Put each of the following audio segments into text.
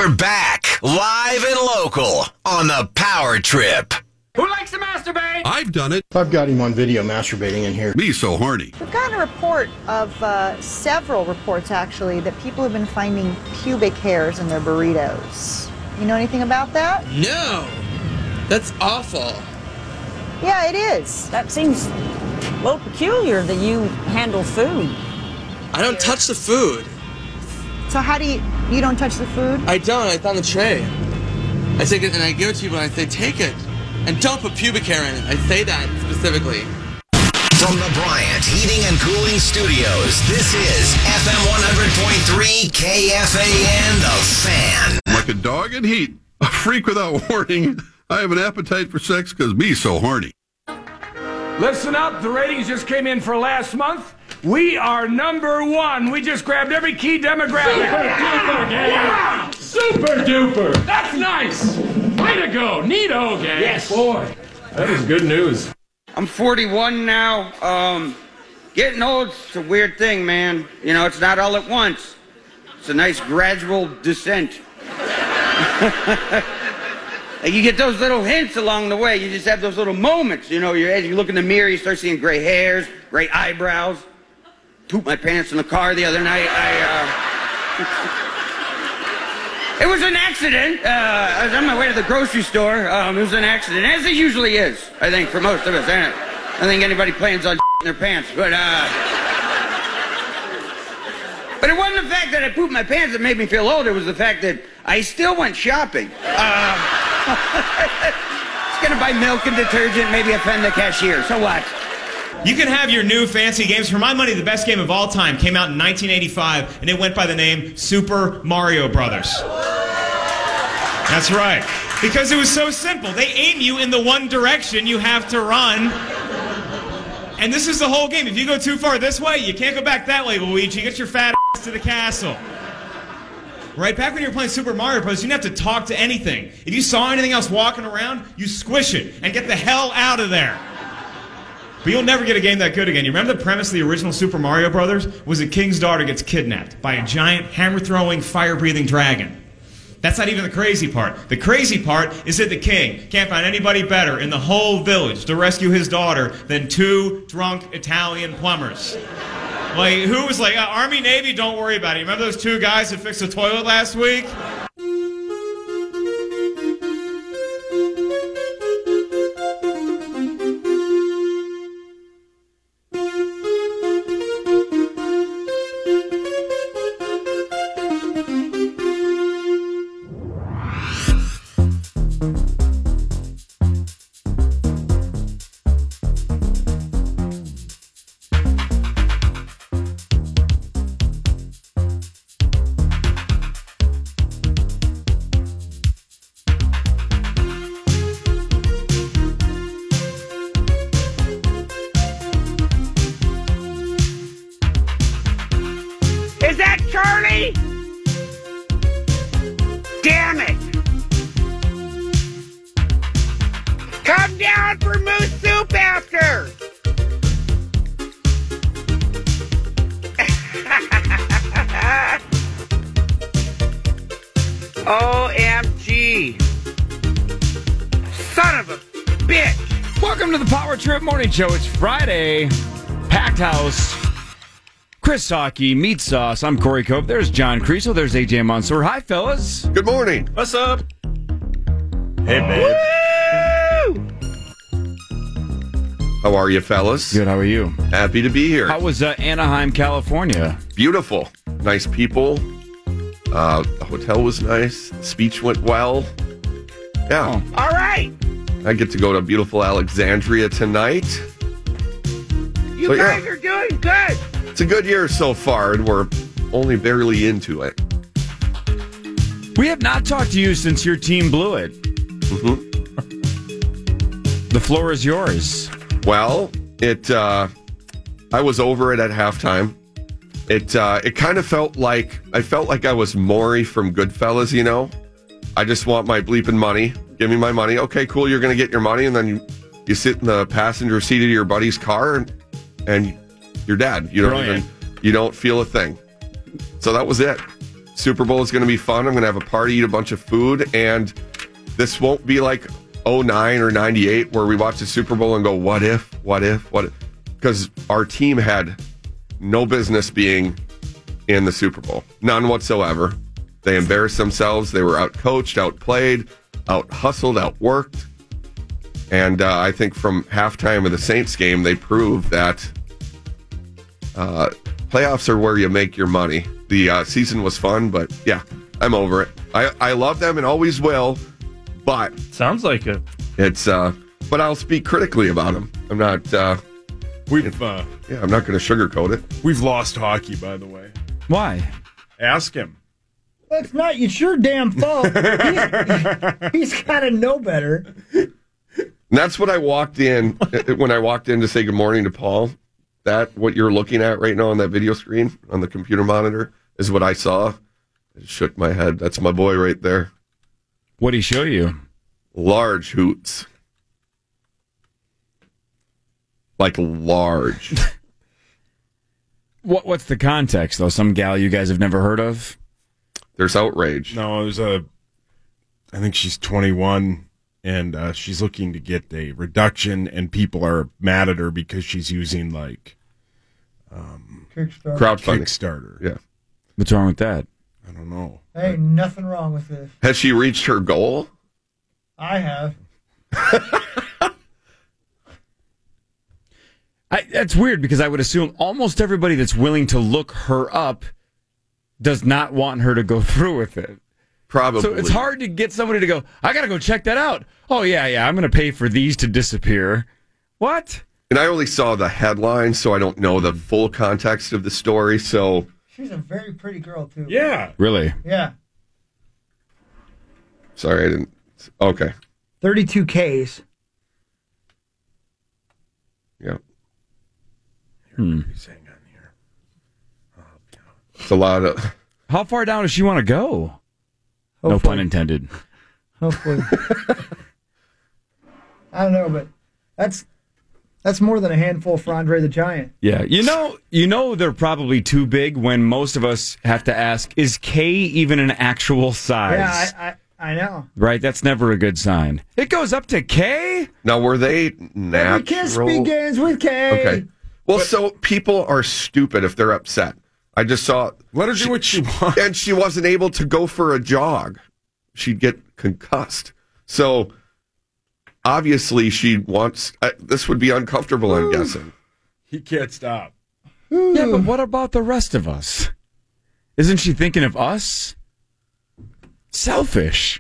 We're back, live and local, on the Power Trip. Who likes to masturbate? I've done it. I've got him on video masturbating in here. Me so horny. We've gotten a report of several reports, actually, that people have been finding pubic hairs in their burritos. You know anything about that? No. That's awful. Yeah, it is. That seems a little peculiar that you handle food. I don't touch the food. So how do you don't touch the food? I don't. It's on the tray. I take it and I give it to you, but I say, take it. And don't put pubic hair in it. I say that specifically. From the Bryant Heating and Cooling Studios, this is FM 100.3 KFAN, The Fan. Like a dog in heat, a freak without warning. I have an appetite for sex because me so horny. Listen up, the ratings just came in for last month. We are number one. We just grabbed every key demographic. Super duper, gang. Yeah. Super duper. That's nice. Way to go. Neato, gang. Yes. Boy, that is good news. I'm 41 now. Getting old, it's a weird thing, man. You know, it's not all at once. It's a nice gradual descent. Like you get those little hints along the way. You just have those little moments. You know, as you look in the mirror, you start seeing gray hairs, gray eyebrows. Pooped my pants in the car the other night. It was an accident. I was on my way to the grocery store. It was an accident, as it usually is, I think, for most of us. I don't think anybody plans on in their pants, but it wasn't the fact that I pooped my pants that made me feel old. It was the fact that I still went shopping. Just gonna buy milk and detergent, maybe offend the cashier. So what? You can have your new fancy games. For my money, the best game of all time came out in 1985, and it went by the name Super Mario Brothers. That's right. Because it was so simple. They aim you in the one direction you have to run. And this is the whole game. If you go too far this way, you can't go back that way, Luigi. Get your fat ass to the castle. Right, back when you were playing Super Mario Bros., you didn't have to talk to anything. If you saw anything else walking around, you squish it and get the hell out of there. But you'll never get a game that good again. You remember the premise of the original Super Mario Brothers? Was a king's daughter gets kidnapped by a giant, hammer-throwing, fire-breathing dragon. That's not even the crazy part. The crazy part is that the king can't find anybody better in the whole village to rescue his daughter than two drunk Italian plumbers. Like, who was like, Army, Navy, don't worry about it. You remember those two guys that fixed the toilet last week? Is that Charlie? Damn it! Come down for moose soup after! OMG! Son of a bitch! Welcome to the Power Trip Morning Show. It's Friday. Packed house. Chris Hockey, Meat Sauce. I'm Corey Cope. There's John Creasel. There's AJ Mansour. Hi, fellas. Good morning. What's up? Hey, babe. How are you, fellas? Good. How are you? Happy to be here. How was Anaheim, California? Beautiful. Nice people. The hotel was nice. The speech went well. Yeah. Oh. All right! I get to go to beautiful Alexandria tonight. You guys are doing good! It's a good year so far, and we're only barely into it. We have not talked to you since your team blew it. Mm-hmm. The floor is yours. Well, I was over it at halftime. It kind of felt like I was Maury from Goodfellas, you know? I just want my bleeping money. Give me my money. Okay, cool, you're going to get your money, and then you sit in the passenger seat of your buddy's car, and you're dead. You don't feel a thing. So that was it. Super Bowl is going to be fun. I'm going to have a party, eat a bunch of food, and this won't be like 09 or 98 where we watch the Super Bowl and go, what if? Because our team had no business being in the Super Bowl. None whatsoever. They embarrassed themselves. They were out-coached, outplayed, out-hustled, out-worked. And I think from halftime of the Saints game, they proved that playoffs are where you make your money. The season was fun, but yeah, I'm over it. I love them and always will, but sounds like it. It's but I'll speak critically about them. I'm not. I'm not going to sugarcoat it. We've lost hockey, by the way. Why? Ask him. That's not your damn fault. He's got to know better. And that's what I walked in when I walked in to say good morning to Paul. That what you're looking at right now on that video screen on the computer monitor is what I saw. I just shook my head. That's my boy right there. What'd he show you? Large hoots. Like large. What's the context, though? Some gal you guys have never heard of? There's outrage. No, there's I think she's 21, and she's looking to get a reduction, and people are mad at her because she's using, like, Kickstarter. Yeah. What's wrong with that? I don't know. There ain't nothing wrong with this. Has she reached her goal? I have. That's weird because I would assume almost everybody that's willing to look her up does not want her to go through with it. Probably. So it's hard to get somebody to go, I got to go check that out. Oh, yeah, I'm going to pay for these to disappear. What? And I only saw the headline, so I don't know the full context of the story. So She's a very pretty girl, too. Yeah. Really? Yeah. Sorry, I didn't. Okay. 32 Ks. Yeah. He's hanging on here. It's a lot of. How far down does she want to go? Hopefully. No pun intended. Hopefully. I don't know, but that's more than a handful for Andre the Giant. Yeah, you know they're probably too big when most of us have to ask, is K even an actual size? Yeah, I know. Right, that's never a good sign. It goes up to K? Now, were they natural? Every kiss begins with K. Okay. Well, so people are stupid if they're upset. I just saw. Let her do what she wants. And she wasn't able to go for a jog. She'd get concussed. So obviously she wants. This would be uncomfortable, I'm guessing. He can't stop. Yeah, but what about the rest of us? Isn't she thinking of us? Selfish.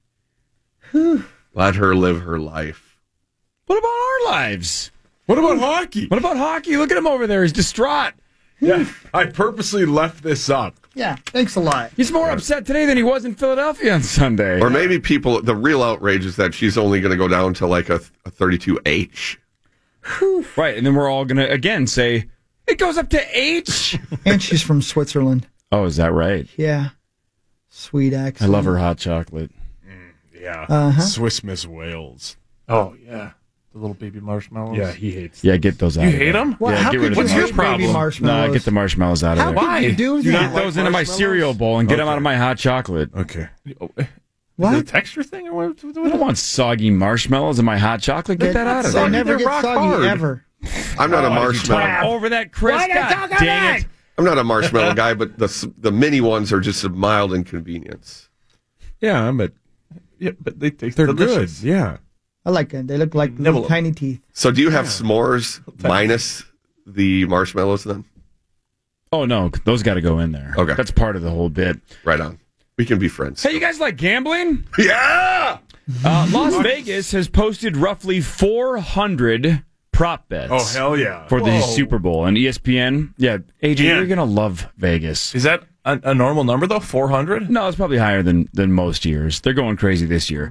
Let her live her life. What about our lives? What about hockey? What about hockey? Look at him over there. He's distraught. Yeah, I purposely left this up. Yeah, thanks a lot. He's more upset today than he was in Philadelphia on Sunday. Or maybe the real outrage is that she's only going to go down to like a 32H. Right, and then we're all going to, again, say, it goes up to H. And she's from Switzerland. Oh, is that right? Yeah. Sweet accent. I love her hot chocolate. Yeah. Swiss Miss Wales. Oh, yeah. The little baby marshmallows. Yeah, he hates Yeah, get those out. You of hate there. them? Well, Yeah, how get rid could of you What's them. your hate problem? baby marshmallows? Nah, get the marshmallows out of How there. could you do that? Get those into my cereal bowl and get them out of my hot chocolate. Okay. What? Is it a texture thing? Or what? I don't want soggy marshmallows in my hot chocolate. Get that out of They there. never They're get rock soggy, hard. ever. I'm not a marshmallow. Over that, Chris. God dang it. I'm not a marshmallow guy, but the mini ones are just a mild inconvenience. Yeah, but they taste they're delicious. good. Yeah. I like them. They look like little Nibble. tiny teeth. So do you have s'mores minus the marshmallows then? Oh, no. Those got to go in there. Okay. That's part of the whole bit. Right on. We can be friends. Hey, you guys like gambling? Yeah! Las Vegas has posted roughly 400 prop bets. Oh, hell yeah. For the Super Bowl. And ESPN, yeah, AJ, Yeah. you're going to love Vegas. Is that a normal number, though? 400? No, it's probably higher than most years. They're going crazy this year.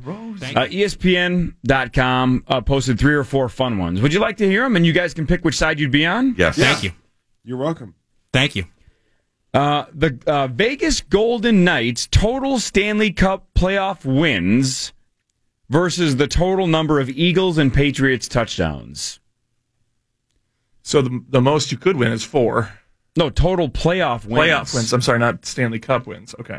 ESPN.com posted 3 or 4 fun ones. Would you like to hear them? And you guys can pick which side you'd be on? Yes. Thank you. You're welcome. Thank you. The Vegas Golden Knights total Stanley Cup playoff wins versus the total number of Eagles and Patriots touchdowns. So the most you could win is 4. No, total playoff wins. Playoff wins. I'm sorry, not Stanley Cup wins. Okay.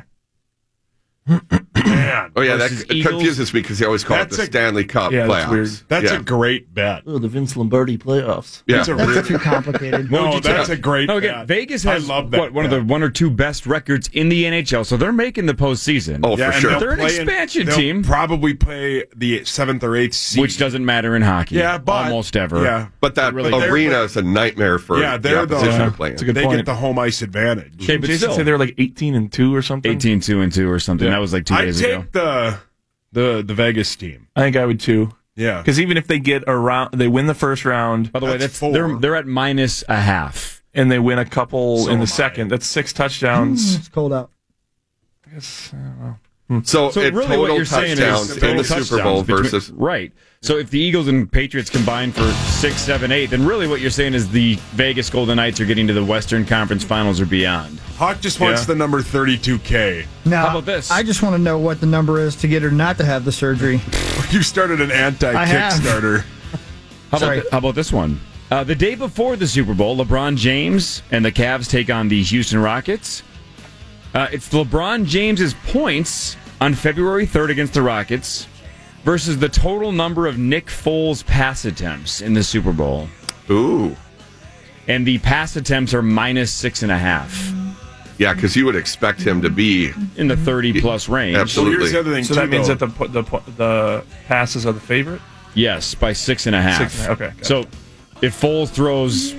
Man. Oh, yeah, that Versus Eagles. confuses me because they always call it the Stanley Cup Yeah, that's playoffs. weird. That's Yeah. a great bet. Oh, the Vince Lombardi playoffs. Yeah. That's a That's real- too complicated. No, that's a great No, again, bet. Vegas has I love that one of the bet. one or two best records in the NHL, so they're making the postseason. Oh, Yeah, for and sure. they'll They're an play in- expansion they'll team. Probably play the 7th or 8th seed. Which doesn't matter in hockey. Yeah, but almost ever. Yeah, But that Really, arena is a nightmare for yeah, the they're the opposition playing. It's a good they point. get the home ice advantage. Okay, but Jason still, say they were like 18-2 or something. 18-2 or something. Yeah. That was like 2 I days take ago. the Vegas team. I think I would too. Yeah, Because even if they get around, they win the first round. By the way, That's they're at -0.5. And they win a couple So in am the I. second. That's 6 touchdowns. It's cold out. I guess, I don't know. So, So it really total what you're saying touchdowns is in the total Super Bowl touchdowns versus... right. So if the Eagles and Patriots combine for 6, 7, 8, then really what you're saying is the Vegas Golden Knights are getting to the Western Conference Finals or beyond. Hawk just wants Yeah. the number 32K. Now, How about this? I just want to know what the number is to get her not to have the surgery. You started an I have. anti-Kickstarter. Sorry. How about this one? The day before the Super Bowl, LeBron James and the Cavs take on the Houston Rockets. It's LeBron James's points on February 3rd against the Rockets versus the total number of Nick Foles pass attempts in the Super Bowl. Ooh. And the pass attempts are -6.5 Yeah, because you would expect him to be... in the 30-plus range. Absolutely. Well, here's the other thing, So too, that means though. that the passes are the favorite? Yes, by 6.5. 6.5, okay, gotcha. So if Foles throws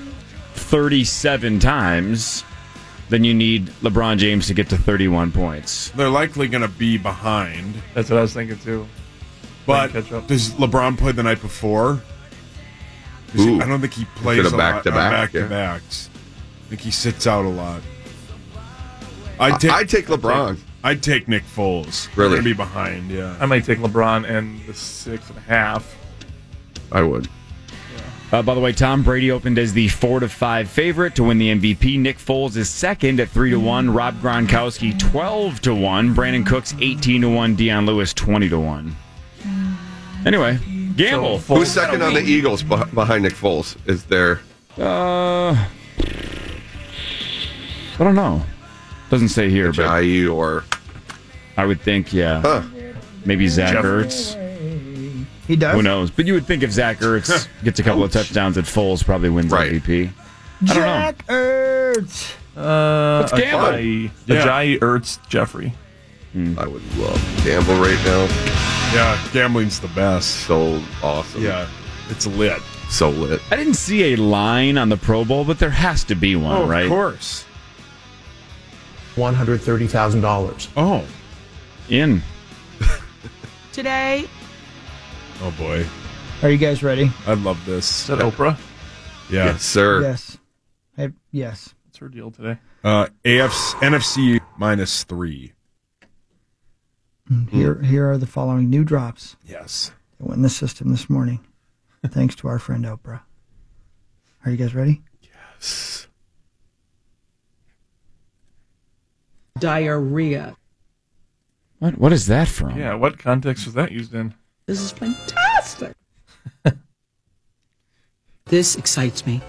37 times, then you need LeBron James to get to 31 points. They're likely going to be behind. That's what I was thinking too. But Catch up. does LeBron play the night before? 'Cause Ooh. I don't think he plays Instead of a lot back-to-back, back-to-backs. I think he sits out a lot. I'd take LeBron. I'd take Nick Foles. Really? They're gonna be behind, yeah. I might take LeBron and the 6.5. I would. By the way, Tom Brady opened as the 4-5 favorite to win the MVP. Nick Foles is second at 3-1. Rob Gronkowski 12-1. Brandon Cooks 18-1. Deion Lewis 20-1. Anyway, gamble. So Who's second on the Eagles behind Nick Foles? Is there... I don't know. Doesn't say here, but Ajayi or... I would think, yeah. Maybe Zach Ertz. He does. Who knows? But you would think if Zach Ertz gets a couple of touchdowns, that Foles probably wins MVP. I don't know. Jack Ertz. Let's gamble. Ajayi, Ertz, Jeffrey. I would love to gamble right now. Yeah, gambling's the best. So awesome. Yeah, it's lit. So lit. I didn't see a line on the Pro Bowl, but there has to be one, right? Of course. $130,000. Oh. In. Today. Oh, boy. Are you guys ready? I love this. Is that Oprah? Yeah. Yes, sir. Yes. Hey, yes. What's her deal today? NFC -3. Here are the following new drops. Yes. That went in the system this morning, thanks to our friend Oprah. Are you guys ready? Yes. Diarrhea. What is that from? Yeah, what context was that used in? This is fantastic. This excites me.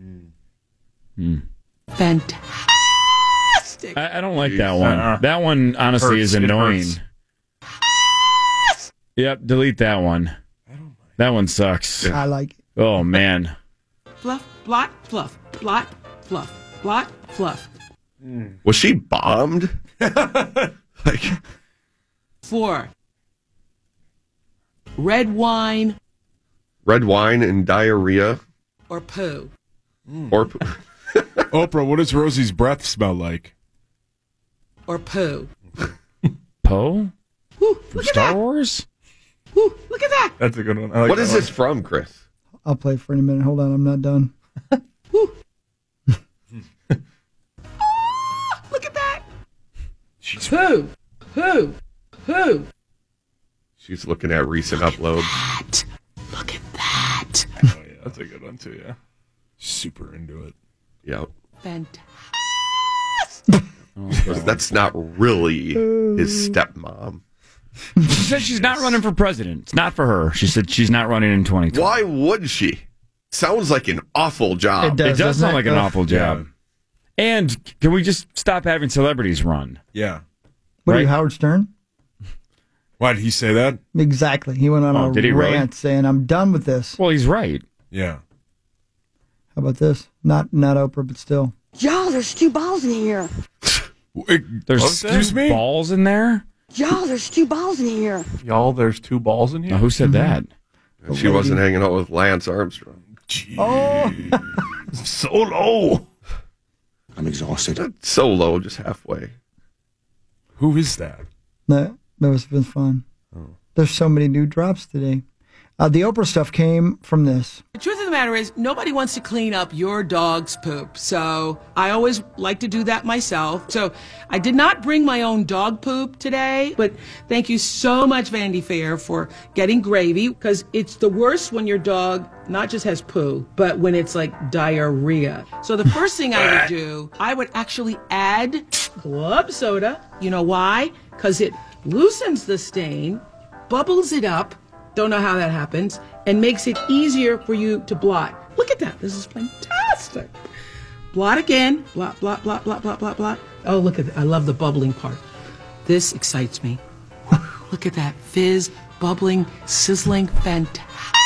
Fantastic. I don't like that one. That one, honestly, is Hurts. It annoying. hurts. Yep, delete that one. That one sucks. I like it. Oh, man. Fluff, blot, fluff, blot, fluff, blot, fluff. Was she bombed? Like 4. Red wine red wine and diarrhea? or poo. Or Oprah, what does Rosie's breath smell like? Or poo. Poe? Woo, From look at Star that. Wars? Woo, look at that. That's a good one. I like what that is one. this from, Chris? I'll play for in a minute. Hold on, I'm not done. Look at that. Poo. Poo. Poo. She's looking at recent uploads. Look at that. Oh, yeah, that's a good one, too, yeah. Super into it. Yep. Fantastic. That's not really his stepmom. She said she's not running for president. It's not for her. She said she's not running in 2020. Why would she? Sounds like an awful job. It does, It does doesn't sound it? like an awful job. And can we just stop having celebrities run? Yeah. What are you, Right. Howard Stern? Why did he say that? Exactly. He went on a did he rant really? saying, I'm done with this. Well, he's right. Yeah. How about this? Not Oprah, but still. Y'all, there's 2 balls in here. There's Excuse me? balls in there? Y'all, there's 2 balls in here. Y'all, there's 2 balls in here? Now, who said that? She wasn't hanging out with Lance Armstrong. Oh, So low. I'm exhausted. So low, just halfway. Who is that? that must have been fun. There's so many new drops today. The Oprah stuff came from this. The truth of the matter is, nobody wants to clean up your dog's poop. So I always like to do that myself. So I did not bring my own dog poop today, but thank you so much, Vandy Fair, for getting gravy, because it's the worst when your dog not just has poo, but when it's like diarrhea. So the first thing I would do, I would actually add club soda. You know why? Because it loosens the stain, bubbles it up. Don't know how that happens, and makes it easier for you to blot. Look at that. This is fantastic. Blot again. Blot, blot, blot, blot, blot, blot, blot. Oh, look at that. I love the bubbling part. This excites me. Look at that. Fizz, bubbling, sizzling, fantastic.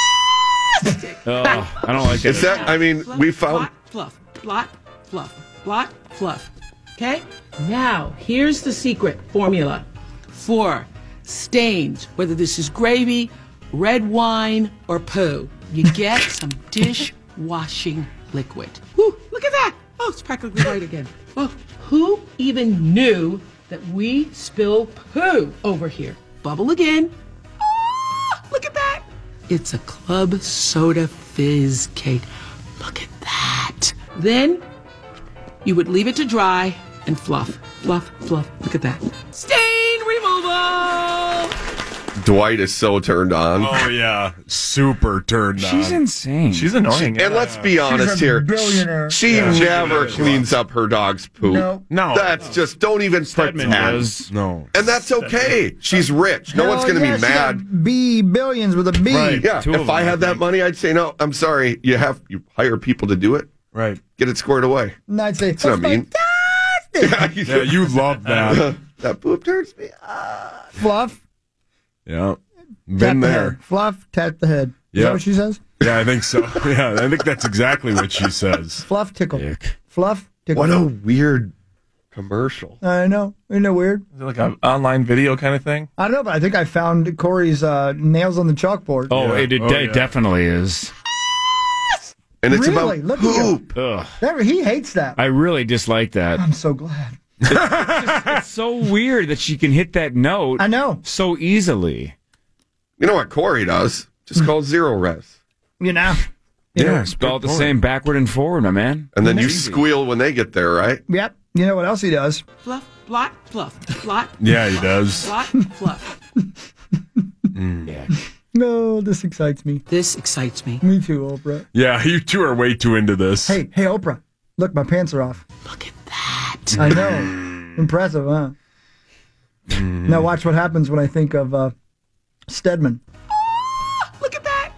Oh, I don't like Is that, I mean, we found. Blot, fluff, blot, fluff, blot, fluff. Okay? Now, here's the secret formula for stains, whether this is gravy, red wine, or poo. You get some dishwashing liquid. Woo, look at that. Oh, it's practically white again. Oh, who even knew that we spill poo over here? Bubble again. Ah, look at that. It's a club soda fizz cake. Look at that. Then you would leave it to dry and fluff, fluff, fluff. Look at that. Stain removal. Dwight is so turned on. Oh, yeah. Super turned on. She's insane. She's annoying. And let's be honest She's a here. billionaire. She never cleans up her dog's poop. No. That's just, don't even Stedman pretend. does. No. And that's okay. She's rich. No one's going to Hell yeah, be she mad. got B billions with a B. Right. Yeah, Two of if them, I I had that think. money, I'd say, no, I'm sorry. You hire people to do it. Right. Get it squared away. And I'd say, That's not mean. fantastic. Yeah, you love that. That poop turns me. Fluff, Yeah. tap Been the there. head. Fluff, tap the head. Is Yeah. that what she says? Yeah, I think so. Yeah, I think that's exactly what she says. Fluff, tickle. Dick. Fluff, tickle. What a weird commercial. I know. Isn't it weird? Is it like an online video kind of thing? I don't know, but I think I found Corey's nails on the chalkboard. Oh, Yeah. it Oh, yeah. definitly is. And it's Really? about Look at you. poop. Ugh. He hates that. I really dislike that. I'm so glad. It's so weird that she can hit that note I know. so easily. You know what Corey does? Just call zero res. You know. Yeah, spell it the same backward and forward, my man. And then you squeal when they get there, right? Yep. You know what else he does? Fluff, blot, fluff, blot, Yeah, he does. blot, fluff. Yeah. No, this excites me. This excites me. Me too, Oprah. Yeah, you two are way too into this. Hey, Oprah. Look, my pants are off. Look at that. I know. Impressive, huh? Now watch what happens when I think of Stedman. Look at that.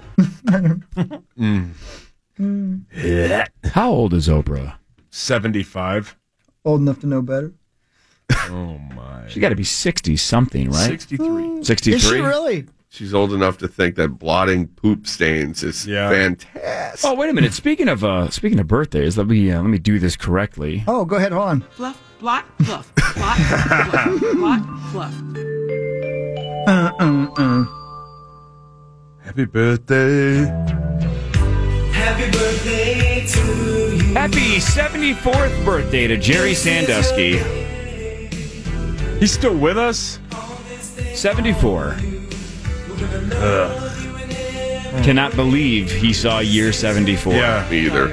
How old is Oprah? 75. Old enough to know better. Oh, my. She got to be 60 something, right? 63. 63. Is she really? She's old enough to think that blotting poop stains is fantastic. Oh, wait a minute. Speaking of birthdays, let me do this correctly. Oh, go ahead, hold on. Fluff, blot, fluff, blot, fluff, blot, fluff. Happy birthday. Happy birthday to you. Happy 74th birthday to Jerry Sandusky. He's still with us? 74. Cannot believe he saw year 74. Yeah, me either.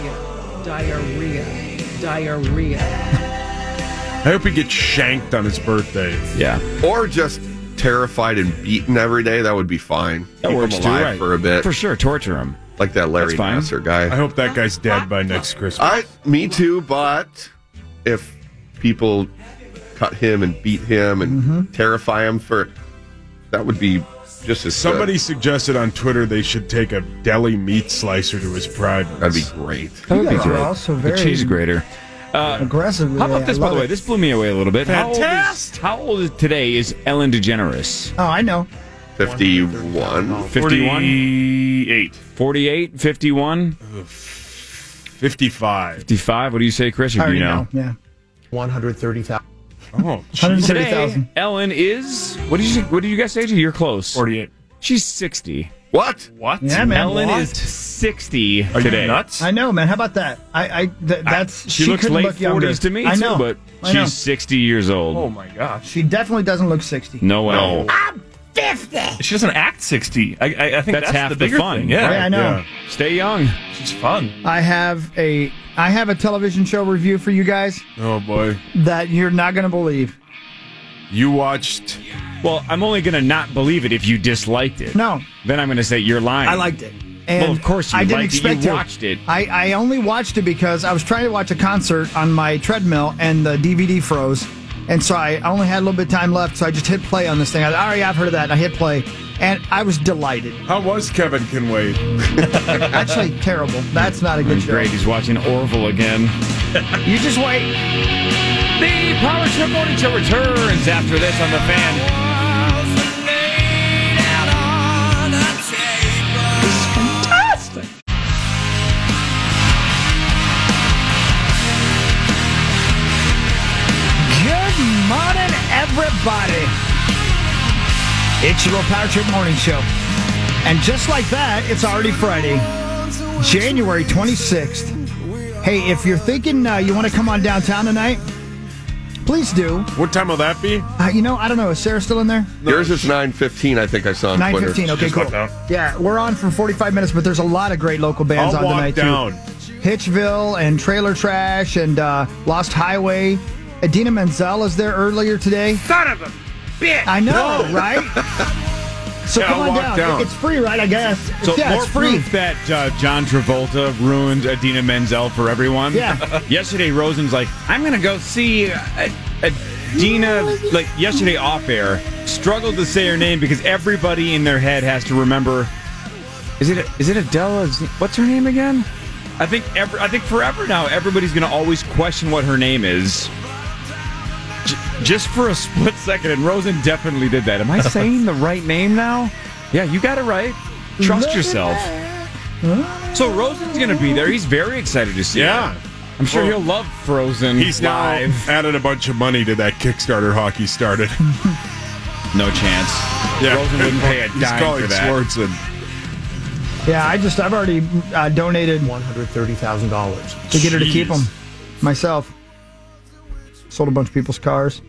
Diarrhea. I hope he gets shanked on his birthday. Yeah. Or just terrified and beaten every day. That would be fine. That Keep works him too, alive right. for a bit. For sure, torture him. Like that Larry That's fine. Nasser guy. I hope that guy's dead by next Christmas. Me too, but if people cut him and beat him and terrify him that would be just as Somebody good. suggested on Twitter they should take a deli meat slicer to his private. That'd be great. That would be guys are great. also The very- cheese grater. Aggressively. How about I this, by love the way? it. This blew me away a little bit. Fantastic. How old is today is Ellen DeGeneres? Oh, I know. 51. 51? 48. 48? 51? 55. 55? What do you say, Chris? I Or do already you know? Yeah. 130,000. Oh, Today, 130,000. Ellen is... What did you guys say? You're close. 48. She's 60. What? What? Yeah, man. Ellen What? is 60 Are today. you nuts? I know, man. How about that? That's She looks couldn't late look younger. 40s to me, I too, know. but I know. she's 60 years old. Oh my gosh. She definitely doesn't look 60. No way. No. I'm 50. She doesn't act 60. I think that's half the the bigger fun. thing. Yeah. Right, I know. Yeah. Stay young. She's fun. I have a television show review for you guys Oh, boy. that you're not going to believe. You watched... Well, I'm only going to not believe it if you disliked it. No, Then I'm going to say you're lying. I liked it. And Well, of course you I didn't liked it. expect You to. watched it. I only watched it because I was trying to watch a concert on my treadmill and the DVD froze. And so I only had a little bit of time left, so I just hit play on this thing. I've heard of that. And I hit play, and I was delighted. How was Kevin Can Wait? Actually, terrible. That's not a good show. Great. He's watching Orville again. You just wait. The Power Trip Morning Show returns after this on The Fan. Fantastic. Good morning, everybody. It's your little Power Trip Morning Show. And just like that, it's already Friday, January 26th. Hey, if you're thinking you want to come on downtown tonight, please do. What time will that be? I don't know. Is Sarah still in there? Yours is 9:15, I think I saw on Twitter. 9:15. Okay, Just cool. walk down. Yeah, we're on for 45 minutes, but there's a lot of great local bands I'll on walk tonight, down. too. Hitchville and Trailer Trash and Lost Highway. Adina Menzel is there earlier today. Son of a bitch! I know, right? So Yeah, come I'll on walk down. down. It's free, right? I guess. So yeah, more it's free. proof that John Travolta ruined Adina Menzel for everyone. Yeah. Yesterday, Rosen's like, I'm going to go see Adina, like yesterday off air, struggled to say her name because everybody in their head has to remember, is it Adele? What's her name again? I think forever now, everybody's going to always question what her name is. Just for a split second, and Rosen definitely did that. Am I saying the right name now? Yeah, you got it right. Trust yourself. So Rosen's going to be there. He's very excited to see Yeah. her. I'm sure he'll love Frozen He's now live. added a bunch of money to that Kickstarter Hockey started. No chance. Yeah. Rosen wouldn't pay a He's dime calling for that. Swartzen. Yeah, I've already donated $130,000 to get her to keep them myself. Sold a bunch of people's cars.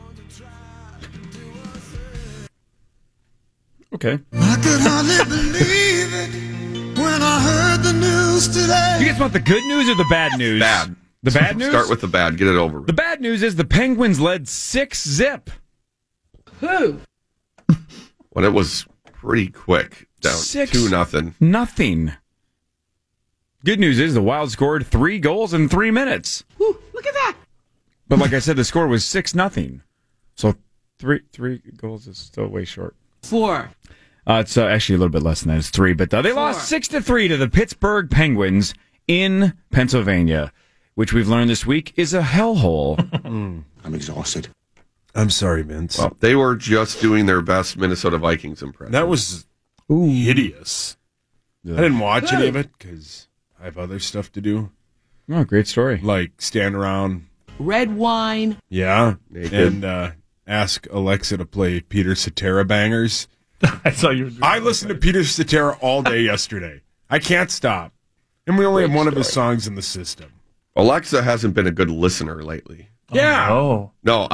Okay. I could hardly believe it when I heard the news today. You guys want the good news or the bad news? Bad. The bad news? Start with the bad. Get it over with. The bad news is the Penguins led 6-0. Who? When it was pretty quick. Down 2-0. Nothing. Good news is the Wild scored 3 goals in 3 minutes. Whew, look at that. But like I said, the score was 6-0. So three goals is still way short. 4. It's actually a little bit less than that. It's 3. But they lost 6-3 to the Pittsburgh Penguins in Pennsylvania, which we've learned this week is a hellhole. I'm exhausted. I'm sorry, Vince. Well, they were just doing their best Minnesota Vikings impression. That was hideous. I didn't watch any of it because I have other stuff to do. Oh, great story. Like stand around. Red wine. Yeah. Naked. And ask Alexa to play Peter Cetera bangers. I saw you. I listened to Peter Cetera all day yesterday. I can't stop. And we only have one of his songs in the system. Alexa hasn't been a good listener lately. Yeah. Oh. No,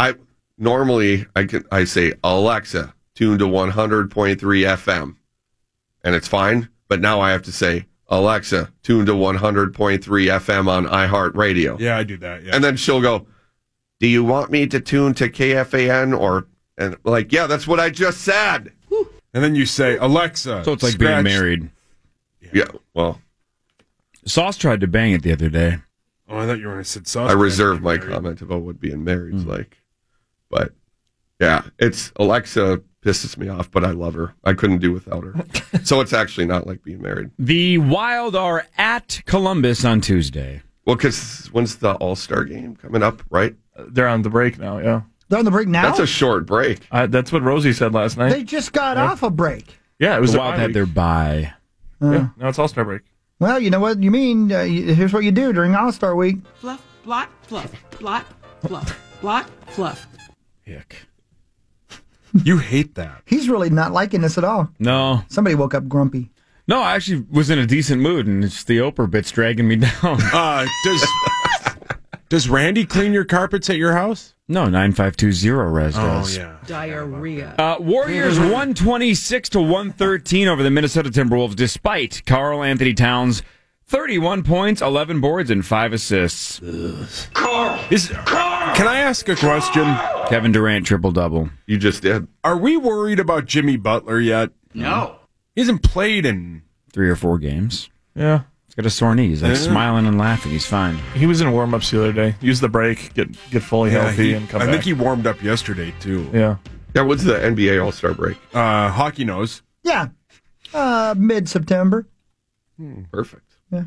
I say, Alexa, tune to 100.3 FM. And it's fine. But now I have to say, Alexa, tune to 100.3 FM on iHeartRadio. Yeah, I do that. Yeah. And then she'll go, do you want me to tune to KFAN? And like, yeah, that's what I just said. And then you say, Alexa. So it's like scratch- being married. Yeah, well, Sauce tried to bang it the other day. Oh, I thought you were going to say sauce. I reserved my comment about what being married's like. But yeah, it's Alexa pisses me off, but I love her. I couldn't do without her. So it's actually not like being married. The Wild are at Columbus on Tuesday. Well, because when's the All-Star game coming up, right? They're on the break now, yeah. They're on the break now? That's a short break. That's what Rosie said last night. They just got off a break. Yeah, it was the Wild had their bye. Yeah, now it's All-Star break. Well, you know what you mean. Here's what you do during All-Star week. Fluff, blot, fluff, blot, fluff, blot, fluff. Hick. You hate that. He's really not liking this at all. No. Somebody woke up grumpy. No, I actually was in a decent mood, and it's the Oprah bits dragging me down. Does Randy clean your carpets at your house? No, 9520 Res does. Oh, yeah. Diarrhea. Warriors 126-113 over the Minnesota Timberwolves, despite Karl Anthony Towns' 31 points, 11 boards, and 5 assists. Can I ask a question? Kevin Durant triple-double. You just did. Are we worried about Jimmy Butler yet? No. He hasn't played in 3 or 4 games. Yeah. He's got a sore knee. He's smiling and laughing. He's fine. He was in warm-ups the other day. Use the break, get fully healthy, and come back. I think he warmed up yesterday, too. Yeah. Yeah, what's the NBA All-Star break? Hockey knows. Yeah. Mid-September. Perfect. Yeah.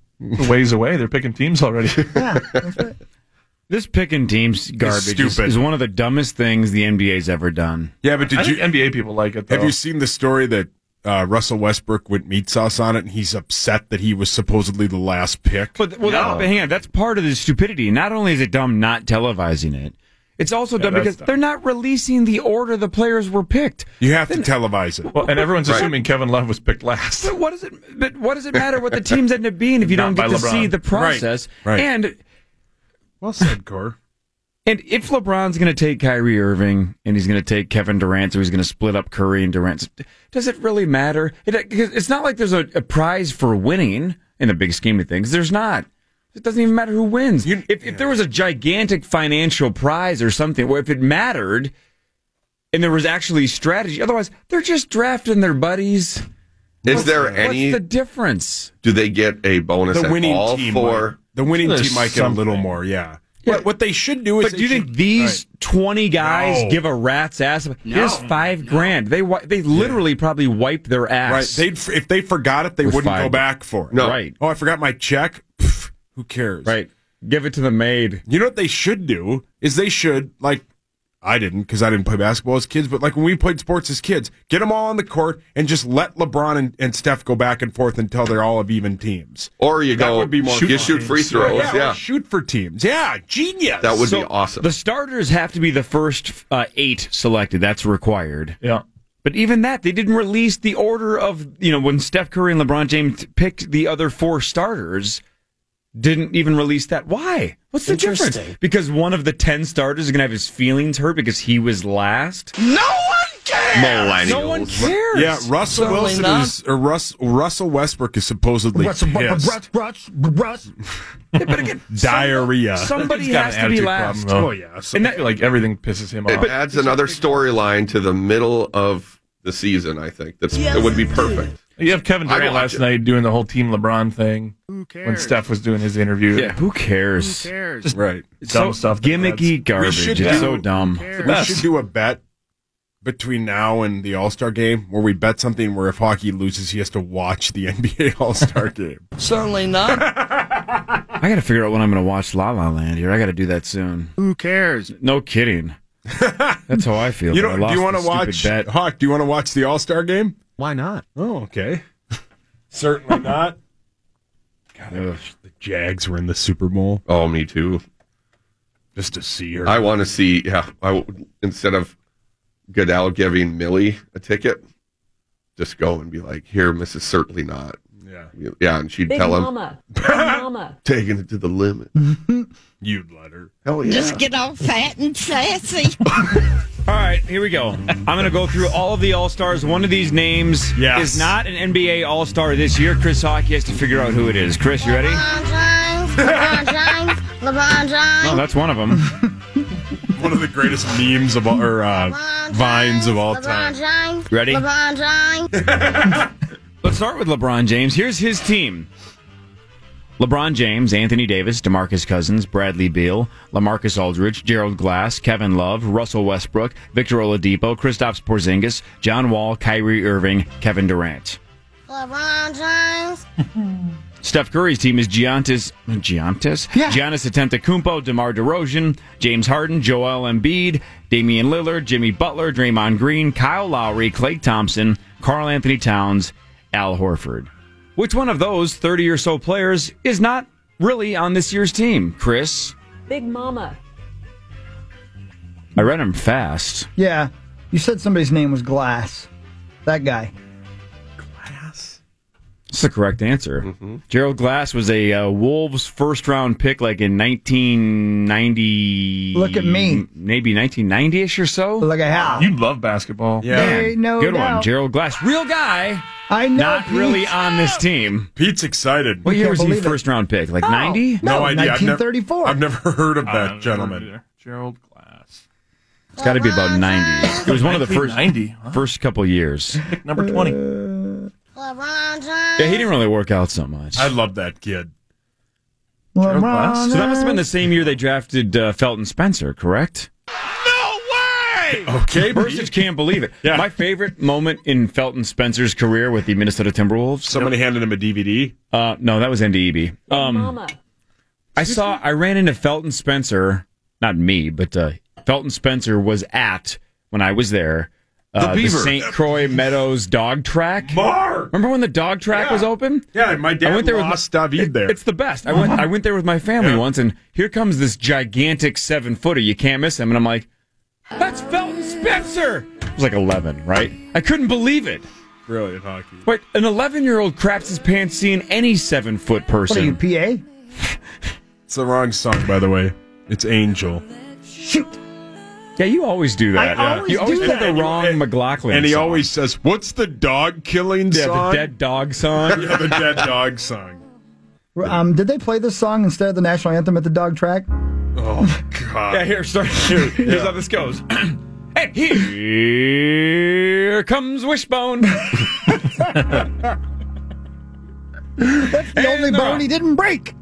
Ways away. They're picking teams already. Yeah, that's right. This picking teams garbage is one of the dumbest things the NBA's ever done. Yeah, but I think NBA people like it, though. Have you seen the story that Russell Westbrook went meat sauce on it, and he's upset that he was supposedly the last pick? But hang on, that's part of the stupidity. Not only is it dumb not televising it, it's also dumb because they're not releasing the order the players were picked. You have to televise it. Well, and everyone's assuming Kevin Love was picked last. But what does it matter what the teams end up being if you don't get to see the process? Right. And well said, Core. And if LeBron's going to take Kyrie Irving and he's going to take Kevin Durant, so he's going to split up Curry and Durant, does it really matter? It's not like there's a prize for winning in the big scheme of things. There's not. It doesn't even matter who wins. If there was a gigantic financial prize or something, or if it mattered and there was actually strategy, otherwise they're just drafting their buddies. What's the difference? Do they get a bonus The winning at all team for... The winning team might get a little more, yeah. What they should do is... But do you think these 20 guys give a rat's ass? Here's $5,000. They literally probably wiped their ass. Right. If they forgot it, they wouldn't go back for it. No. Right. Oh, I forgot my check? Pff, who cares? Right. Give it to the maid. You know what they should do? Is they should, like... I didn't, because I didn't play basketball as kids, but like when we played sports as kids, get them all on the court and just let LeBron and Steph go back and forth until they're all of even teams. Or you shoot free throws. Yeah. Shoot for teams. Yeah, genius. That would be awesome. The starters have to be the first 8 selected. That's required. Yeah. But even that, they didn't release the order of, when Steph Curry and LeBron James picked the other 4 starters. Didn't even release that. Why? What's the difference? Because one of the 10 starters is going to have his feelings hurt because he was last? No one cares! No one cares. Yeah, Russell Russell Westbrook is supposedly pissed. But again, diarrhea. Somebody has to be last. Oh, yeah. So I feel like everything pisses him off. It adds another storyline to the middle of the season, I think. It would be perfect. You have Kevin Durant last night doing the whole Team LeBron thing. Who cares? When Steph was doing his interview. Yeah, who cares? Who cares? Just right. Dumb stuff. Gimmicky garbage. It's so dumb. We should do a bet between now and the All-Star game where we bet something where if hockey loses, he has to watch the NBA All-Star game. Certainly not. I got to figure out when I'm going to watch La La Land here. I got to do that soon. Who cares? No kidding. That's how I feel. Do you want to watch Hawk? Do you want to watch the All-Star game? Why not? Oh, okay. Certainly not. God, I wish the Jags were in the Super Bowl. Oh, me too. Just to see her. I want to see, instead of Goodell giving Millie a ticket, just go and be like, here, Mrs. Certainly Not. Yeah. Yeah, and she'd Big tell him, Mama. Big Mama. taking it to the limit. You'd let her. Hell yeah. Just get all fat and sassy. All right, here we go. I'm going to go through all of the All-Stars. One of these names is not an NBA All-Star this year. Chris Hockey has to figure out who it is. Chris, you ready? LeBron James. LeBron James. Oh, that's one of them. One of the greatest memes of all, or vines of all time. James. Ready? LeBron James. Let's start with LeBron James. Here's his team. LeBron James, Anthony Davis, DeMarcus Cousins, Bradley Beal, LaMarcus Aldridge, Gerald Glass, Kevin Love, Russell Westbrook, Victor Oladipo, Kristaps Porzingis, John Wall, Kyrie Irving, Kevin Durant. LeBron James. Steph Curry's team is Giannis Antetokounmpo, DeMar DeRozan, James Harden, Joel Embiid, Damian Lillard, Jimmy Butler, Draymond Green, Kyle Lowry, Klay Thompson, Karl Anthony Towns, Al Horford. Which one of those 30 or so players is not really on this year's team, Chris? Big Mama. I read him fast. Yeah. You said somebody's name was Glass. That guy. That's the correct answer. Mm-hmm. Gerald Glass was a Wolves first-round pick like in 1990. Look at me. Maybe 1990-ish or so. Look at how. You love basketball. Yeah. No Good doubt. one. Gerald Glass. Real guy. I know. Not really on this team. Pete's excited. What year was he first-round pick? Like 90? No idea. 1934. I've never heard of that gentleman. Gerald Glass. It's got to be about 90. It was one of the first couple years. Pick number 20. Yeah, he didn't really work out so much. I love that kid. So that must have been the same year they drafted Felton Spencer, correct? No way! Okay, Burst just can't believe it. Yeah. My favorite moment in Felton Spencer's career with the Minnesota Timberwolves. Somebody handed him a DVD? No, that was Andy Eby. Mama. I ran into Felton Spencer, not me, but Felton Spencer was at, when I was there, the St. Croix Meadows dog track. Remember when the dog track was open? Yeah, my dad went there lost David there. It's the best. I went there with my family once, and here comes this gigantic 7-footer. You can't miss him. And I'm like, that's Felton Spencer. I was like 11, right? I couldn't believe it. Brilliant hockey. Wait, an 11-year-old craps his pants seeing any 7-foot person. What are you, PA? It's the wrong song, by the way. It's Angel. Shoot. Yeah, you always do that. You always play the wrong McLaughlin And he song. always says, what's the dog killing song? Yeah, the dead dog song. Yeah, the dead dog song. Did they play this song instead of the national anthem at the dog track? Oh, God. Yeah, here's how this goes. And here comes Wishbone. That's the only bone he didn't break.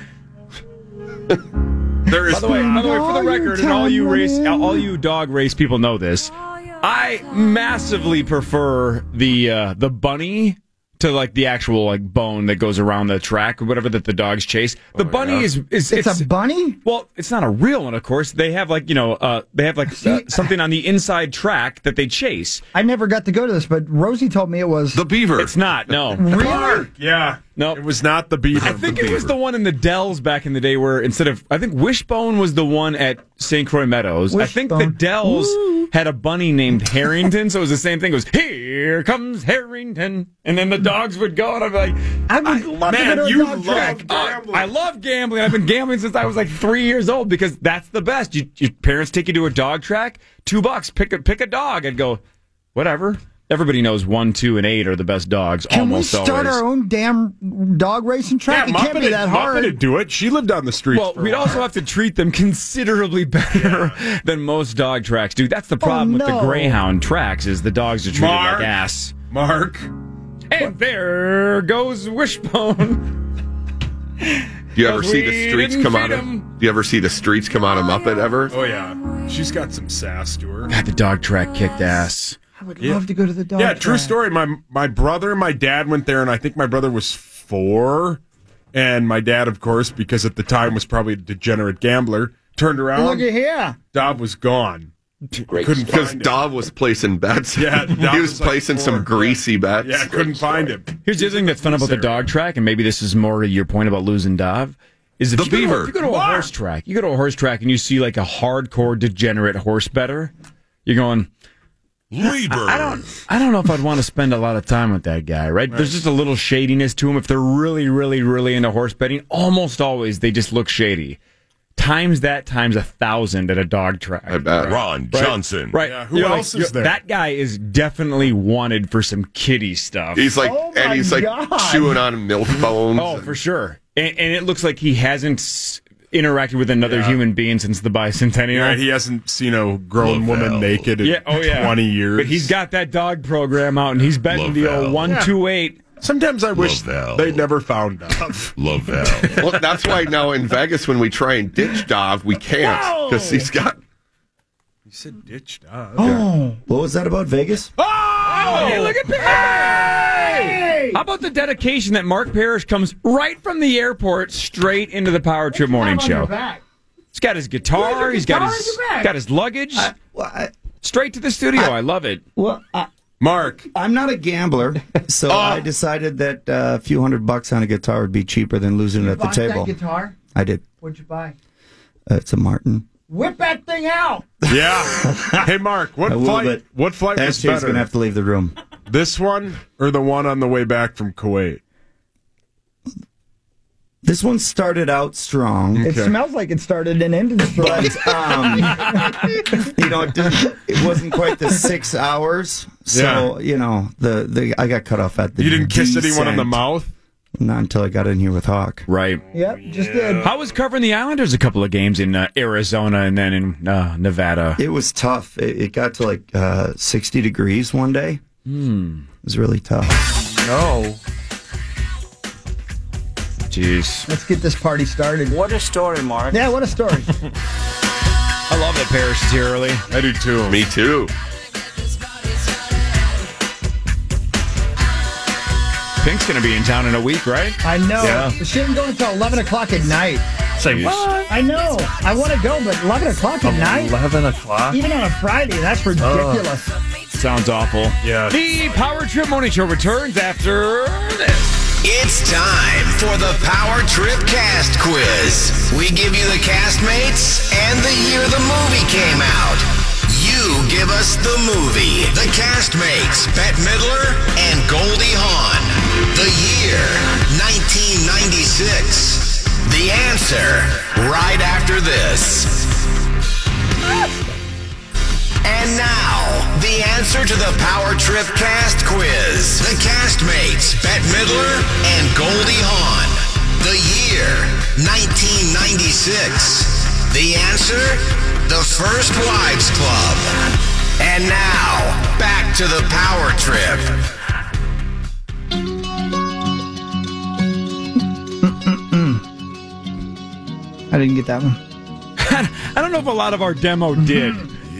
There is By the way, for the record, and all you dog race people know this, I massively prefer the bunny to like the actual like bone that goes around the track or whatever that the dogs chase. The bunny is it's a bunny? Well, it's not a real one, of course. They have like something on the inside track that they chase. I never got to go to this, but Rosie told me it was the beaver. It's not. No. Really? Yeah. No, it was not the beaver. I think it was the one in the Dells back in the day where I think Wishbone was the one at St. Croix Meadows. Wishbone. I think the Dells had a bunny named Harrington, so it was the same thing. It was, here comes Harrington. And then the dogs would go, and I'd be like, I would love to go to a dog track. I love gambling. I've been gambling since I was like 3 years old because that's the best. Your parents take you to a dog track, $2, pick a dog. I'd go, whatever. Everybody knows 1, 2, and 8 are the best dogs. Can we almost start always. our own damn dog racing track? Yeah, it can't be that hard. Muppet would do it. She lived on the streets. Well, we'd also have to treat them considerably better than most dog tracks do. That's the problem with the Greyhound tracks is the dogs are treated like ass. Mark. And there goes Wishbone. Do you ever see the streets come out of? Do you ever see the streets come out of Muppet ever? Oh yeah, she's got some sass to her. God, the dog track kicked ass. I would love to go to the dog Yeah, track. true story. My brother and my dad went there, and I think my brother was 4, and my dad, of course, because at the time was probably a degenerate gambler, turned around. Look at here. Dov was gone. Couldn't because find him. Dov was placing bets. Yeah, Dov he was like placing 4. some greasy bets. Yeah, couldn't find him. Here's the other thing that's fun about the dog track, and maybe this is more to your point about losing Dov, is if The you go to- beaver. if you go to a horse track, and you see like a hardcore degenerate horse bettor, you're going, I don't know if I'd want to spend a lot of time with that guy, right? There's just a little shadiness to him. If they're really, really, really into horse betting, almost always they just look shady. Times 1,000 at a dog track. I bet. Ron Johnson. Right. Yeah, who else is there? That guy is definitely wanted for some kiddie stuff. He's like, Oh and my he's like God. chewing on milk bones. Oh, for sure. And it looks like he hasn't interacted with another human being since the bicentennial. Right, he hasn't seen a grown woman naked in 20 years. But he's got that dog program out, and he's betting the old 128. Sometimes I wish they never found Dov. Love Val. Well, that's why now in Vegas when we try and ditch Dov, we can't because he's got. You said ditch Dov. Oh. What was that about Vegas? Oh, hey, look at that! How about the dedication that Mark Parrish comes right from the airport straight into the Power Trip Morning Show? He's got his guitar. He's got his luggage. Straight to the studio. I love it. Well, Mark, I'm not a gambler, so I decided that a few $100 on a guitar would be cheaper than losing it at the table. That guitar? I did. What'd you buy? It's a Martin. Whip that thing out. Yeah. Hey, Mark, what flight was SJ's better? going to have to leave the room. This one or the one on the way back from Kuwait? This one started out strong. It smells like it started and ended strong. But, it wasn't quite the 6 hours. So, I got cut off at the You didn't kiss descent. anyone on the mouth? Not until I got in here with Hawk. Right. Yep, just did. How was covering the Islanders a couple of games in Arizona and then in Nevada? It was tough. It got to like 60 degrees one day. It was really tough. No. Jeez. Let's get this party started. What a story, Mark. Yeah, what a story. I love that Parrish is here early. I do too. Me too. Pink's going to be in town in a week, right? I know. Yeah. She didn't go until 11 o'clock at night. Say what? I know. I want to go, but 11 o'clock at night? 11 o'clock? Even on a Friday, that's ridiculous. Sounds awful. Yeah. The Power Trip Morning Show returns after this. It's time for the Power Trip Cast Quiz. We give you the castmates and the year the movie came out. You give us the movie. The castmates, Bette Midler and Goldie Hawn. The year, 1996. The answer, right after this. And now, the answer to the Power Trip Cast Quiz. The castmates, Bette Midler and Goldie Hawn. The year, 1996. The answer, the First Wives Club. And now, back to the Power Trip. I didn't get that one. I don't know if a lot of our demo did.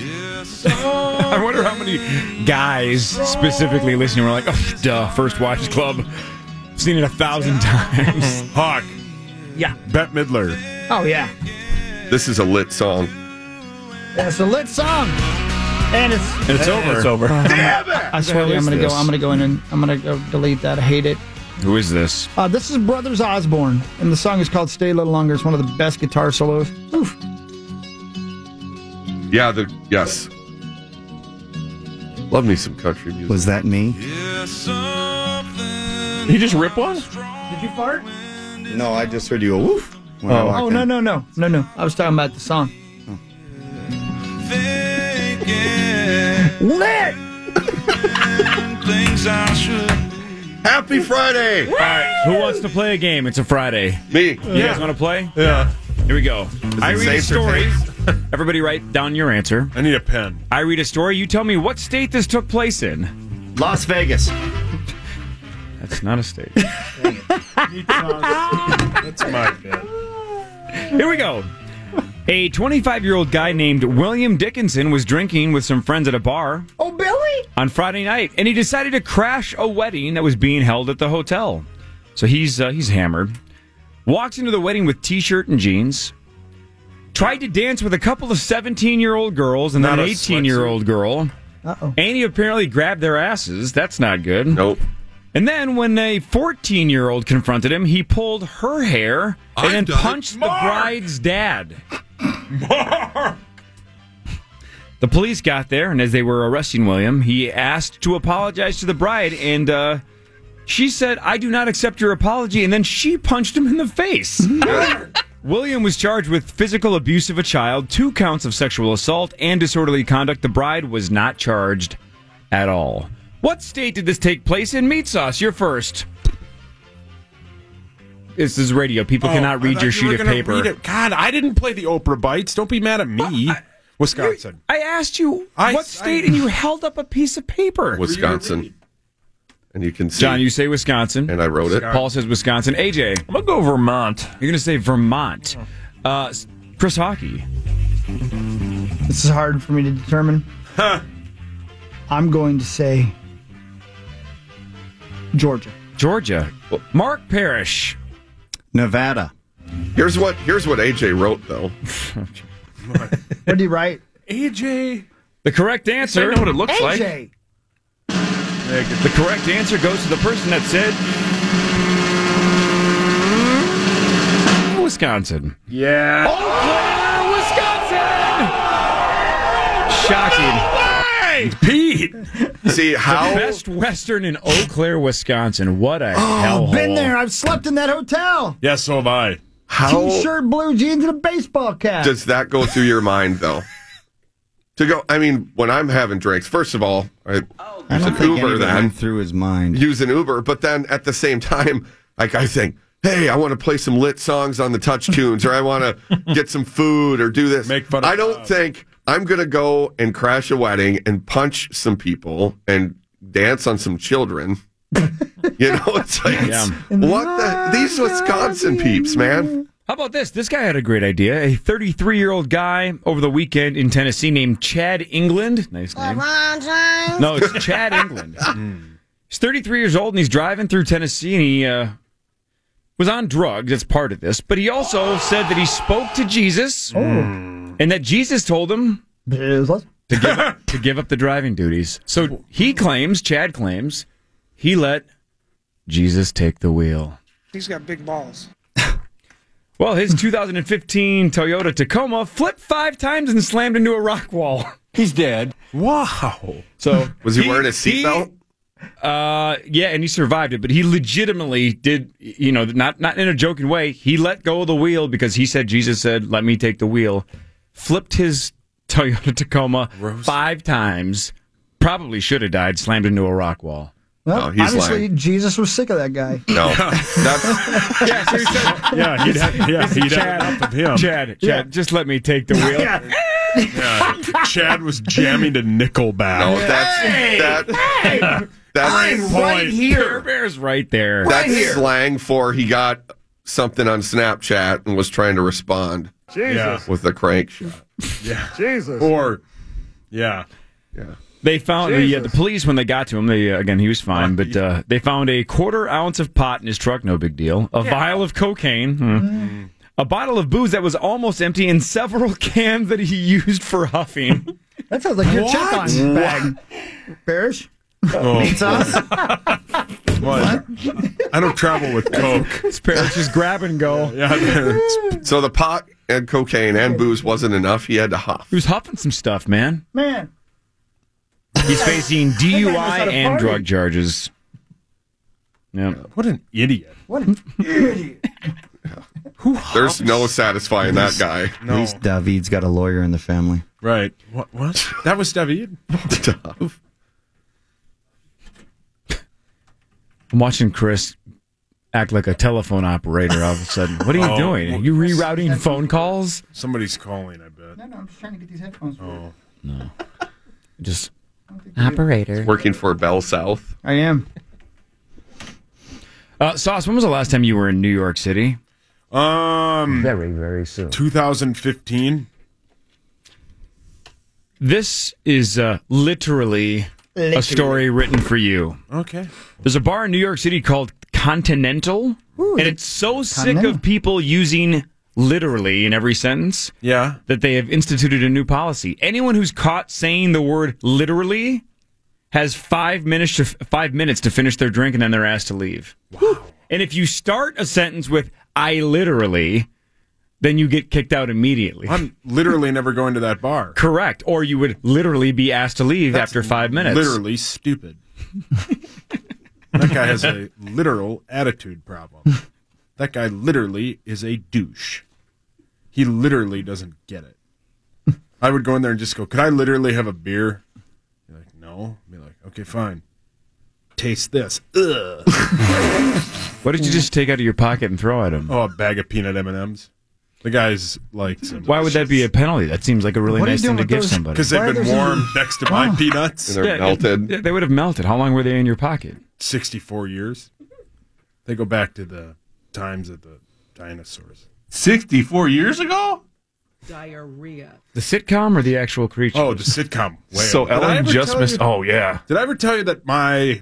I wonder how many guys specifically listening were like, oh, duh, First Wives Club. Seen it 1,000 times. Hawk. Yeah. Bette Midler. Oh, yeah. This is a lit song. Yeah, it's a lit song. And it's over. It's over. Damn it! I swear to you, I'm gonna go in and I'm gonna go delete that. I hate it. Who is this? This is Brothers Osborne, and the song is called "Stay a Little Longer." It's one of the best guitar solos. Oof. Yeah, yes. Love me some country music. Was that me? You just rip one? Did you fart? No, I just heard you go woof. when I walked in. No. I was talking about the song. Lit! Happy Friday! All right, who wants to play a game? It's a Friday. Me. You guys want to play? Yeah. Here we go. I read a safe or story. Everybody write down your answer. I need a pen. I read a story. You tell me what state this took place in. Las Vegas. That's not a state. That's my bet. Here we go. A 25-year-old guy named William Dickinson was drinking with some friends at a bar. Oh, Billy? On Friday night, and he decided to crash a wedding that was being held at the hotel. So he's hammered. Walks into the wedding with t-shirt and jeans. Tried to dance with a couple of 17-year-old girls and then an 18-year-old girl. Uh-oh. And he apparently grabbed their asses. That's not good. Nope. And then when a 14-year-old confronted him, he pulled her hair and then punched the bride's dad. The police got there, and as they were arresting William, he asked to apologize to the bride, and she said, "I do not accept your apology," and then she punched him in the face. William was charged with physical abuse of a child, 2 counts of sexual assault, and disorderly conduct. The bride was not charged at all. What state did this take place in? Meat Sauce, you're first. This is radio. People cannot read your sheet of paper. God, I didn't play the Oprah Bites. Don't be mad at me. Wisconsin. I asked you what state, and you held up a piece of paper. Wisconsin. And you can see. John, you say Wisconsin. And I wrote it. Paul says Wisconsin. AJ. I'm going to go Vermont. You're going to say Vermont. Chris Hockey. This is hard for me to determine. I'm going to say Georgia. Georgia. Mark Parrish. Nevada. Here's what AJ wrote, though. What did he write? AJ. The correct answer. I know what it looks AJ. The correct answer goes to the person that said Wisconsin. Yeah. Eau Claire, Wisconsin. Shocking. Pete. See how The Best Western in Eau Claire, Wisconsin. What a hellhole. Been there. I've slept in that hotel. Yeah, so have I. how T-shirt, blue jeans, and a baseball cap. does that go through your mind, though? To go, I mean, when I'm having drinks, first of all, I use I don't an think Uber anyone then. went through his mind. Use an Uber, but then at the same time, like I think, hey, I want to play some lit songs on the Touch Tunes, or I want to get some food or do this. Make fun of I don't think I'm going to go and crash a wedding and punch some people and dance on some children. You know, it's like, what the? These Wisconsin peeps, man. How about this? This guy had a great idea. A 33-year-old guy over the weekend in Tennessee named Chad England. Nice name. LeBron James. No, it's Chad England. He's 33 years old, and he's driving through Tennessee, and he was on drugs. That's part of this. But he also said that he spoke to Jesus, and that Jesus told him to give up the driving duties. So he claims, Chad claims, he let Jesus take the wheel. He's got big balls. Well, his 2015 Toyota Tacoma flipped 5 times and slammed into a rock wall. He's dead. Wow. So Was he wearing a seatbelt? Yeah, and he survived it, but he legitimately did, you know, not in a joking way. He let go of the wheel because he said, Jesus said, let me take the wheel. Flipped his Toyota Tacoma 5 times. Probably should have died, slammed into a rock wall. Well, he's obviously, lying. Jesus was sick of that guy. No. That's, Yeah, so he said, he'd have enough of him. Chad, just let me take the wheel. Yeah. Chad was jamming to Nickelback. no, that's I'm right Bear Bear's right there. that's slang for he got something on Snapchat and was trying to respond Yeah. with a crank shot. Yeah. Jesus. Or, yeah. They found the police when they got to him. They again, he was fine, but they found a 1/4 ounce of pot in his truck. No big deal. A vial of cocaine, a bottle of booze that was almost empty, and several cans that he used for huffing. That sounds like your check-on bag. Parrish? Oh. Meat sauce? What? I don't travel with Coke. This Parrish just grab and go. Yeah. So the pot and cocaine and booze wasn't enough. He had to huff. He was huffing some stuff, man. Man. He's facing DUI and drug charges. Yeah. What an idiot. What an idiot. There's no satisfying that guy. At least David's got a lawyer in the family. Right. What? That was David? I'm watching Chris act like a telephone operator all of a sudden. What are you doing? Are you rerouting phone calls? Somebody's calling, I bet. No, I'm just trying to get these headphones. Oh. No. Just operator. Working for Bell South. I am. Sauce, when was the last time you were in New York City? Very, very soon. 2015. This is literally a story written for you. Okay. There's a bar in New York City called Continental, and it's so sick of people using literally in every sentence that they have instituted a new policy. Anyone who's caught saying the word literally has 5 minutes to finish their drink, and then they're asked to leave. Wow. And if you start a sentence with "I literally," then you get kicked out immediately. I'm literally never going to that bar. Correct. Or you would literally be asked to leave after 5 minutes. Literally stupid. That guy has a literal attitude problem. That guy literally is a douche. He literally doesn't get it. I would go in there and just go, could I literally have a beer? Be like, no. Be like, okay, fine. Taste this. Ugh. What did you just take out of your pocket and throw at him? Oh, a bag of peanut M&Ms. The guy's like... Why would that be a penalty? That seems like a really nice thing to give somebody. Because they've been warmed next to my peanuts. And they're melted. They would have melted. How long were they in your pocket? 64 years. They go back to the times of the dinosaurs. 64 years ago? Diarrhea. The sitcom or the actual creature? Oh, the sitcom. So Ellen just missed... Oh, yeah. Did I ever tell you that my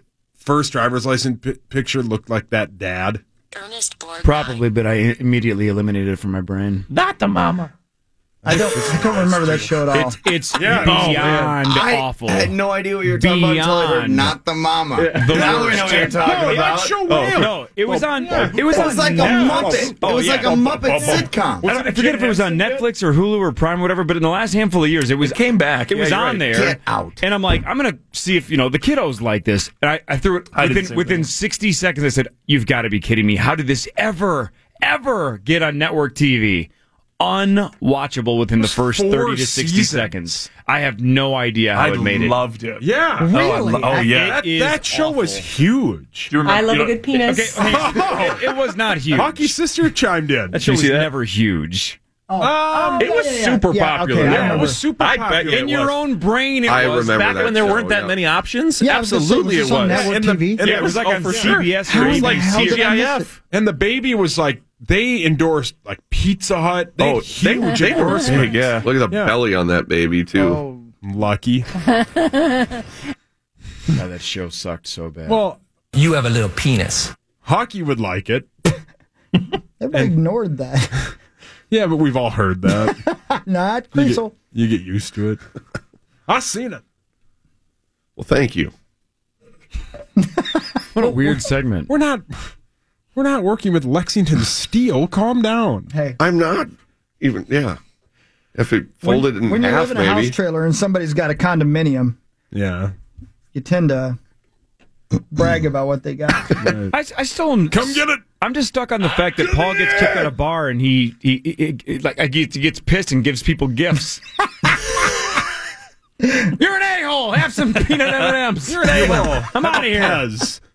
first driver's license picture looked like that dad? Probably, but I immediately eliminated it from my brain. Not the mama. I don't remember that show at all. It's beyond awful. I had no idea what you were talking about until I heard Not the Mama. Now we know what you're talking about. That show No, it was on. It was like a Muppet. It was like a Muppet sitcom. I forget if it was on Netflix or Hulu or Prime or whatever, but in the last handful of years, it came back. It was on there. Get out. And I'm like, I'm going to see if, the kiddos like this. And I threw it within 60 seconds. I said, you've got to be kidding me. How did this ever get on network TV? Unwatchable within the first 30 to 60 seconds. I have no idea how it made it. I loved it. Yeah. Really? Yeah. That show was huge. Do you remember, I love a good penis. Okay, it was not huge. Hockey sister chimed in. That show was never huge. It was super popular. Okay, it was super popular. I bet you in your own brain, it I was. remember Back that when there show, weren't that many options? Yeah, absolutely it was on network TV. It was like on CBS or It was like CGIF. And the baby was like, they endorsed like Pizza Hut. They had huge endorsements. Yeah. Look at the belly on that baby, too. Oh, lucky. That show sucked so bad. Well, you have a little penis. Hockey would like it. Everybody ignored that. Yeah, but we've all heard that. Not Creasel. You get used to it. I've seen it. Well, thank you. What a weird segment. We're not working with Lexington Steel. Calm down. Hey, I'm not even, If it folded in when you half, live in a maybe. house trailer and somebody's got a condominium, Yeah. you tend to brag about what they got. I still am. Come get it. I'm just stuck on the fact that Paul gets kicked out of a bar and he gets pissed and gives people gifts. You're an a-hole. Have some peanut M&Ms. You're an a-hole. I'm out of here.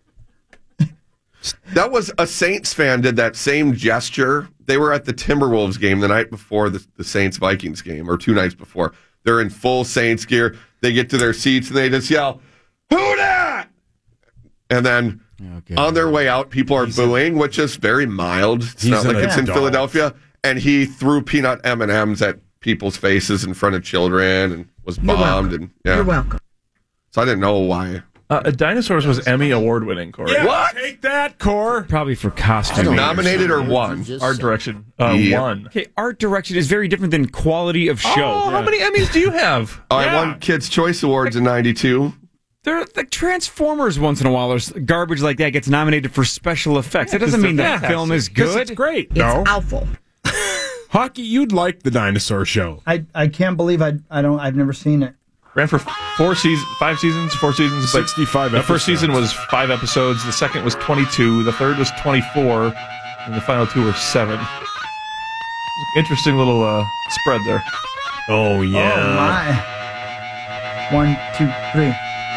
That was a Saints fan did that same gesture. They were at the Timberwolves game the night before the Saints-Vikings game, or 2 nights before. They're in full Saints gear. They get to their seats and they just yell, "Who dat?" And then on their way out, people are booing, which is very mild. It's not like it's in Philadelphia. And he threw peanut M&Ms at people's faces in front of children and was bombed. And You're welcome. So I didn't know why. Dinosaurs was Emmy award-winning, Corey. Yeah, What? Take that, Core. Probably for costume. Nominated or won? Art direction Yeah. won. Okay, art direction is very different than quality of show. Oh, how many Emmys do you have? I won Kids' Choice Awards in '92. There, like Transformers, once in a while, there's garbage like that gets nominated for special effects. That doesn't mean the film is good. It's great. It's awful. Hockey, you'd like the dinosaur show. I can't believe I've never seen it. Ran for 5 seasons, 4 seasons. But 65 the first episodes. season was 5 episodes. The second was 22. The third was 24. And the final 2 were 7. Interesting little spread there. Oh, yeah. Oh, my. 1, 2, 3.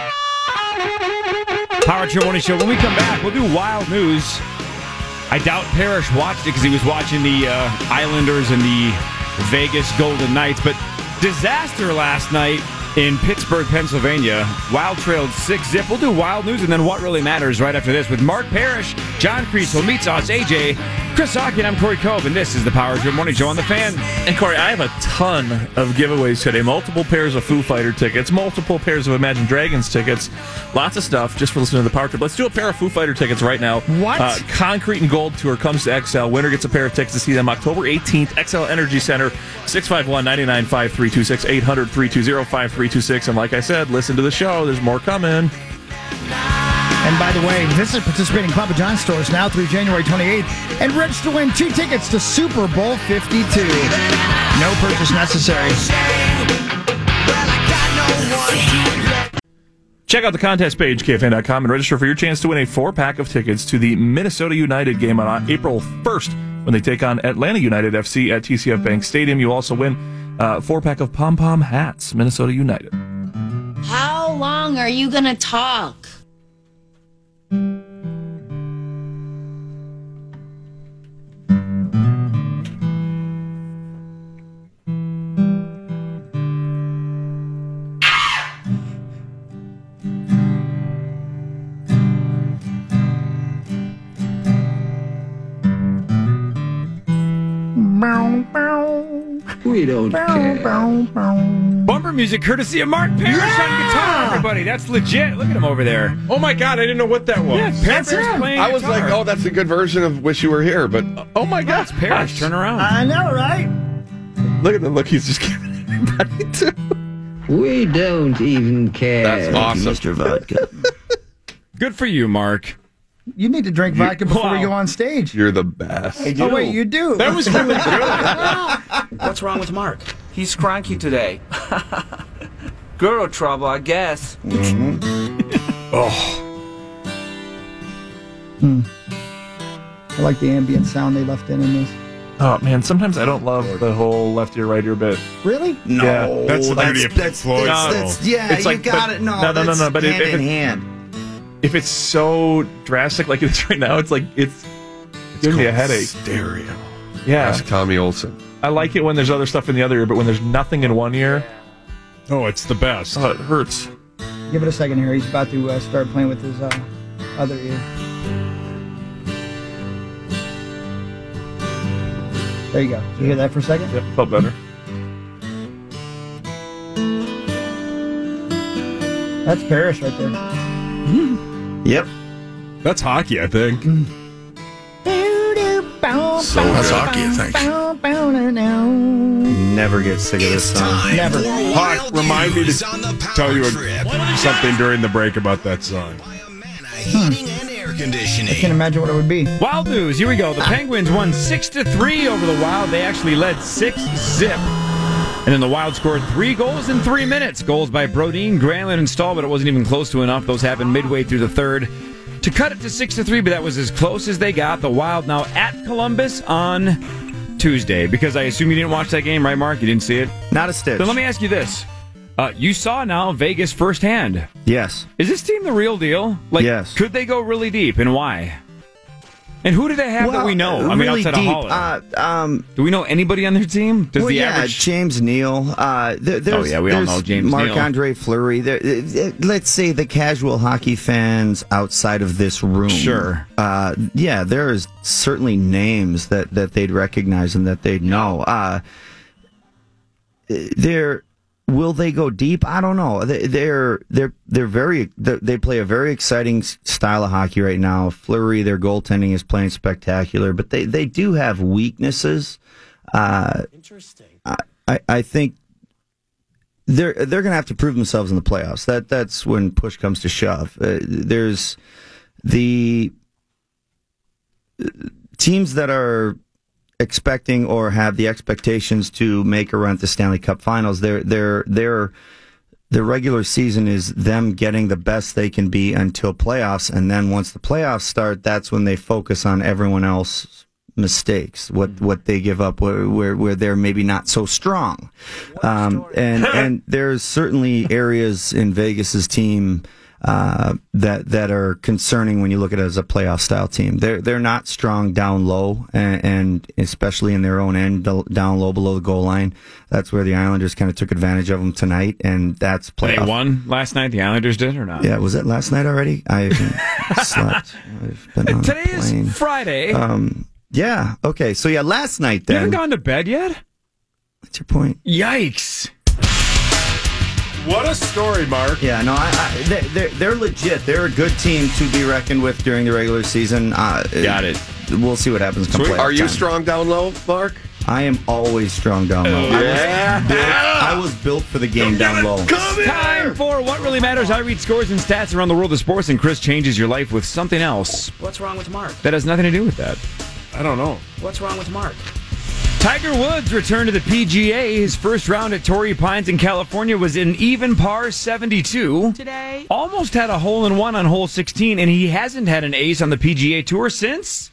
Power Trip Morning Show. When we come back, we'll do wild news. I doubt Parrish watched it because he was watching the Islanders and the Vegas Golden Knights. But disaster last night in Pittsburgh, Pennsylvania. Wild trailed 6-0. We'll do wild news and then what really matters right after this with Mark Parrish, John Creasel, Meat Sauce, AJ, Chris Hawkins, I'm Corey Cove, and this is the Power Trip Morning Show on The Fan. And Corey, I have a ton of giveaways today. Multiple pairs of Foo Fighter tickets, multiple pairs of Imagine Dragons tickets, lots of stuff just for listening to the Power Trip. Let's do a pair of Foo Fighter tickets right now. What? Concrete and Gold Tour comes to XL. Winner gets a pair of tickets to see them October 18th. XL Energy Center, 651-99-5326, 800-320-5326. And like I said, listen to the show. There's more coming. And by the way, visit participating Papa John's stores now through January 28th and register to win 2 tickets to Super Bowl 52. No purchase necessary. Check out the contest page, KFN.com, and register for your chance to win a 4-pack of tickets to the Minnesota United game on April 1st when they take on Atlanta United FC at TCF Bank Stadium. You also win a 4-pack of pom-pom hats, Minnesota United. How long are you going to talk? We don't care. Bumper music courtesy of Mark Parrish on guitar, everybody. That's legit. Look at him over there. Oh my God, I didn't know what that was. Yeah, Parrish playing I was guitar. like, oh, that's a good version of Wish You Were Here, but oh my God. That's Parrish. Turn around. I know, right? Look at the look he's just giving everybody too. We don't even care. That's awesome. Mr. Vodka. Good for you, Mark. You need to drink vodka before we go on stage. You're the best. Oh, wait, you do? That was really good. What's wrong with Mark? He's cranky today. Girl trouble, I guess. I like the ambient sound they left in this. Oh man, sometimes I don't love the whole left ear, right ear bit. Really? No, Yeah. That's the beauty of Pink Floyd. Yeah, It's you like- got but- it. No, no, that's but hand if in it- hand. If it's so drastic like it is right now, it's giving me a headache. Stereo. Yeah, Ask Tommy Olsen. I like it when there's other stuff in the other ear, but when there's nothing in one ear, Oh, it's the best. it hurts. Give it a second here. He's about to start playing with his other ear. There you go. Did you hear that for a second? Yep, felt better. That's Parrish right there. Yep. That's hockey, I think. So That's hockey, I think. Never get sick of this song. Never. Hawk, remind me to tell you something during the break about that song. Heating and air I conditioning. can't imagine what it would be. Wild news. Here we go. The Penguins won 6-3 over the Wild. They actually led 6-zip. And then the Wild scored 3 goals in 3 minutes. Goals by Brodin, Granlund, and Stahl, but it wasn't even close to enough. Those happened midway through the third to cut it to 6-3, but that was as close as they got. The Wild now at Columbus on Tuesday. Because I assume you didn't watch that game, right, Mark? You didn't see it? Not a stitch. So let me ask you this. You saw now Vegas firsthand. Yes. Is this team the real deal? Like, Yes. Could they go really deep, and why? And who do they have that we know? I mean, really outside deep. of Holland. Do we know anybody on their team? Does Well, the yeah, average... James Neal. Oh, yeah, we all know James Neal. Marc-Andre Fleury. Let's say the casual hockey fans outside of this room. Sure. Yeah, there is certainly names that they'd recognize and that they'd know. Will they go deep? I don't know. They're very. They play a very exciting style of hockey right now. Fleury, their goaltending is playing spectacular, but they do have weaknesses. Interesting. I think they're going to have to prove themselves in the playoffs. That's when push comes to shove. There's the teams that are expecting or have the expectations to make a run at the Stanley Cup Finals. Their regular season is them getting the best they can be until playoffs, and then once the playoffs start, that's when they focus on everyone else's mistakes, what they give up, where they're maybe not so strong. And there's certainly areas in Vegas's team that are concerning when you look at it as a playoff style team. They're not strong down low, and especially in their own end, down low below the goal line. That's where the Islanders kind of took advantage of them tonight, and that's playoff. They won last night. The Islanders did or not? Yeah, was it last night already? I haven't slept. I've been on Today a plane. is Friday. Yeah. Okay. So yeah, last night You then. haven't gone to bed yet? What's your point? Yikes! What a story, Mark. Yeah, no, they're legit. They're a good team to be reckoned with during the regular season. Got it. We'll see what happens. Come playoff Are you time. strong down low, Mark? I am always strong down low. I was built for the game down low. Time for What Really Matters. I read scores and stats around the world of sports, and Chris changes your life with something else What's wrong with Mark? that has nothing to do with that. I don't know. What's wrong with Mark? Tiger Woods returned to the PGA. His first round at Torrey Pines in California was an even par 72. Today. Almost had a hole-in-one on hole 16, and he hasn't had an ace on the PGA Tour since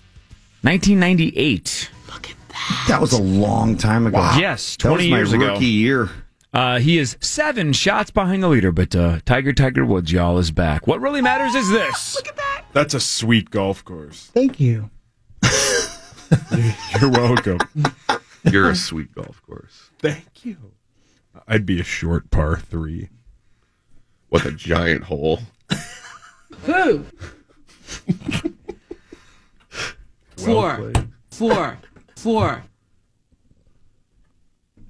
1998. That was a long time ago. Wow. Yes, 20 years that was my ago. rookie year. He is 7 shots behind the leader, but Tiger Woods, y'all, is back. What really matters is this. Look at that. That's a sweet golf course. Thank you. You're welcome. You're a sweet golf course. Thank you. I'd be a short par 3. With a giant hole. Who? Well played. Four.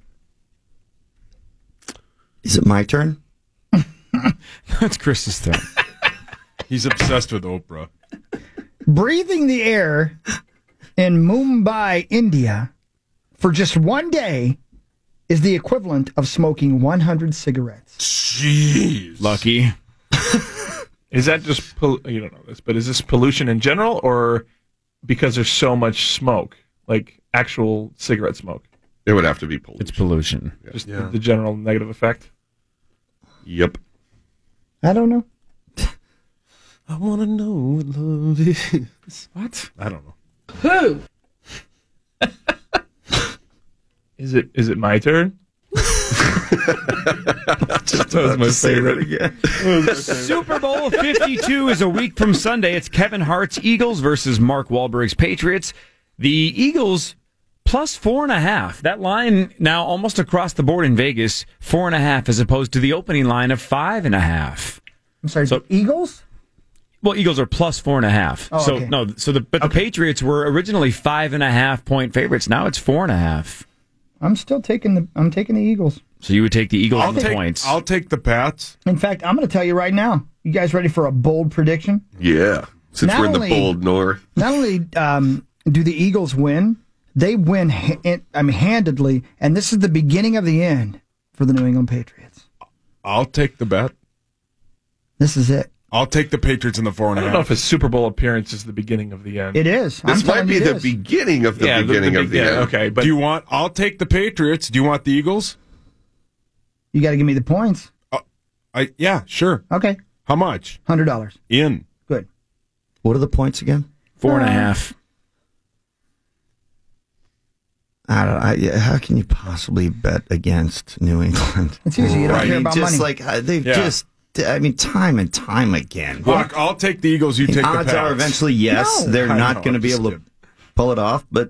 Is it my turn? That's Chris's turn. He's obsessed with Oprah. Breathing the air in Mumbai, India, for just one day is the equivalent of smoking 100 cigarettes. Jeez. Lucky. Is that just, you don't know this, but is this pollution in general or because there's so much smoke, like actual cigarette smoke? It would have to be pollution. It's pollution. Just the general negative effect? Yep. I don't know. I want to know what love is. What? I don't know. Who? Is it my turn? Just That was my favorite. again. Super Bowl 52 is a week from Sunday. It's Kevin Hart's Eagles versus Mark Wahlberg's Patriots. The Eagles plus 4.5. That line now almost across the board in Vegas, 4.5 as opposed to the opening line of 5.5. I'm sorry, the Eagles? Well, Eagles are plus 4.5. Oh, so okay. no, the Patriots were originally 5.5 point favorites. Now it's 4.5. I'm still taking the Eagles. So you would take the Eagles on the points. I'll take the Pats. In fact, I'm going to tell you right now. You guys ready for a bold prediction? Yeah. Since Not we're in the only- bold north. Not only do the Eagles win, they win handedly, and this is the beginning of the end for the New England Patriots. I'll take the bet. This is it. I'll take the Patriots in the 4.5. I don't know if a Super Bowl appearance is the beginning of the end. It is. This might be the beginning of the beginning of the end. Okay, but I'll take the Patriots. Do you want the Eagles? You got to give me the points. Yeah, sure. Okay. How much? $100. In. Good. What are the points again? 4.5. I don't. How can you possibly bet against New England? It's easy. You don't care about just money. like they've just. I mean, time and time again. Look, I'll take the Eagles. You take the odds Pats. are eventually yes, No. they're I not know, going to be just able to pull it off. But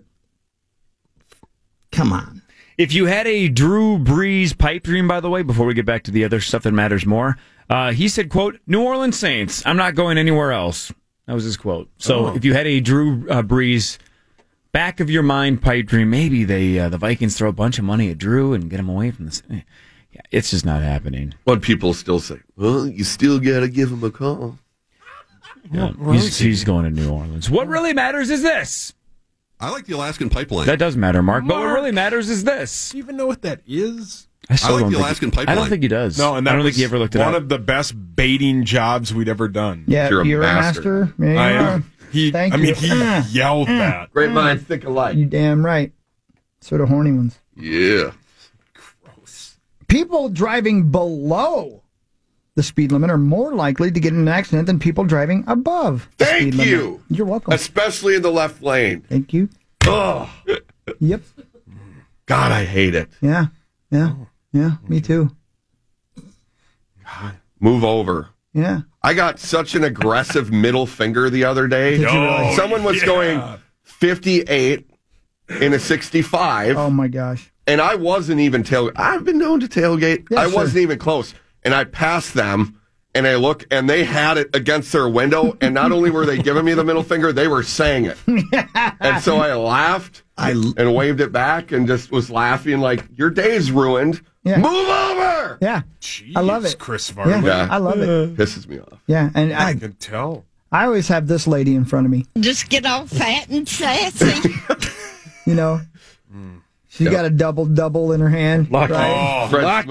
come on. If you had a Drew Brees pipe dream, by the way, before we get back to the other stuff that matters more, he said, quote, New Orleans Saints, I'm not going anywhere else. That was his quote. So if you had a Drew Brees back of your mind pipe dream, maybe the Vikings throw a bunch of money at Drew and get him away from this. Yeah, it's just not happening. But people still say, well, you still got to give him a call. Yeah, he's going to New Orleans. What really matters is this. I like the Alaskan pipeline. That does matter, Mark. But what really matters is this. Do you even know what that is? I still like don't the think Alaskan he- pipeline. I don't think he does. No, and I that don't think was he ever looked it one up. of the best baiting jobs we'd ever done. Yeah, you're a master. Yeah, you I are. am. He yelled that. Great minds think alike. You damn right. Sort of horny ones. Yeah. People driving below the speed limit are more likely to get in an accident than people driving above the Thank speed you. limit. You're welcome. Especially in the left lane. Thank you. Oh, Yep. God, I hate it. Yeah. Yeah. Yeah. Me too. Move over. Yeah. I got such an aggressive middle finger the other day. Did you really? Someone was going 58 in a 65. Oh my gosh. And I wasn't even I've been known to tailgate. Yeah, I sure. wasn't even close. And I passed them, and I look, and they had it against their window. And not only were they giving me the middle finger, they were saying it. And so I laughed and waved it back and just was laughing like, your day's ruined. Yeah. Move over! Yeah. I love it. Chris Farley. Yeah. I love it. Pisses me off. Yeah. And I can tell. I always have this lady in front of me. Just get all fat and sassy. You know, she's got a double in her hand. Lucky. Right? Oh, Fred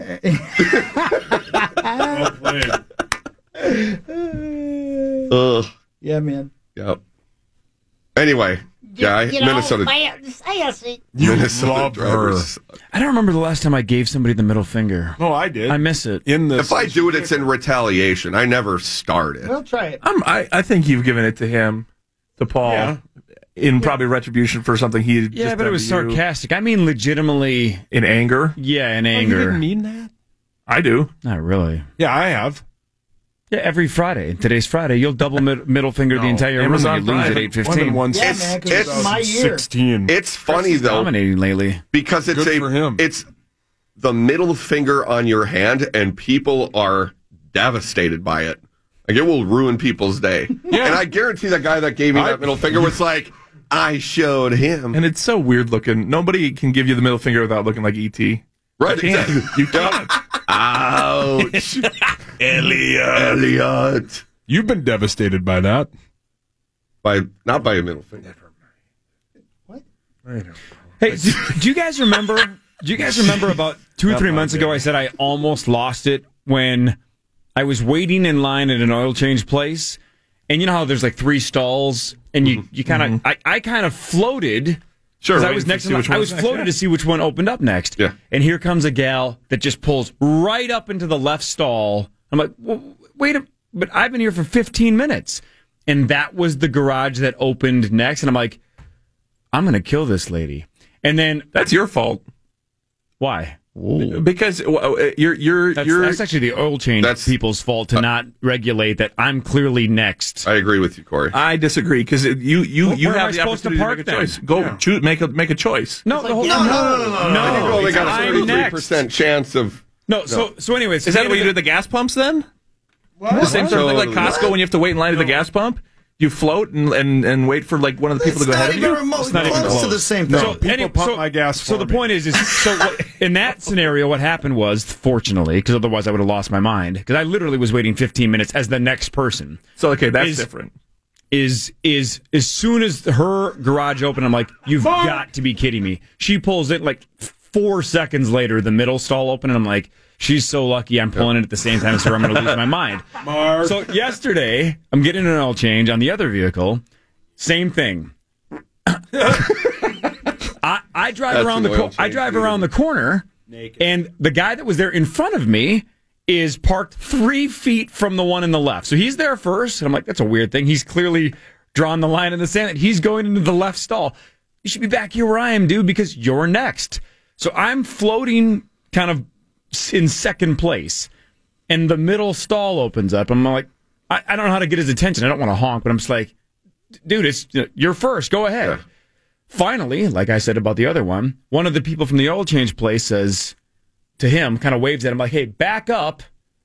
Smoot. Ugh. Yeah, man. Yep. Anyway, guy, Minnesota. fat and sassy. Minnesota love drivers. I don't remember the last time I gave somebody the middle finger. No, I did. I miss it. If I do it, it's in retaliation. I never start it. We'll try it. I think you've given it to him, to Paul, Yeah. in probably retribution for something he had Yeah, just but it done was to you. sarcastic. I mean, legitimately. In anger? Yeah, in Oh, you anger. didn't mean that? I do. Not really. Yeah, I have. Yeah, every Friday. Today's Friday. You'll double middle finger the entire Amazon room and you lose at Prime. 8:15. Once Yeah, man, 'cause it's my year. 16. It's funny, Chris is though, dominating lately. because it's Good for him. it's the middle finger on your hand, and people are devastated by it. Like, it will ruin people's day. Yeah. And I guarantee the guy that gave me that middle finger was like, I showed him. And it's so weird looking. Nobody can give you the middle finger without looking like E.T. Right, You can't. exactly. You can't. Ouch. Elliot. You've been devastated by that. Not by a middle finger. Hey, do you guys remember? Do you guys remember about 2 or 3 months ago? I said I almost lost it when I was waiting in line at an oil change place, and you know how there's like 3 stalls, and you kind of I kind of floated. Sure, I was next. I was floated to see which one opened up next. Yeah, and here comes a gal that just pulls right up into the left stall. I'm like, well, wait but I've been here for 15 minutes, and that was the garage that opened next, and I'm like, I'm gonna kill this lady. And then that's your fault. Why? Ooh. Because you're that's actually the oil change people's fault to not regulate that. I'm clearly next. I agree with you, Corey. I disagree because you where have the opportunity to make a choice. Go choose, make a choice. No, no. I think we only got a 33% chance of. No. So anyways, is that what you do at the gas pumps then? What? The same sort of thing like Costco when you have to wait in line at the gas pump. You float and wait for like one of the people to go ahead of you. It's not even close to the same thing. So, my gas so the point is in that scenario, what happened was, fortunately, because otherwise I would have lost my mind, because I literally was waiting 15 minutes as the next person. So okay, that's different. Is as soon as her garage opened, I'm like, you've got to be kidding me. She pulls it like 4 seconds later, the middle stall open, and I'm like, she's so lucky I'm pulling it at the same time as her. I'm going to lose my mind. Mark. So yesterday, I'm getting an oil change on the other vehicle. Same thing. I drive around the corner, and the guy that was there in front of me is parked 3 feet from the one in the left. So he's there first, and I'm like, that's a weird thing. He's clearly drawn the line in the sand. He's going into the left stall. You should be back here where I am, dude, because you're next. So I'm floating kind of in second place, and the middle stall opens up. I'm like, I don't know how to get his attention. I don't want to honk, but I'm just like, dude, you're first. Go ahead. Yeah. Finally, like I said about the other one of the people from the oil change place says to him, kind of waves at him like, hey, back up,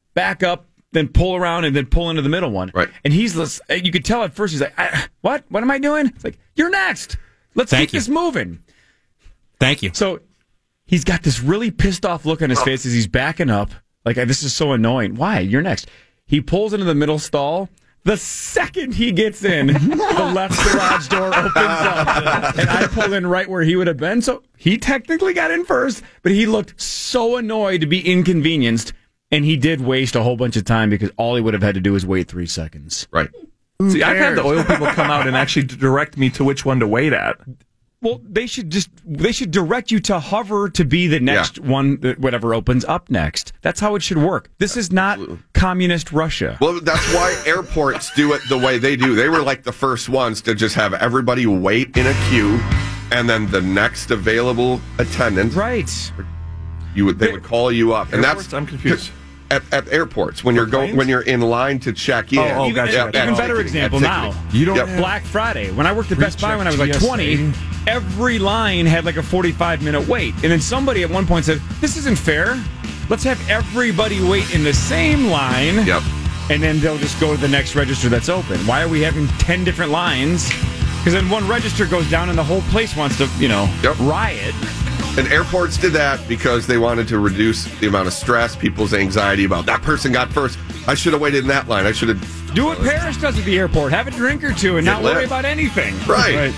then pull around and then pull into the middle one. Right. And you could tell at first he's like, what? What am I doing? It's like, you're next. Let's keep this moving. Thank you. So he's got this really pissed off look on his face as he's backing up. Like, this is so annoying. Why? You're next. He pulls into the middle stall. The second he gets in, the left garage door opens up. And I pulled in right where he would have been. So he technically got in first, but he looked so annoyed to be inconvenienced. And he did waste a whole bunch of time because all he would have had to do was wait 3 seconds. Right. See, I've had the oil people come out and actually direct me to which one to wait at. Well, they should direct you to hover to be the next one, whatever opens up next. That's how it should work. This is not communist Russia. Well, that's why airports do it the way they do. They were like the first ones to just have everybody wait in a queue, and then the next available attendant. Right. They would call you up, and airports? I'm confused. At airports when you're in line to check in. Gotcha. Even better example now. You don't Black Friday. When I worked at Best Buy when I was like 20, every line had like a 45-minute wait. And then somebody at one point said, this isn't fair. Let's have everybody wait in the same line. Yep. And then they'll just go to the next register that's open. Why are we having 10 different lines? Because then one register goes down and the whole place wants to, riot. And airports did that because they wanted to reduce the amount of stress, people's anxiety about that person got first. I should have waited in that line. I should have. Do what Paris does at the airport. Have a drink or two and not worry about anything. Right.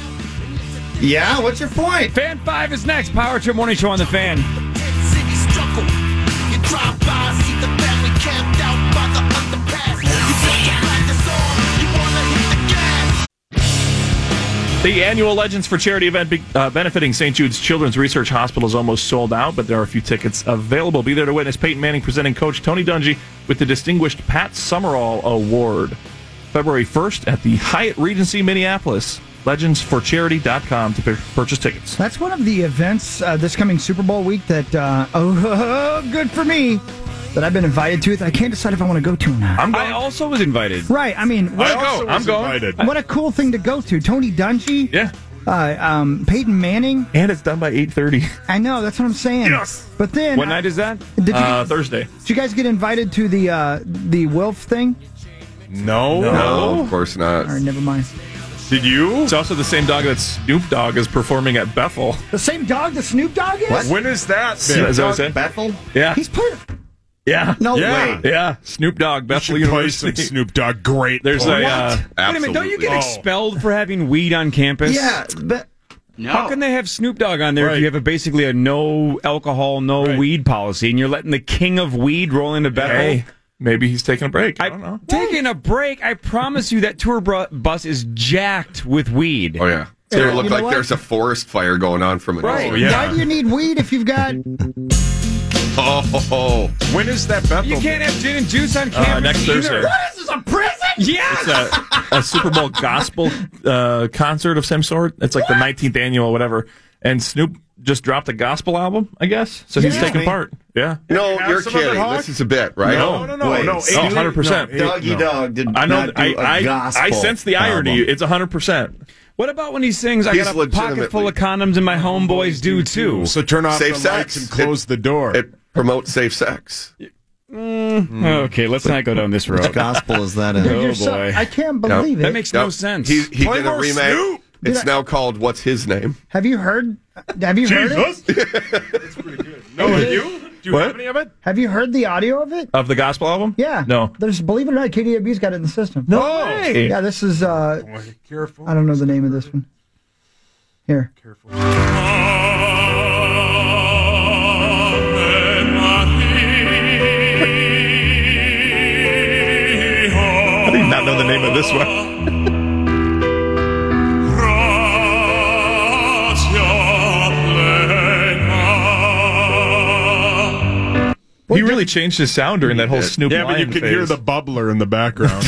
Yeah, what's your point? Fan 5 is next. Power Trip Morning Show on the Fan. The annual Legends for Charity event benefiting St. Jude's Children's Research Hospital is almost sold out, but there are a few tickets available. Be there to witness Peyton Manning presenting Coach Tony Dungy with the distinguished Pat Summerall Award. February 1st at the Hyatt Regency, Minneapolis. Legendsforcharity.com to purchase tickets. That's one of the events this coming Super Bowl week that, good for me, that I've been invited to. I can't decide if I want to go to or not. I also was invited. Right. I mean, I'm going. What a cool thing to go to. Tony Dungy. Yeah. Peyton Manning. And it's done by 8:30. I know. That's what I'm saying. Yes. But then. What night is that? Thursday. Did you guys get invited to the Wilf thing? No, of course not. All right, never mind. Did you? It's also the same dog that Snoop Dogg is performing at Bethel. The same dog that Snoop Dogg is? What? When is that? Is that what I said? Bethel? Yeah. He's part of... Yeah. No Yeah. way. Yeah. Snoop Dogg, Bethel You should play University. some Snoop Dogg. Great. There's poem. a Wait a minute, don't you get expelled for having weed on campus? Yeah, but How can they have Snoop Dogg on there if you have basically a no alcohol, no weed policy, and you're letting the king of weed roll into Bethel? Hey, maybe he's taking a break. I don't know. Taking a break? I promise you that tour bus is jacked with weed. Oh, yeah. It's going to look like there's a forest fire going on from it. right. Why do you need weed if you've got? Oh, when is that Bethel? You can't have gin and juice on campus next either. Thursday. What is this, a prison? Yes! It's a Super Bowl gospel concert of some sort. It's like the 19th annual, whatever. And Snoop just dropped a gospel album, I guess. So he's taking part. Yeah. No, you're kidding. This is a bit, right? No. Wait, no, 100%. Doggy Dog did I know. not do a gospel I sense the irony. album. It's 100%. What about when he sings, I He's got a pocket full of condoms and my homeboys do too? So turn off Safe the sex. lights and close the door. It promotes safe sex. Okay, let's not go down this road. Which gospel is that in? Oh, You're so- boy. I can't believe it. That makes no sense. He Play did a more remake. Snoop. It's now called What's His Name? Have you heard? Have you heard it? That's pretty good. No, you? Do you have any of it? Have you heard the audio of it? Of the gospel album? Yeah. No. There's, believe it or not, KDW's got it in the system. No way. Yeah, this is. Careful. I don't know the name of this one. Here. Careful. I do not know the name of this one. He really changed his sound during that whole Snoop Yeah, but you Lion can phase. hear the bubbler in the background.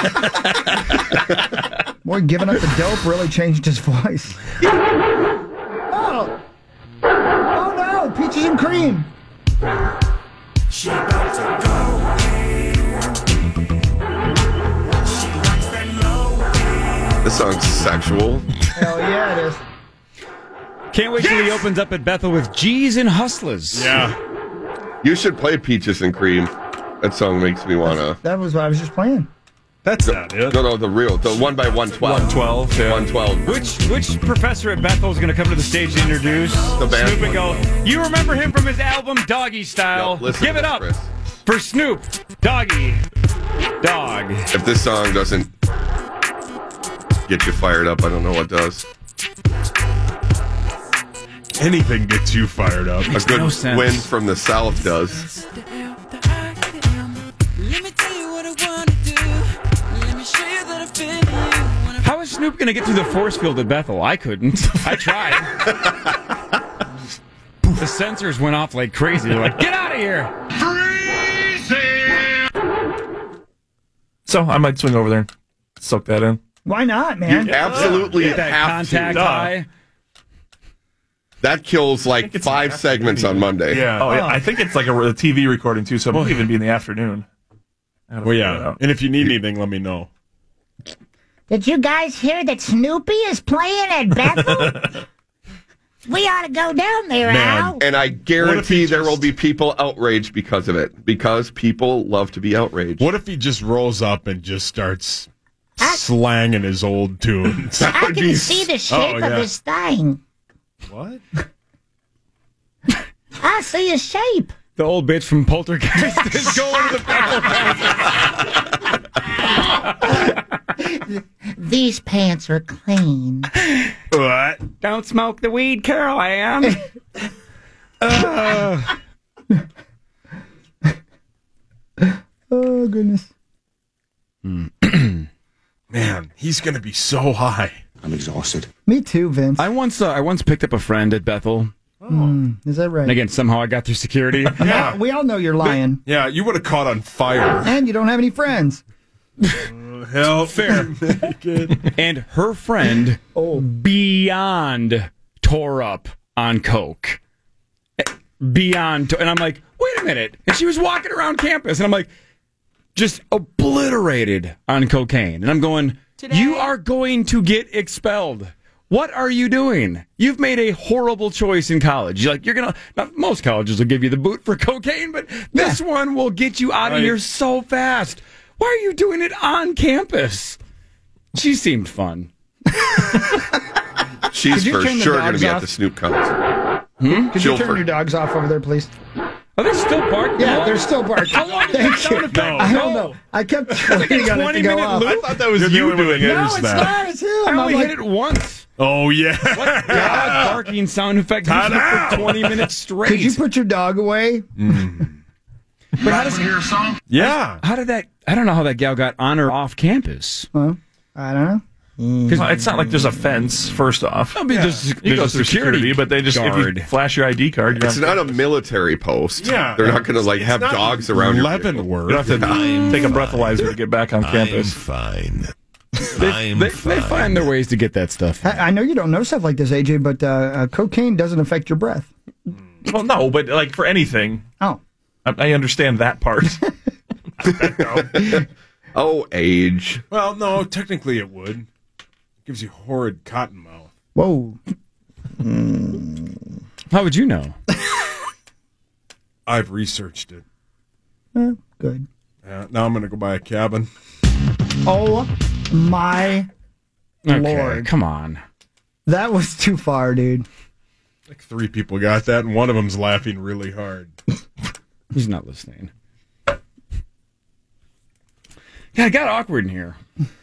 Boy, giving up the dope really changed his voice. Oh! Oh no! Peaches and cream! She about to go in. She likes that low. This song's sexual. Hell yeah, it is. Can't wait till he opens up at Bethel with G's and Hustlers. Yeah. You should play Peaches and Cream. That song makes me want to... That was what I was just playing. That's not it. No, the real. The 1 by 112. 112. Yeah. 112. Which professor at Bethel is going to come to the stage to introduce The band Snoop and one. go, you remember him from his album Doggy Style. No, listen Give to it this, up Chris. for Snoop, Doggy, Dog. If this song doesn't get you fired up, I don't know what does. Anything gets you fired up. A good no sense. wind from the south does. Let me tell you what I want to do. Let me show you that I feel you. How is Snoop going to get through the force field at Bethel? I couldn't. I tried. The sensors went off like crazy. They're like, get out of here. So I might swing over there and soak that in. Why not, man? You absolutely Get that have contact to. high. That kills like 5 segments on Monday. Yeah. Oh, yeah. I think it's like a TV recording too, so it might even be in the afternoon. Well, yeah. And if you need anything, let me know. Did you guys hear that Snoopy is playing at Bethel? We ought to go down there, Al. And I guarantee there will be people outraged because of it. Because people love to be outraged. What if he just rolls up and just starts slanging his old tunes? I can see the shape of his thing. What? I see his shape. The old bitch from Poltergeist is going to the These pants are clean. What? Don't smoke the weed, Carol Ann. Oh, goodness. Man, he's going to be so high. I'm exhausted. Me too, Vince. I once picked up a friend at Bethel. Is that right? And again, somehow I got through security. Yeah. We all know you're lying. Yeah, you would have caught on fire. And you don't have any friends. Hell, fair. And her friend beyond tore up on coke. Beyond. And I'm like, wait a minute. And she was walking around campus. And I'm like, just obliterated on cocaine. And I'm going, you are going to get expelled. What are you doing? You've made a horrible choice in college. You're gonna. Not most colleges will give you the boot for cocaine, but this one will get you out of here so fast. Why are you doing it on campus? She seemed fun. She's Could you for turn the sure going to dogs be off? at the Snoop concert. Could you She'll turn for- your dogs off over there, please? Are they still barking? Yeah, they're still barking. How long is Thank that sound you. effect? I don't know. I kept waiting on it to go off. I thought that was you doing it. No, it's not. It's him. I only I'm hit it once. Oh, yeah. What God barking sound effect for 20 minutes straight? Could you put your dog away? But how does hear a song? Yeah. How did that? I don't know how that gal got on or off campus. Well, I don't know. Well, it's not like there's a fence, first off. I mean, You go through security, but they just, if guard. you flash your ID card, you're It's not a military post. Yeah. They're not going to have not dogs around your vehicle. Leavenworth. you don't have to take a breathalyzer to get back on campus. Fine. They find their ways to get that stuff. I know you don't know stuff like this, AJ, but cocaine doesn't affect your breath. Well, no, but like for anything. Oh. I understand that part. Oh, age. Well, no, technically it would. It gives you horrid cotton mouth. Whoa. How would you know? I've researched it. Good. Now I'm going to go buy a cabin. Oh, my Lord. Come on. That was too far, dude. Like 3 people got that, and one of them's laughing really hard. He's not listening. Yeah, it got awkward in here.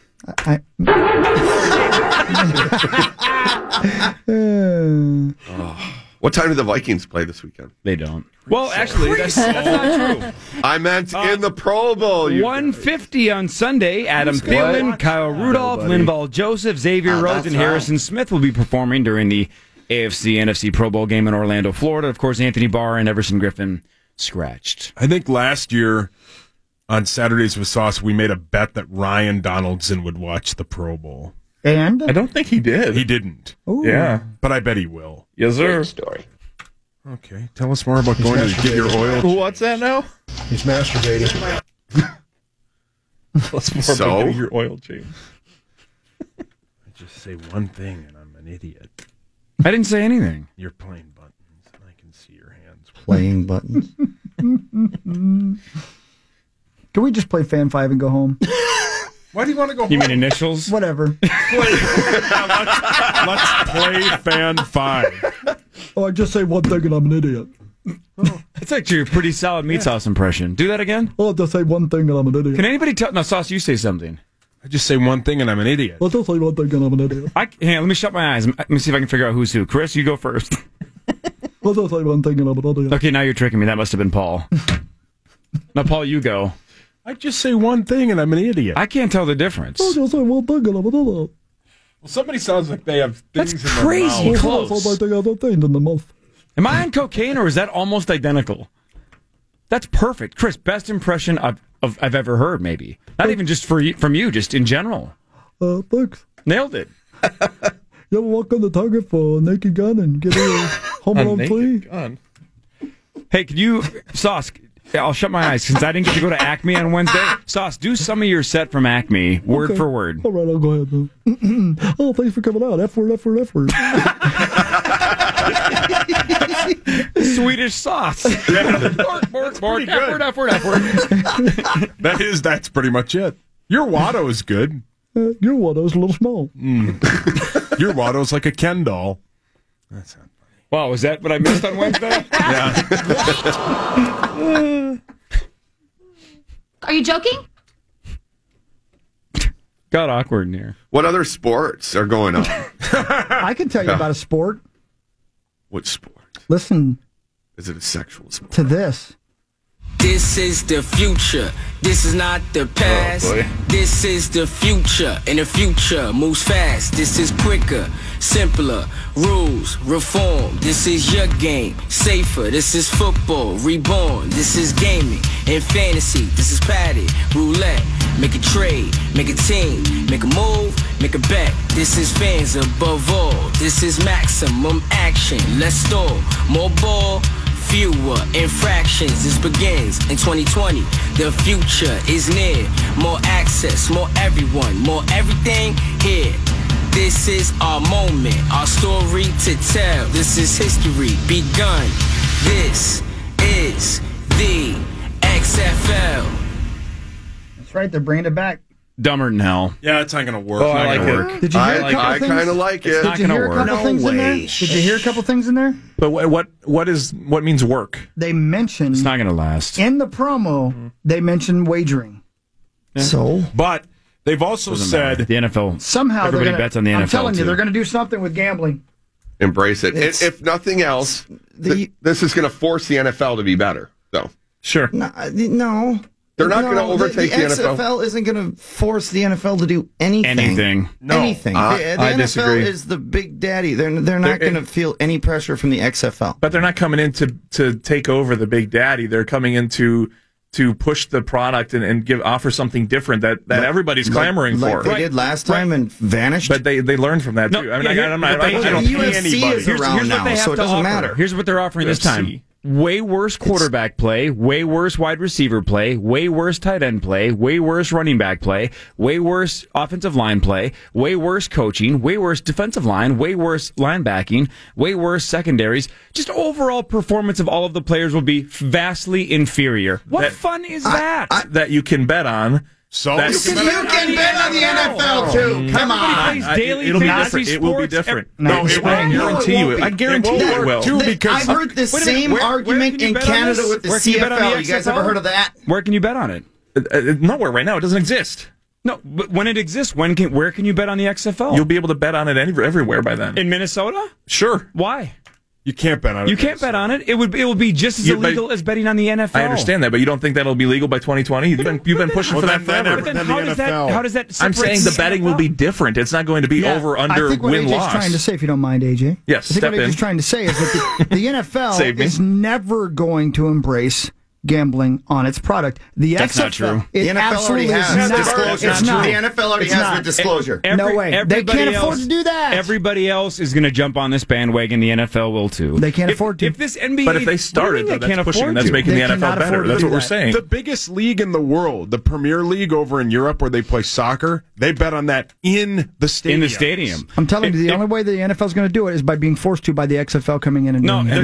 What time do the Vikings play this weekend? They don't. Well, actually, that's not true. I meant in the Pro Bowl. 1:50 on Sunday. Adam Thielen, Kyle Rudolph, Linval Joseph, Xavier Rhodes, and Harrison Smith will be performing during the AFC-NFC Pro Bowl game in Orlando, Florida. Of course, Anthony Barr and Everson Griffin scratched. I think last year on Saturdays with Sauce, we made a bet that Ryan Donaldson would watch the Pro Bowl. And? I don't think he did. He didn't. Ooh. Yeah. But I bet he will. Yes, sir. Great story. Okay. Tell us more about going to get your oil. What's that now? He's masturbating. Let's more So? about getting your oil change. I just say one thing and I'm an idiot. I didn't say anything. You're playing buttons and I can see your hands. Playing buttons. Can we just play Fan 5 and go home? Why do you want to go home? You mean initials? Whatever. Let's play Fan 5. Oh, I just say one thing and I'm an idiot. It's actually a pretty solid meat sauce impression. Do that again? I'll just say one thing and I'm an idiot. Can anybody tell? No, Sauce, you say something. I just say one thing and I'm an idiot. I'll just say one thing and I'm an idiot. Hang on, let me shut my eyes. Let me see if I can figure out who's who. Chris, you go first. I'll just say one thing and I'm an idiot. Okay, now you're tricking me. That must have been Paul. Now, Paul, you go. I just say one thing and I'm an idiot. I can't tell the difference. I'll just say one thing and I'm an idiot. Well, somebody sounds like they have things That's in crazy their mouth. close. I think I have a thing in the mouth. Am I on cocaine or is that almost identical? That's perfect. Chris, best impression I've ever heard, maybe. Not even just from you, just in general. Thanks. Nailed it. You ever walk on the Target for a naked gun and get a home run plea? Gun. Hey, could you, Sauce, I'll shut my eyes since I didn't get to go to Acme on Wednesday. Sauce, do some of your set from Acme, word for word. All right, I'll go ahead then. Oh, thanks for coming out. F word, F word, F word. Swedish sauce. Bork, bork, bork, F word, F word, F word. That's pretty much it. Your Watto is good. Your Watto's a little small. Your Watto's like a Ken doll. That's not funny. Wow, was that what I missed on Wednesday? Yeah. Are you joking? Got awkward in here. What other sports are going on? I can tell you about a sport. What sport? Listen Is it a sexual sport? to this. This is the future. This is not the past. Oh, boy. This is the future. And the future moves fast. This is quicker, simpler. Rules, reform. This is your game. Safer. This is football. Reborn. This is gaming and fantasy. This is padded. Roulette. Make a trade. Make a team. Make a move. Make a bet. This is fans above all. This is maximum action. Let's store. More ball. Fewer infractions. This begins in 2020. The future is near. More access, more everyone, more everything here. This is our moment, our story to tell. This is history begun. This is the XFL. That's right, they're bringing it back. dumber than hell. Yeah, it's not going to work. Oh, I like it. Did you hear a couple I things? kind of like it. Did you hear a couple things in there? Did you hear a couple things in there? But what means work? They mentioned It's not going to last. in the promo. They mentioned wagering. So, But they've also said the NFL. Somehow everybody they're gonna, bets on the NFL. I'm telling you, too. they're going to do something with gambling. Embrace it. If nothing else, this is going to force the NFL to be better. So sure. No. They're not going to overtake the NFL. XFL isn't going to force the NFL to do anything. No. Anything. I The NFL disagree. is the big daddy. They're not going to feel any pressure from the XFL. But they're not coming in to take over the big daddy. They're coming in to push the product and offer something different that everybody's clamoring for. Like they did last time and vanished. But they learned from that too. I don't the UFC is around now, so it doesn't matter. Here's what they're offering this time. Way worse quarterback play, way worse wide receiver play, way worse tight end play, way worse running back play, way worse offensive line play, way worse coaching, way worse defensive line, way worse linebacking, way worse secondaries. Just overall performance of all of the players will be vastly inferior. What fun is that? That you can bet on. So you can bet on the NFL too. Come on. It'll be different. It will be different. No, it will. I guarantee you. I guarantee you it will. I've heard the same argument in Canada with the CFL. You guys ever heard of that? Where can you bet on it? Nowhere right now. It doesn't exist. No, but when it exists, where can you bet on the XFL? You'll be able to bet on it everywhere by then. In Minnesota? Sure. Why? You can't bet on it. You can't bet on it. It will be just as illegal as betting on the NFL. I understand that, but you don't think that'll be legal by 2020? You've been pushing for that forever. But then how does that I'm saying the betting will be different. It's not going to be over, under, I think what win, AJ's loss. trying to say, if you don't mind, AJ. Yes, I think step what AJ's in. trying to say is that the NFL is never going to embrace gambling on its product. The That's XFL, not true. The NFL already has disclosure. It's not. The NFL already has the disclosure. No way. They can't afford to do that. Everybody else is going to jump on this bandwagon. The NFL will too. They can't afford to. If this NBA, But if they started, they that's can't pushing. afford That's to. making They the NFL cannot better. afford to That's do what we're that. saying. The biggest league in the world, the Premier League over in Europe, where they play soccer, they bet on that in the stadium. In the stadium. I'm telling you, the only way the NFL is going to do it is by being forced to by the XFL coming in and doing it. The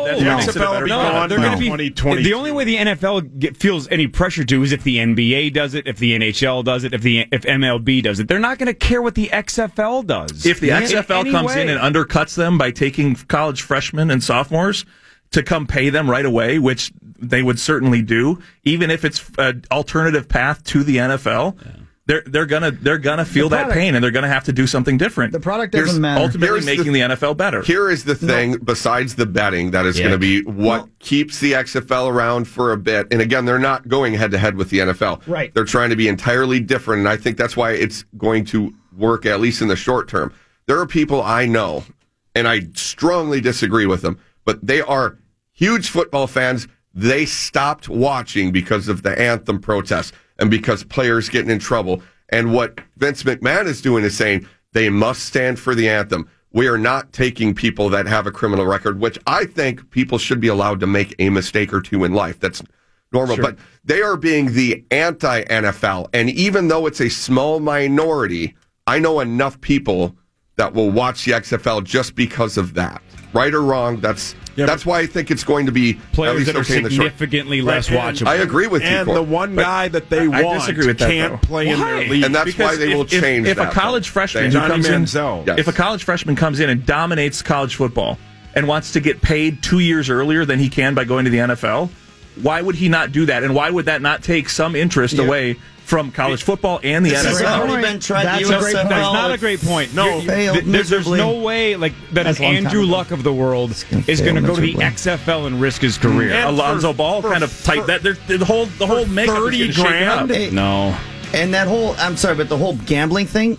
XFL will be gone by 2020. The only way the NFL feels any pressure to is if the NBA does it, if the NHL does it, if MLB does it. They're not going to care what the XFL does. If the XFL comes in and undercuts them by taking college freshmen and sophomores to come pay them right away, which they would certainly do, even if it's an alternative path to the NFL, they're gonna feel that pain, and they're gonna have to do something different. The product doesn't matter. Ultimately, making the NFL better. Here is the thing, besides the betting, that is going to be what keeps the XFL around for a bit. And again, they're not going head-to-head with the NFL. Right. They're trying to be entirely different, and I think that's why it's going to work, at least in the short term. There are people I know, and I strongly disagree with them, but they are huge football fans. They stopped watching because of the anthem protests and because players getting in trouble. And what Vince McMahon is doing is saying they must stand for the anthem. We are not taking people that have a criminal record, which I think people should be allowed to make a mistake or two in life. That's normal. Sure. But they are being the anti-NFL. And even though it's a small minority, I know enough people that will watch the XFL just because of that. Right or wrong, that's why I think it's going to be players at least that are okay in the short. significantly less watchable. I agree with you. And Cor. the one guy that they I want disagree with that, can't though. play in their league. And that's why they will change if that. a college freshman who Johnny comes in, Manziel. Yes. if a college freshman comes in and dominates college football and wants to get paid 2 years earlier than he can by going to the NFL, why would he not do that? And why would that not take some interest away from college football and the This has NFL? already been tried. That's The a great USFL, point. That's not a great point. No, failed there's miserably. no way like that That's an a long time Andrew ago. Luck of the world is going to go to the XFL and risk his career. And Alonzo Ball kind of tight. That the whole makeup is 30 getting shaken grand? up. Hey, No. And that whole, I'm sorry, but the whole gambling thing,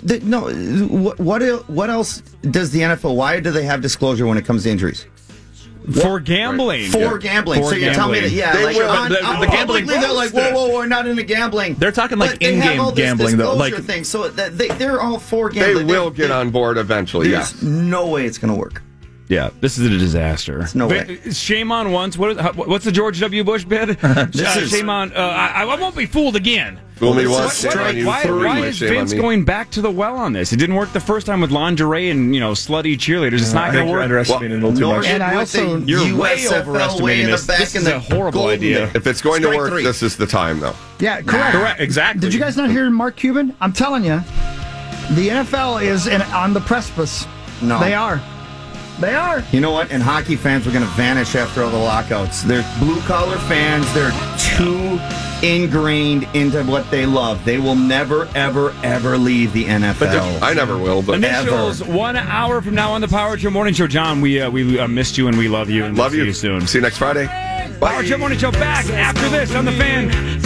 what else does the NFL, why do they have disclosure when it comes to injuries? For gambling. For gambling. For So you're telling me that, gambling. They like, will, on, but on the gambling publicly, they're like, whoa, we're not into gambling. They're talking like But they have in-game all this gambling, though. disclosure Like thing, so that they're all for They gambling. will get on board eventually, There's no way it's going to work. Yeah, this is a disaster. No way. Shame on once. What's the George W. Bush bid? Shame on. I won't be fooled again. Fool me once, shame on you. Why is Vince going back to the well on this? It didn't work the first time with lingerie and slutty cheerleaders. It's not going to work. Underestimating a little too much. And I also, you're way overestimating this. This is a horrible idea. If it's going to work, this is the time, though. Yeah, correct. Correct, exactly. Did you guys not hear Mark Cuban? I'm telling you, the NFL is on the precipice. No. They are. They are. You know what? And hockey fans are going to vanish after all the lockouts. They're blue-collar fans. They're too ingrained into what they love. They will never, ever, ever leave the NFL. I never will. But Initials, 1 hour from now on the Power Trip Morning Show. John, we missed you and we love you. And love we'll you. See you soon. See you next Friday. Power Trip Morning Show back after this on The Fan.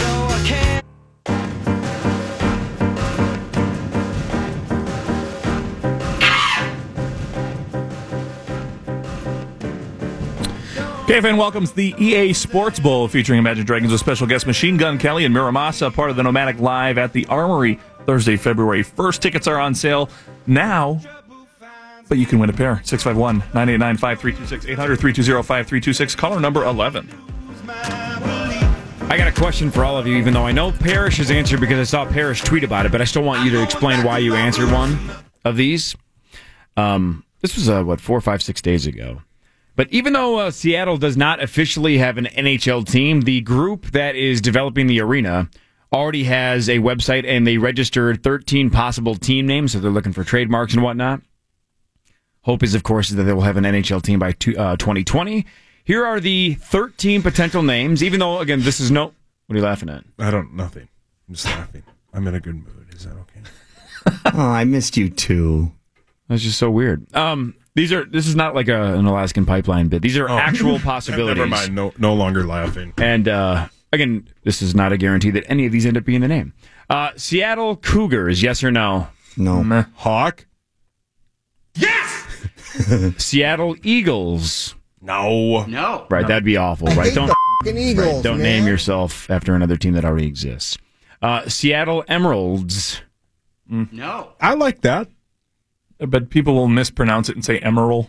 KFN welcomes the EA Sports Bowl featuring Imagine Dragons with special guest Machine Gun Kelly and Miramasa, part of the Nomadic Live at the Armory Thursday, February 1st. Tickets are on sale now, but you can win a pair. 651-989-5326, 800-320-5326, caller number 11. I got a question for all of you, even though I know Parrish's answer because I saw Parrish tweet about it, but I still want you to explain why you answered one of these. This was, 4, 5, 6 days ago. But even though Seattle does not officially have an NHL team, the group that is developing the arena already has a website, and they registered 13 possible team names, so they're looking for trademarks and whatnot. Hope is, of course, that they will have an NHL team by 2020. Here are the 13 potential names, even though, again, this is no... What are you laughing at? Nothing. I'm just laughing. I'm in a good mood. Is that okay? Oh, I missed you too. That's just so weird. This is not like an Alaskan pipeline bid. These are actual possibilities. Never mind. No longer laughing. And again, this is not a guarantee that any of these end up being the name. Seattle Cougars, yes or no? No. Hawk? Yes! Seattle Eagles. No. Right, that'd be awful, right? Don't Eagles. Don't name yourself after another team that already exists. Seattle Emeralds. No. I like that. But people will mispronounce it and say Emerald.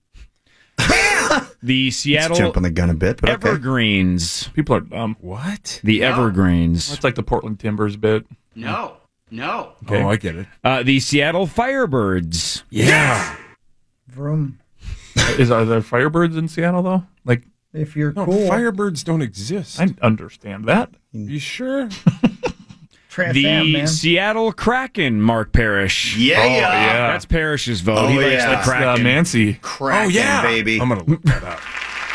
The Seattle jumping the gun a bit, but Evergreens. Okay. People are dumb. What? The Evergreens. That's like the Portland Timbers bit. No. Okay. Oh, I get it. The Seattle Firebirds. Yeah. Vroom. Are there Firebirds in Seattle, though? Like, if you're No, cool. Firebirds don't exist. I understand that. You sure? Trans The Am, man. Seattle Kraken, Mark Parrish. Yeah. That's Parrish's vote. He likes the Kraken. Nancy. Kraken, baby. I'm going to look that up.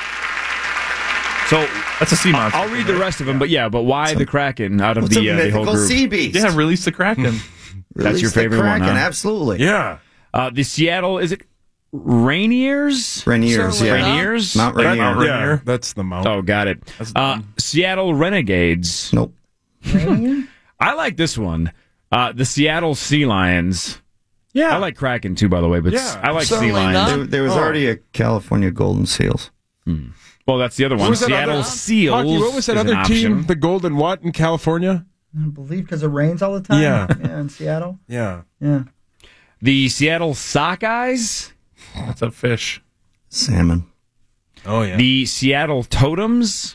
So that's a sea monster. I'll read the rest of them, but why the Kraken out of the whole group? Sea beast. Yeah, release the Kraken. That's your favorite Kraken, one, huh? Absolutely. Yeah. The Seattle, is it Rainiers? Rainiers, yeah. Rainiers? Mount Rainier. Yeah, that's the mount. Oh, got it. Seattle Renegades. Nope. I like this one. The Seattle Sea Lions. Yeah. I like Kraken too, by the way, but I like Sea Lions. There was already a California Golden Seals. Well, that's the other one. Seattle Seals. Hockey, what was that other team? The Golden what in California? I believe because it rains all the time. Yeah. In Seattle. Yeah. The Seattle Sockeyes. That's a fish. Salmon. Oh, yeah. The Seattle Totems.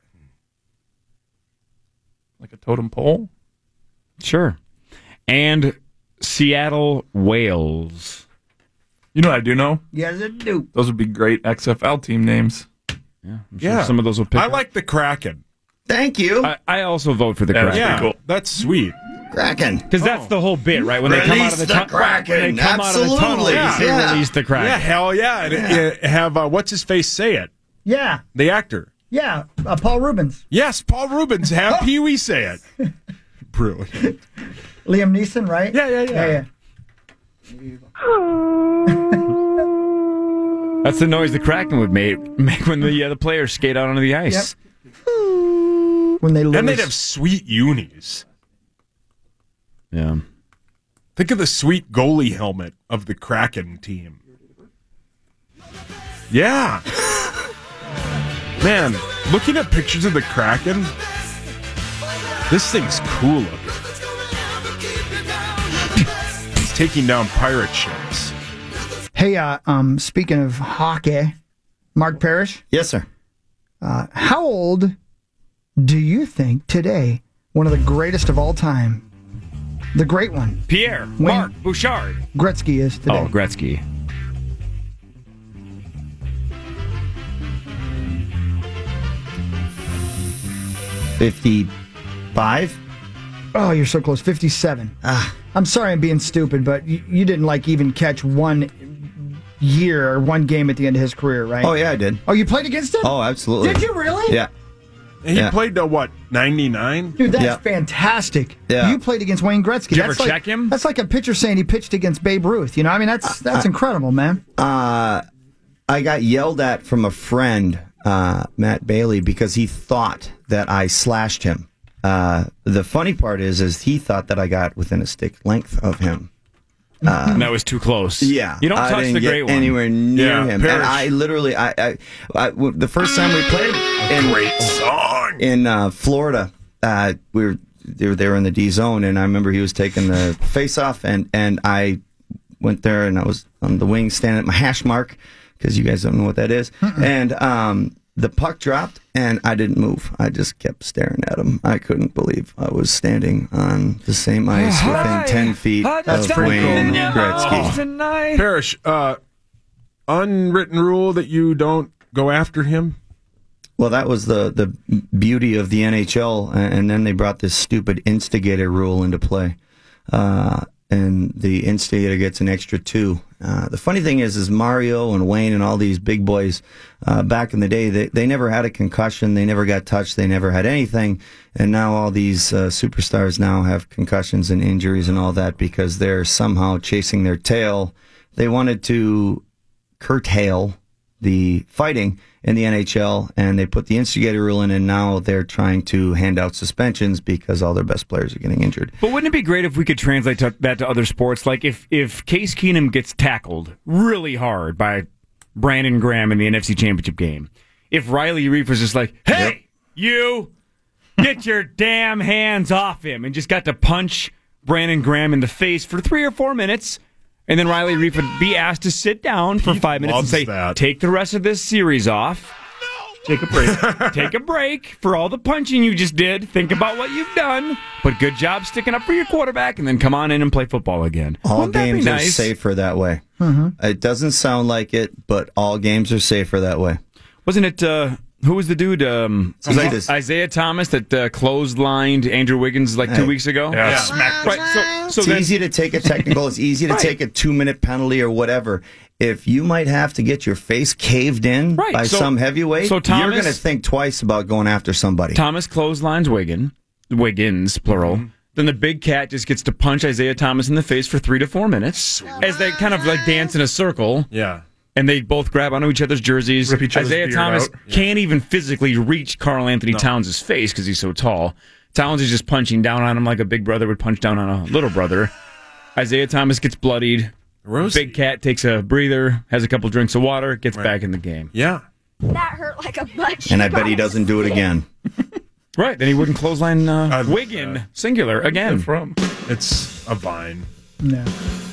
Like a totem pole? Sure. And Seattle Whales. You know what I do know? Yes, it do. Those would be great XFL team names. Yeah, I'm sure some of those will pick I up. like the Kraken. Thank you. I also vote for the Kraken. Yeah, cool. That's sweet. Kraken. Because that's the whole bit, right? When they come out of the Kraken. when they come out of the tunnel, Absolutely. you say Yeah. release the Kraken. Yeah, hell yeah. And have, what's his face say it? Yeah. The actor. Yeah. Paul Rubens. Yes, Paul Rubens. Have Pee Wee say it. Brilliant. Liam Neeson, right? Yeah. That's the noise the Kraken would make when the players skate out onto the ice. When they lose. And they'd have sweet unis. Yeah. Think of the sweet goalie helmet of the Kraken team. Yeah. Man, looking at pictures of the Kraken, this thing's cool looking. It's taking down pirate ships. Hey, speaking of hockey, Mark Parrish. Yes, sir. How old do you think today one of the greatest of all time, the great one, Marc Bouchard, Gretzky is today? Oh, Gretzky. $55? Oh, you're so close. 57. I'm sorry I'm being stupid, but you didn't even catch one year or one game at the end of his career, right? Oh, yeah, I did. Oh, you played against him? Oh, absolutely. Did you really? Yeah. And he played to, 99? Dude, that's fantastic. Yeah. You played against Wayne Gretzky. Did you ever check him? That's like a pitcher saying he pitched against Babe Ruth. You know, I mean, that's incredible, man. I got yelled at from a friend, Matt Bailey, because he thought that I slashed him. The funny part is he thought that I got within a stick length of him. And that was too close. Yeah, You don't touch I didn't the get great one. anywhere near him. Parrish. And I literally, I the first time we played in Florida, they were there in the D zone, and I remember he was taking the face off, and I went there, and I was on the wing standing at my hash mark, because you guys don't know what that is. And the puck dropped, and I didn't move. I just kept staring at him. I couldn't believe I was standing on the same ice within 10 feet of Wayne Gretzky. Parrish, unwritten rule that you don't go after him? Well, that was the beauty of the NHL, and then they brought this stupid instigator rule into play. And the instigator gets an extra 2. The funny thing is Mario and Wayne and all these big boys back in the day, they never had a concussion, they never got touched, they never had anything, and now all these superstars now have concussions and injuries and all that because they're somehow chasing their tail. They wanted to curtail the fighting in the NHL, and they put the instigator rule in, and now they're trying to hand out suspensions because all their best players are getting injured. But wouldn't it be great if we could translate that to other sports? Like if Case Keenum gets tackled really hard by Brandon Graham in the NFC Championship game, if Riley Reef was just like, hey, you, get your damn hands off him, and just got to punch Brandon Graham in the face for 3 or 4 minutes, and then Riley Reef would be asked to sit down for 5 minutes and say, take the rest of this series off. Take a break. Take a break for all the punching you just did. Think about what you've done. But good job sticking up for your quarterback, and then come on in and play football again. All games are safer that way. It doesn't sound like it, but all games are safer that way. Wasn't it... who was the dude? Isaiah Thomas that clotheslined Andrew Wiggins 2 weeks ago? Yeah. Right. So it's easy to take a technical. It's easy to take a 2-minute penalty or whatever. If you might have to get your face caved in by some heavyweight, you're going to think twice about going after somebody. Thomas clotheslines Wiggins, plural. Mm-hmm. Then the big cat just gets to punch Isaiah Thomas in the face for 3 to 4 minutes as they kind of dance in a circle. Yeah. And they both grab onto each other's jerseys. Rip each other's Isaiah beard Thomas out. can't even physically reach Karl Anthony Towns' face because he's so tall. Towns is just punching down on him like a big brother would punch down on a little brother. Isaiah Thomas gets bloodied. Big cat takes a breather, has a couple drinks of water, gets back in the game. Yeah. That hurt like a butt. And I bet he doesn't do it again. Right, then he wouldn't clothesline Wiggin, singular, again. It's a vine. No.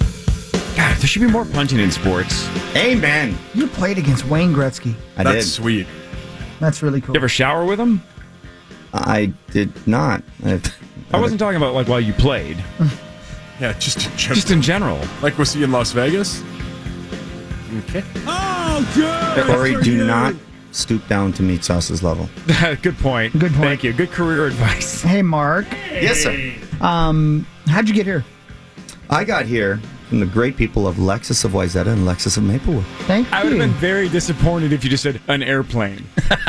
God, there should be more punching in sports. Amen. You played against Wayne Gretzky. That's sweet. That's really cool. You ever shower with him? I did not. I wasn't talking about while you played. Yeah, just in general. Just in general. Like was he in Las Vegas? Okay. Oh, good. Corey, do not stoop down to meat sauce's level. Good point. Good point. Thank you. Good career advice. Hey, Mark. Yes, sir. How'd you get here? I got here from the great people of Lexus of Wayzata and Lexus of Maplewood. Thank you. I would have been very disappointed if you just said an airplane.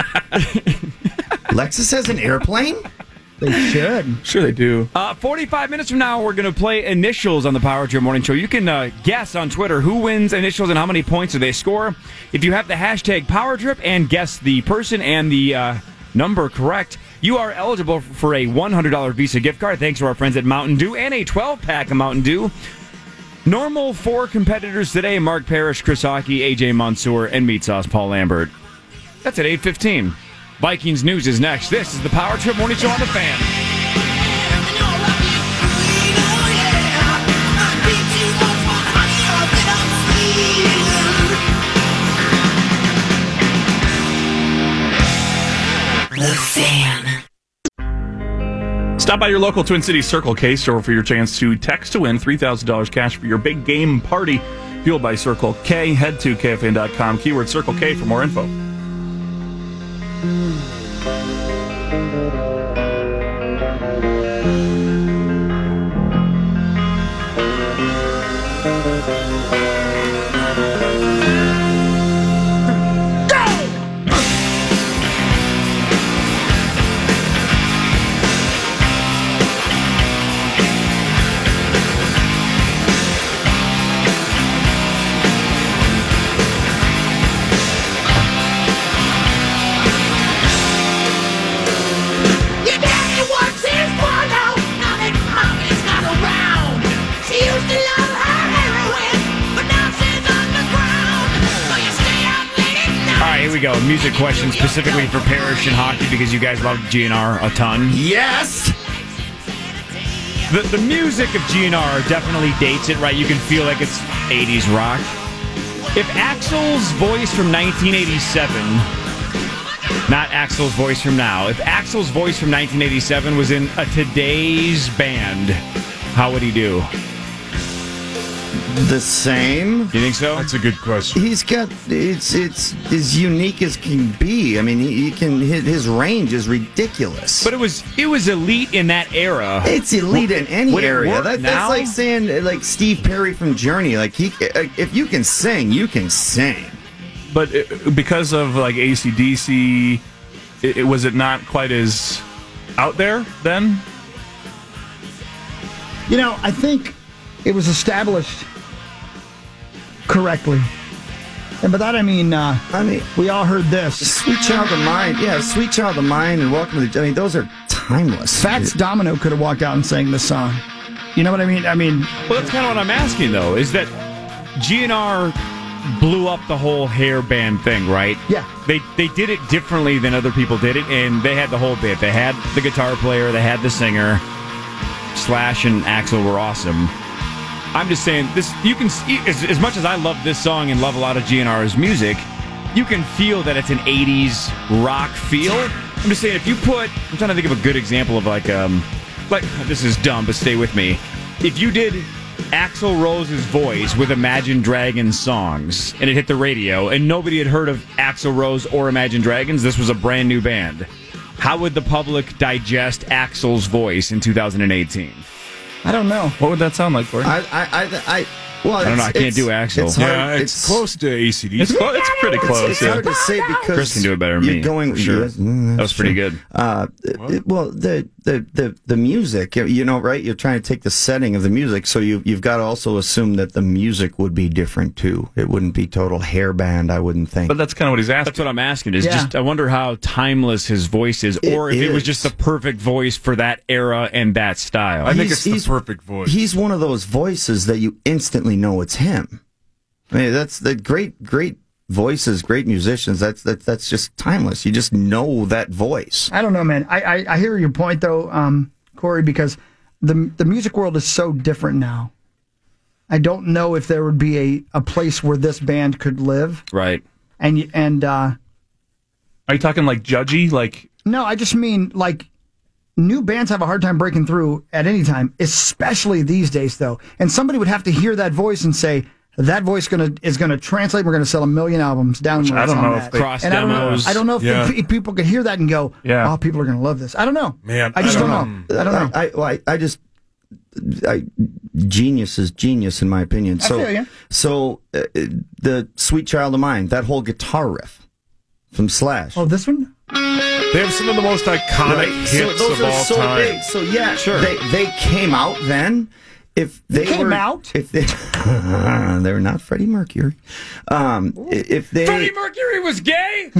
Lexus has an airplane? They should. Sure they do. 45 minutes from now, we're going to play initials on the Power Trip Morning Show. You can guess on Twitter who wins initials and how many points do they score. If you have the hashtag Power Trip and guess the person and the number correct, you are eligible for a $100 Visa gift card thanks to our friends at Mountain Dew and a 12-pack of Mountain Dew. Normal 4 competitors today: Mark Parrish, Chris Hockey, AJ Mansour, and Meat Sauce Paul Lambert. That's at 8:15. Vikings news is next. This is the Power Trip Morning Show on the Fan. Oh, yeah. Stop by your local Twin Cities Circle K store for your chance to text to win $3,000 cash for your big game party. Fueled by Circle K. Head to KFAN.com, keyword Circle K for more info. Here we go. Music question specifically for Parrish and hockey because you guys love GNR a ton. Yes! The music of GNR definitely dates it, right? You can feel like it's 80s rock. If Axl's voice from 1987, not Axl's voice from now, if Axl's voice from 1987 was in a today's band, how would he do? The same. You think so? That's a good question. He's got it's as unique as can be. I mean, he can his range is ridiculous. But it was elite in that era. It's elite in any Would it area. work That's now? like saying like Steve Perry from Journey. Like if you can sing, you can sing. But because of like AC/DC, was it not quite as out there then? You know, I think it was established correctly. And by that I mean, we all heard this. Sweet Child of Mine. Yeah, Sweet Child of Mine and Welcome to the... I mean, those are timeless. Fats Domino could have walked out and sang this song. You know what I mean? Well, that's kind of what I'm asking, though, is that GNR blew up the whole hair band thing, right? Yeah. They did it differently than other people did it, and they had the whole bit. They had the guitar player, they had the singer. Slash and Axl were awesome. I'm just saying, this. You can, as much as I love this song and love a lot of GNR's music, you can feel that it's an 80s rock feel. I'm just saying, if you put... I'm trying to think of a good example of like this is dumb, but stay with me. If you did Axl Rose's voice with Imagine Dragons songs, and it hit the radio, and nobody had heard of Axl Rose or Imagine Dragons, this was a brand new band. How would the public digest Axl's voice in 2018? I don't know. What would that sound like, Corey? I don't know. I can't do Axl. It's hard. It's close to AC/DC. It's pretty close. It's hard to say because Chris can do it better than me. Going, for sure. Yes, that was pretty good. Well, the music, you know, right? You're trying to take the setting of the music, so you've got to also assume that the music would be different too. It wouldn't be total hair band, I wouldn't think. But that's kind of what he's asking. That's what I'm asking. I wonder how timeless his voice is, or if it was just the perfect voice for that era and that style. I think it's the perfect voice. He's one of those voices that you instantly know it's him. I mean, that's the great voices, great musicians. That's just timeless. You just know that voice. I don't know, man. I hear your point though, Corey, because the music world is so different now. I don't know if there would be a place where this band could live. Right. And are you talking like judgy? Like no, I just mean like new bands have a hard time breaking through at any time, especially these days though. And somebody would have to hear that voice and say, that voice is gonna translate. We're gonna sell 1 million albums downloads. I don't know if cross demos. I don't know if people could hear that and go, "Oh, people are gonna love this." I don't know. Man, I just don't know. I don't know. Genius is genius in my opinion. I feel you. So the Sweet Child of Mine, that whole guitar riff from Slash. Oh, this one. They have some of the most iconic hits of all time. Big. So yeah, sure. They came out then. If they came out, if they they're not Freddie Mercury. If they Freddie Mercury was gay.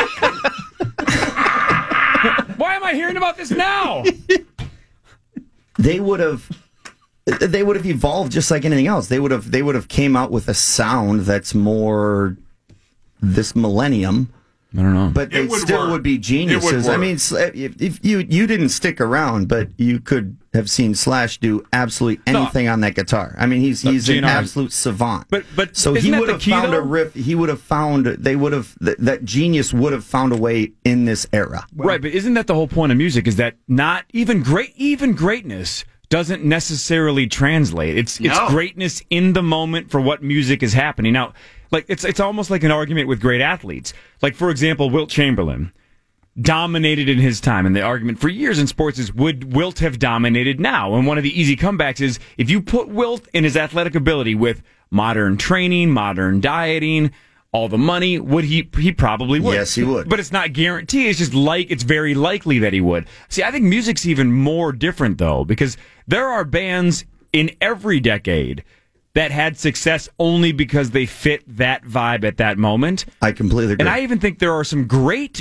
Why am I hearing about this now? They would have evolved just like anything else. They would have came out with a sound that's more this millennium. I don't know. But they still would be geniuses. I mean, if you didn't stick around, but you could have seen Slash do absolutely anything on that guitar. I mean, he's an absolute savant. But so he would have found a riff. He would have found. They would have. That genius would have found a way in this era. Right, but isn't that the whole point of music? Is that not even greatness doesn't necessarily translate. It's greatness in the moment for what music is happening now. Like it's almost like an argument with great athletes. Like, for example, Wilt Chamberlain dominated in his time, and the argument for years in sports is, would Wilt have dominated now? And one of the easy comebacks is, if you put Wilt and his athletic ability with modern training, modern dieting, all the money, would he probably would. Yes, he would. But it's not guaranteed. It's just it's very likely that he would. See, I think music's even more different, though, because there are bands in every decade that had success only because they fit that vibe at that moment. I completely agree. And I even think there are some great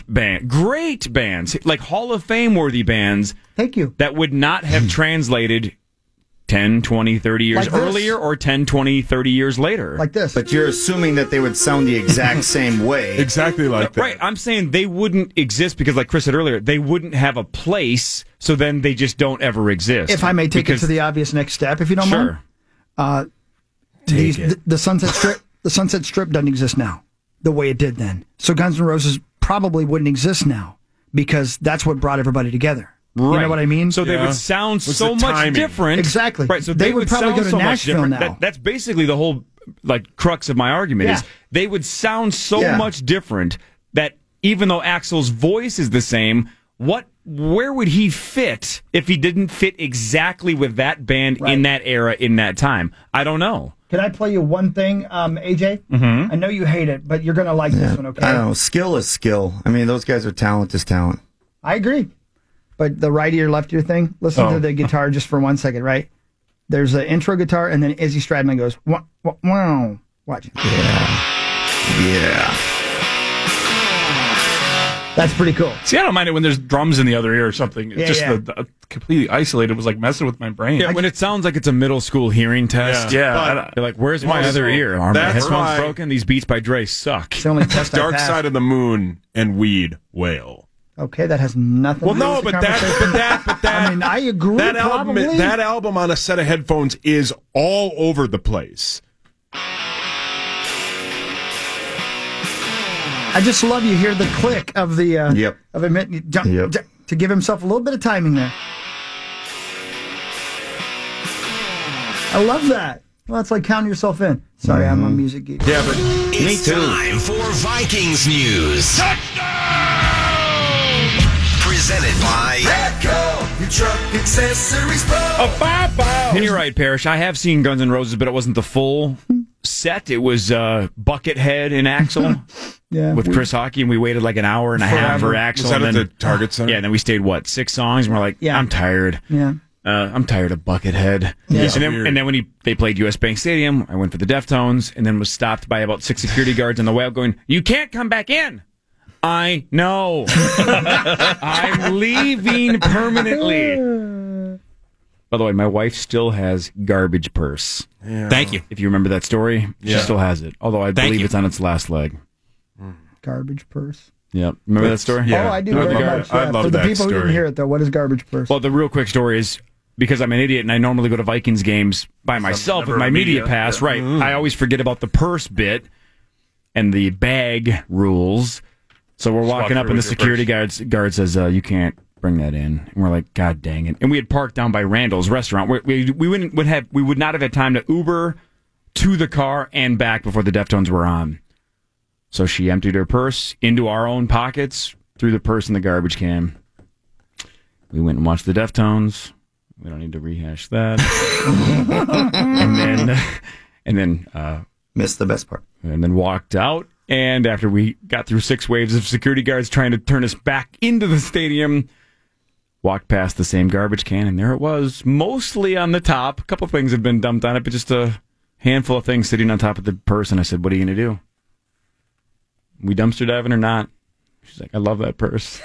bands, like Hall of Fame worthy bands. Thank you. That would not have translated 10, 20, 30 years earlier or 10, 20, 30 years later. Like this. But you're assuming that they would sound the exact same way. Exactly like that. Right. I'm saying they wouldn't exist because, like Chris said earlier, they wouldn't have a place, so then they just don't ever exist. If I may take it to the obvious next step, if you don't mind. The Sunset Strip doesn't exist now the way it did then. So Guns N' Roses probably wouldn't exist now because that's what brought everybody together. Right. You know what I mean? So they would sound so much different. Exactly. Right. So they would probably go to Nashville now. That's basically the whole crux of my argument is they would sound so much different that even though Axl's voice is the same, where would he fit if he didn't fit exactly with that band in that era, in that time? I don't know. Can I play you one thing, AJ? Mm-hmm. I know you hate it, but you're going to like this one, okay? I don't know. Skill is skill. I mean, those guys are talent is talent. I agree. But the right ear, left ear thing, listen to the guitar just for 1 second, right? There's an intro guitar, and then Izzy Stradlin goes, wow. Watch. Yeah. That's pretty cool. See, I don't mind it when there's drums in the other ear or something. It's the completely isolated was like messing with my brain. Yeah, when it sounds like it's a middle school hearing test. Yeah. You're like, where's my other ear? Are my headphones broken? These Beats by Dre suck. It's the only test I Dark passed. Side of the Moon and Weed Whale. Okay, that has nothing to do with the conversation. I mean, I agree, that album on a set of headphones is all over the place. I just love you hear the click of the of admitting to give himself a little bit of timing there. I love that. Well, it's like counting yourself in. Sorry, I'm a music geek. Yeah, but it's time for Vikings news. Presented by Petco, your truck accessories pro. And you're right, Parrish. I have seen Guns N' Roses, but it wasn't the full set. It was Buckethead and Axl with Chris Hockey, and we waited like an hour and a half for Axl. Was that at the Target Center? Yeah, and then we stayed, 6 songs, and we're like, I'm tired. Yeah. I'm tired of Buckethead. Yeah. And then when they played US Bank Stadium, I went for the Deftones, and then was stopped by about 6 security guards on the way out going, you can't come back in. I know. I'm leaving permanently. By the way, my wife still has Garbage Purse. Yeah. Thank you. If you remember that story, she still has it. Although I believe it's on its last leg. Garbage Purse. Yep. Remember that story? Yeah. Oh, I do very much. I love For the that people who story. didn't hear it, though, what is Garbage Purse? Well, the real quick story is, because I'm an idiot and I normally go to Vikings games by myself with my media pass, right? I always forget about the purse bit and the bag rules. So we're walking up and the security guard says, you can't bring that in. And we're like, God dang it. And we had parked down by Randall's restaurant. We would not have had time to Uber to the car and back before the Deftones were on. So she emptied her purse into our own pockets, threw the purse in the garbage can. We went and watched the Deftones. We don't need to rehash that. and then missed the best part. And then walked out. And after we got through 6 waves of security guards trying to turn us back into the stadium, walked past the same garbage can, and there it was, mostly on the top. A couple things had been dumped on it, but just a handful of things sitting on top of the purse. And I said, what are you going to do? We dumpster diving or not? She's like, I love that purse.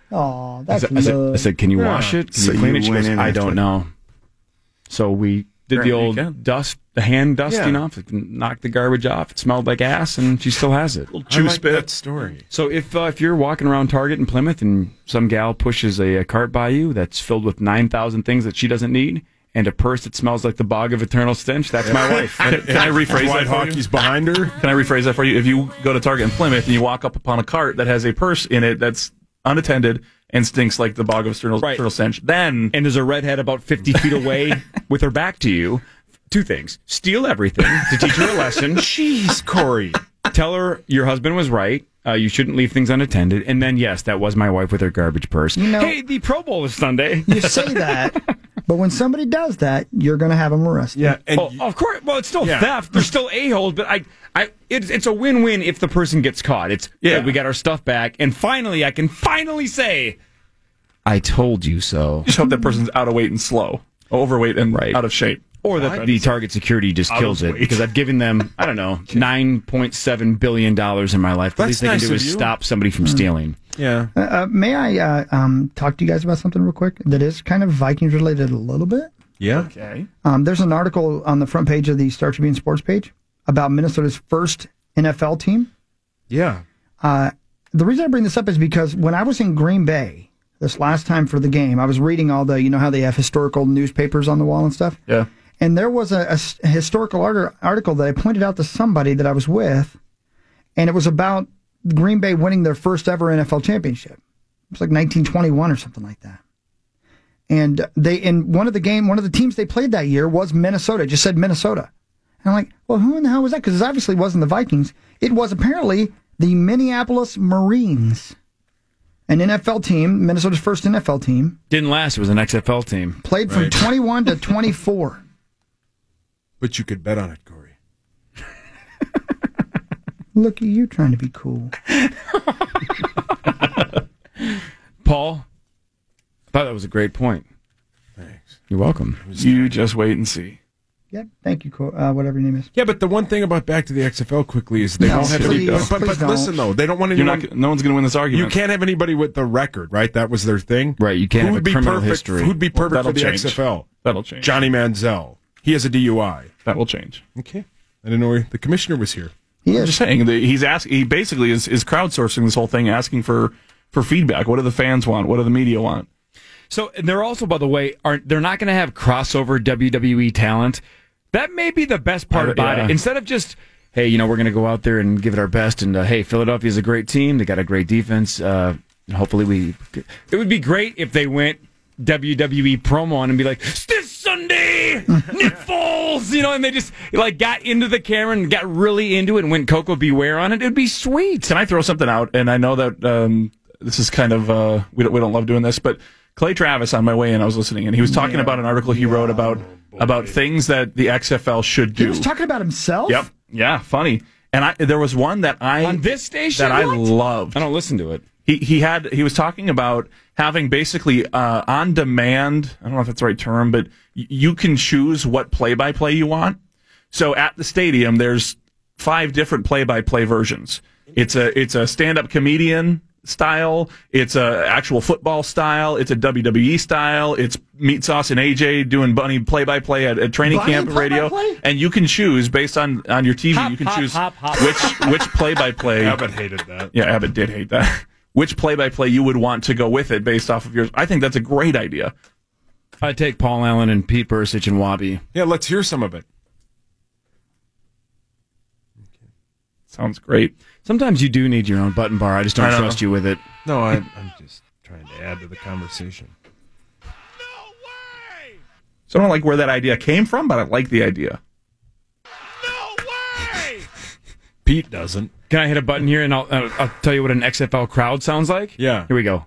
Oh, that's I said, can you wash it? Can you clean it? She goes, I don't know. So we did Sure, the you old can. dust, the hand dusting Yeah. off, knocked the garbage off. It smelled like ass, and she still has it. I like that story. So if you're walking around Target in Plymouth and some gal pushes a cart by you that's filled with 9,000 things that she doesn't need, and a purse that smells like the bog of eternal stench, that's my wife. Can I rephrase White that for you? hockey's behind her. Can I rephrase that for you? If you go to Target in Plymouth and you walk up upon a cart that has a purse in it that's unattended and stinks like the bog of eternal stench, then... And there's a redhead about 50 feet away with her back to you. Two things. Steal everything to teach her a lesson. Jeez, Corey. Tell her your husband was right. You shouldn't leave things unattended. And then, yes, that was my wife with her garbage purse. You know- hey, the Pro Bowl is Sunday. You say that, but when somebody does that, you're going to have them arrested. Yeah, and Of course. Well, it's still theft. They're still a-holes, but it's a win-win if the person gets caught. It's Yeah. we got our stuff back, and finally, I can finally say, I told you so. Just hope that person's out of weight and slow. Overweight and out of shape. Or that the Target security just Out kills of it weight. because I've given them, I don't know, $9.7 billion in my life. The least they can nice do of is you. stop somebody from stealing. Yeah. May I talk to you guys about something real quick that is kind of Vikings related a little bit? Yeah. Okay. There's an article on the front page of the Star Tribune sports page about Minnesota's first NFL team. Yeah. The reason I bring this up is because when I was in Green Bay this last time for the game, I was reading all the, you know how they have historical newspapers on the wall and stuff? Yeah. And there was a historical article that I pointed out to somebody that I was with, and it was about Green Bay winning their first ever NFL championship. It was like 1921 or something like that. And one of the teams they played that year was Minnesota. It just said Minnesota. And I'm like, well, who in the hell was that? Because it obviously wasn't the Vikings. It was apparently the Minneapolis Marines, an NFL team, Minnesota's first NFL team. Didn't last. It was an XFL team. Played from 21 to 24. But you could bet on it, Corey. Look at you trying to be cool. Paul, I thought that was a great point. Thanks. You're welcome. You just wait and see. Yep. Thank you, whatever your name is. Yeah, but the one thing about back to the XFL quickly is they No, don't have please, any. But please don't. listen though, they don't want You're anyone. no one's going to win this You argument. can't have anybody with the record, right? That was their thing. Right, you can't Who have would a be criminal perfect? history. Who'd be perfect That'll for the change. XFL? That'll change. Johnny Manziel. He has a DUI. That will change. Okay. I didn't know the commissioner was here. He I'm is. just saying that he basically is crowdsourcing this whole thing, asking for feedback. What do the fans want? What do the media want? So they're also, by the way, they're not going to have crossover WWE talent. That may be the best part about yeah. it. Instead of just, hey, we're going to go out there and give it our best, and hey, Philadelphia's a great team. They got a great defense. Hopefully it would be great if they went WWE promo on and be like, this Sunday, Nick Foles, and they just got into the camera and got really into it and went Coco Beware on it. It'd be sweet. Can I throw something out? And I know that this is kind of we don't love doing this, but Clay Travis on my way in, I was listening, and he was talking about an article he wrote about things that the XFL should do. He was talking about himself? Yep. Yeah, funny. And there was one that on this station that I loved. I don't listen to it. He was talking about having basically on demand. I don't know if that's the right term, but you can choose what play-by-play you want. So at the stadium, there's 5 different play-by-play versions. It's a stand-up comedian style. It's a actual football style. It's a WWE style. It's Meat Sauce and AJ doing bunny play-by-play at training camp radio. And you can choose based on your TV. You can choose which play-by-play. Abbott hated that. Yeah, Abbott did hate that. Which play-by-play you would want to go with it based off of yours. I think that's a great idea. I'd take Paul Allen and Pete Bursich and Wabi. Yeah, let's hear some of it. Sounds great. Sometimes you do need your own button bar. I just don't trust you with it. No, I'm just trying to add to the conversation. So I don't like where that idea came from, but I like the idea. Pete doesn't. Can I hit a button here and I'll tell you what an XFL crowd sounds like? Yeah. Here we go.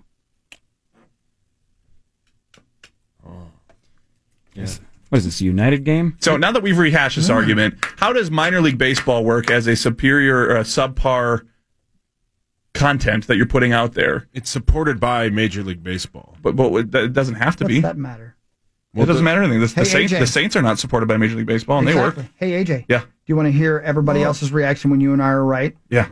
Yeah. What is this, a United game? So now that we've rehashed this argument, how does minor league baseball work as a superior or a subpar content that you're putting out there? It's supported by Major League Baseball. But it doesn't have to What's be. that matter? It doesn't matter anything. Hey, AJ. The Saints are not supported by Major League Baseball, and they work. Hey, AJ. Yeah. Do you want to hear everybody else's reaction when you and I are right? Yeah.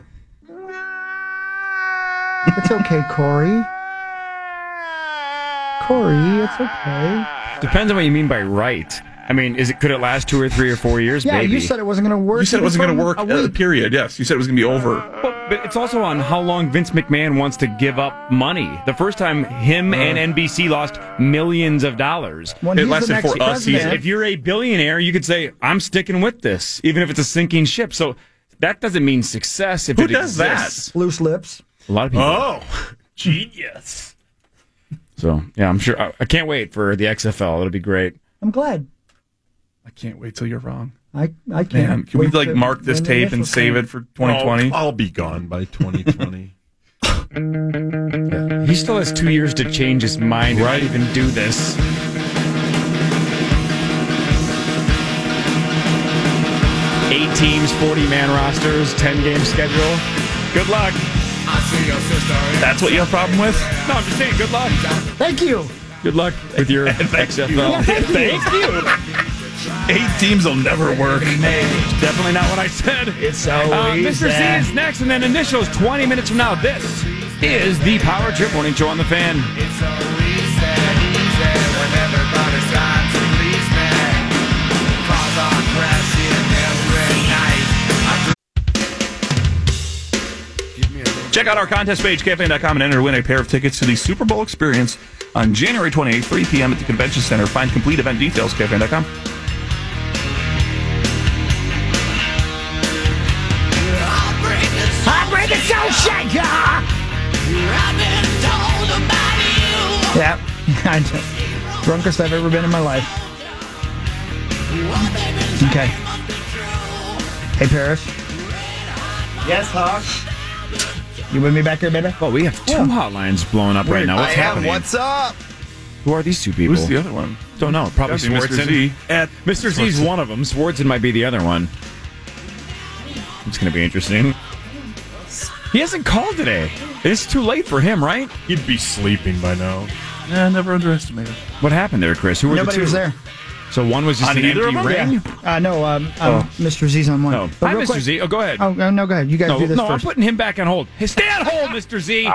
It's okay, Corey. Corey, it's okay. Depends on what you mean by right. I mean, could it last 2 or 3 or 4 years? Yeah, Maybe. you said it wasn't going to work. You said it wasn't going to work, a week. period. Yes, you said it was going to be over. But it's also on how long Vince McMahon wants to give up money. The first time him and NBC lost millions of dollars. When It he's lasted the next for a season. president- If you're a billionaire, you could say, I'm sticking with this, even if it's a sinking ship. So that doesn't mean success if Who it does exists. Loose lips. A lot of people. Oh, genius. So, yeah, I'm sure. I can't wait for the XFL. It'll be great. I'm glad. I can't wait till you're wrong. I can't. Man, can we wait to- mark this when the tape and initials save come. it for 2020? I'll be gone by 2020. He still has 2 years to change his mind and not even do this. Eight teams, 40-man rosters, 10-game schedule. Good luck. That's what you have a problem with? No, I'm just saying, good luck. Thank you. Good luck with your XFL. Yeah, thank you. Thank you. 8 teams will never work. Definitely not what I said. It's always Mr. Z is next, and then initials 20 minutes from now. This is the Power Trip Morning Show on the Fan. Check out our contest page, KFAN.com, and enter to win a pair of tickets to the Super Bowl experience on January 28th, 3 p.m. at the Convention Center. Find complete event details, KFAN.com. Heartbreaker Soul Shaker! Yeah. Drunkest I've ever been in my life. Okay. Hey, Paris. Yes, Hawk. You with me back here, baby? Oh, we have two hotlines blowing up right now. What's happening? What's up? Who are these two people? Who's the other one? Don't know. Probably Gotta be Mr. Swartzen. Z. Mr. Z's one of them. Swartzen might be the other one. It's going to be interesting. He hasn't called today. It's too late for him, right? He'd be sleeping by now. Yeah, never underestimate him. What happened there, Chris? Who were Nobody the two? was there. So one was just On an either empty of them? ring? No, Mr. Z's on one. No. But Hi, real Mr. quick- Z. Oh, go ahead. Oh, no, go ahead. You guys do this I'm first. putting him back on hold. Hey, stay on hold, Mr. Z.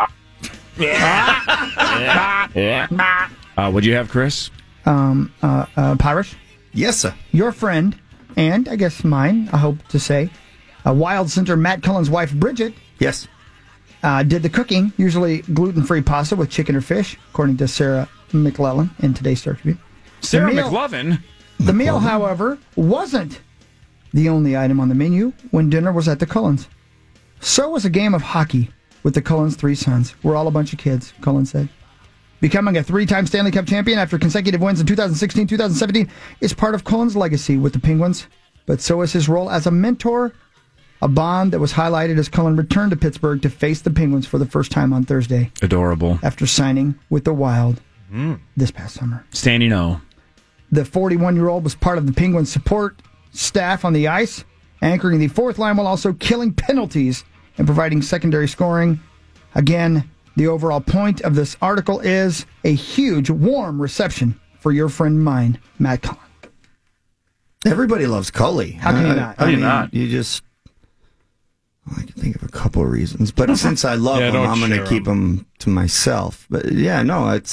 What'd you have, Chris? Pirates, Yes, sir. your friend, and I guess mine, I hope to say, Wild Center Matt Cullen's wife, Bridget, Yes. did the cooking, usually gluten-free pasta with chicken or fish, according to Sarah McLellan in today's Star Tribune. Sarah meal- McLovin. The meal, however, wasn't the only item on the menu when dinner was at the Cullens. So was a game of hockey with the Cullens' 3 sons. We're all a bunch of kids, Cullen said. Becoming a 3-time Stanley Cup champion after consecutive wins in 2016, 2017 is part of Cullen's legacy with the Penguins, but so is his role as a mentor, a bond that was highlighted as Cullen returned to Pittsburgh to face the Penguins for the first time on Thursday Adorable. after signing with the Wild this past summer. Standing O. The 41-year-old was part of the Penguins support staff on the ice, anchoring the fourth line while also killing penalties and providing secondary scoring. Again, the overall point of this article is a huge, warm reception for your friend and mine, Matt Cullen. Everybody loves Cully. How can you not? How do you not? You just... I can think of a couple of reasons. But since I love him, don't I'm going to share keep him to myself. But yeah, no, it's...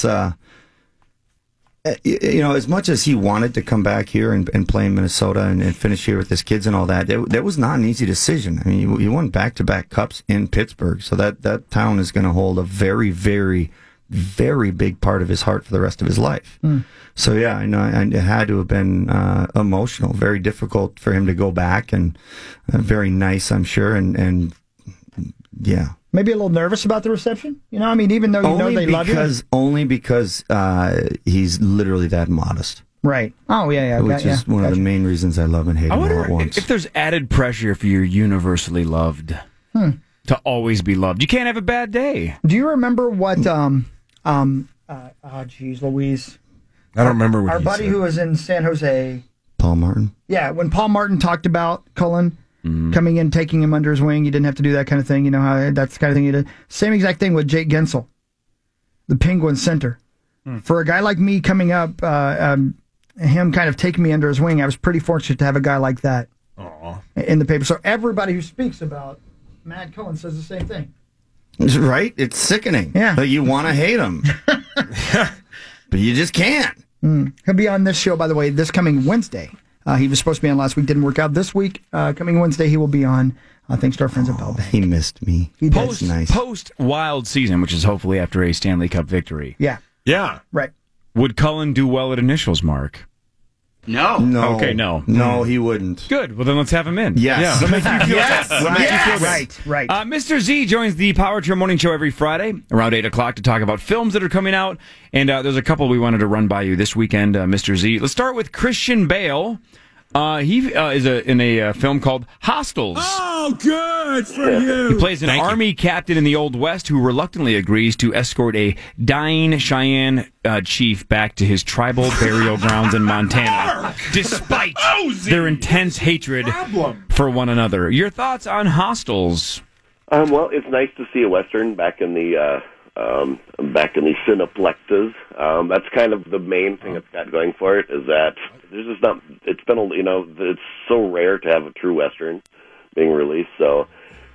you know, as much as he wanted to come back here and play in Minnesota and finish here with his kids and all that, that was not an easy decision. I mean, he won back-to-back cups in Pittsburgh, so that town is going to hold a very, very, very big part of his heart for the rest of his life. So yeah, I know it had to have been emotional, very difficult for him to go back, and very nice, I'm sure, and yeah. Maybe a little nervous about the reception? You know, I mean, even though you know they love you. Only because he's literally that modest. Right. Oh, yeah. Which is one of the main reasons I love and hate I him all wonder at once. if there's added pressure if you're universally loved to always be loved. You can't have a bad day. Do you remember what, geez, Louise. I don't remember what Our he buddy said. who was in San Jose. Paul Martin? Yeah, when Paul Martin talked about Cullen coming in, taking him under his wing, you didn't have to do that kind of thing. You know how that's the kind of thing you did. Same exact thing with Jake Gensel, the Penguin center. For a guy like me coming up, him kind of taking me under his wing, I was pretty fortunate to have a guy like that in the paper. So everybody who speaks about Matt Cullen says the same thing. Right? It's sickening. Yeah. But you want to hate him. But you just can't. He'll be on this show, by the way, this coming Wednesday. He was supposed to be on last week, didn't work out. This week, coming Wednesday, he will be on, thanks to our friends at Bell Bank. He missed me. That's nice. Post-wild season, which is hopefully after a Stanley Cup victory. Yeah. Yeah. Right. Would Cullen do well at initials, Mark? No. Okay, no. No, he wouldn't. Good. Well, then let's have him in. Yes. Yeah. Make you feel Yes. Right. Mr. Z joins the Power Trip Morning Show every Friday around 8 o'clock to talk about films that are coming out. And there's a couple we wanted to run by you this weekend, Mr. Z. Let's start with Christian Bale. He is in a film called Hostiles. Oh, good for you. He plays an army captain in the Old West who reluctantly agrees to escort a dying Cheyenne chief back to his tribal burial grounds in Montana, despite their intense hatred for one another. Your thoughts on Hostiles? Well, it's nice to see a Western back in the Cineplexes. That's kind of the main thing it's got going for it, is that there's just not, it's been, it's so rare to have a true Western being released, so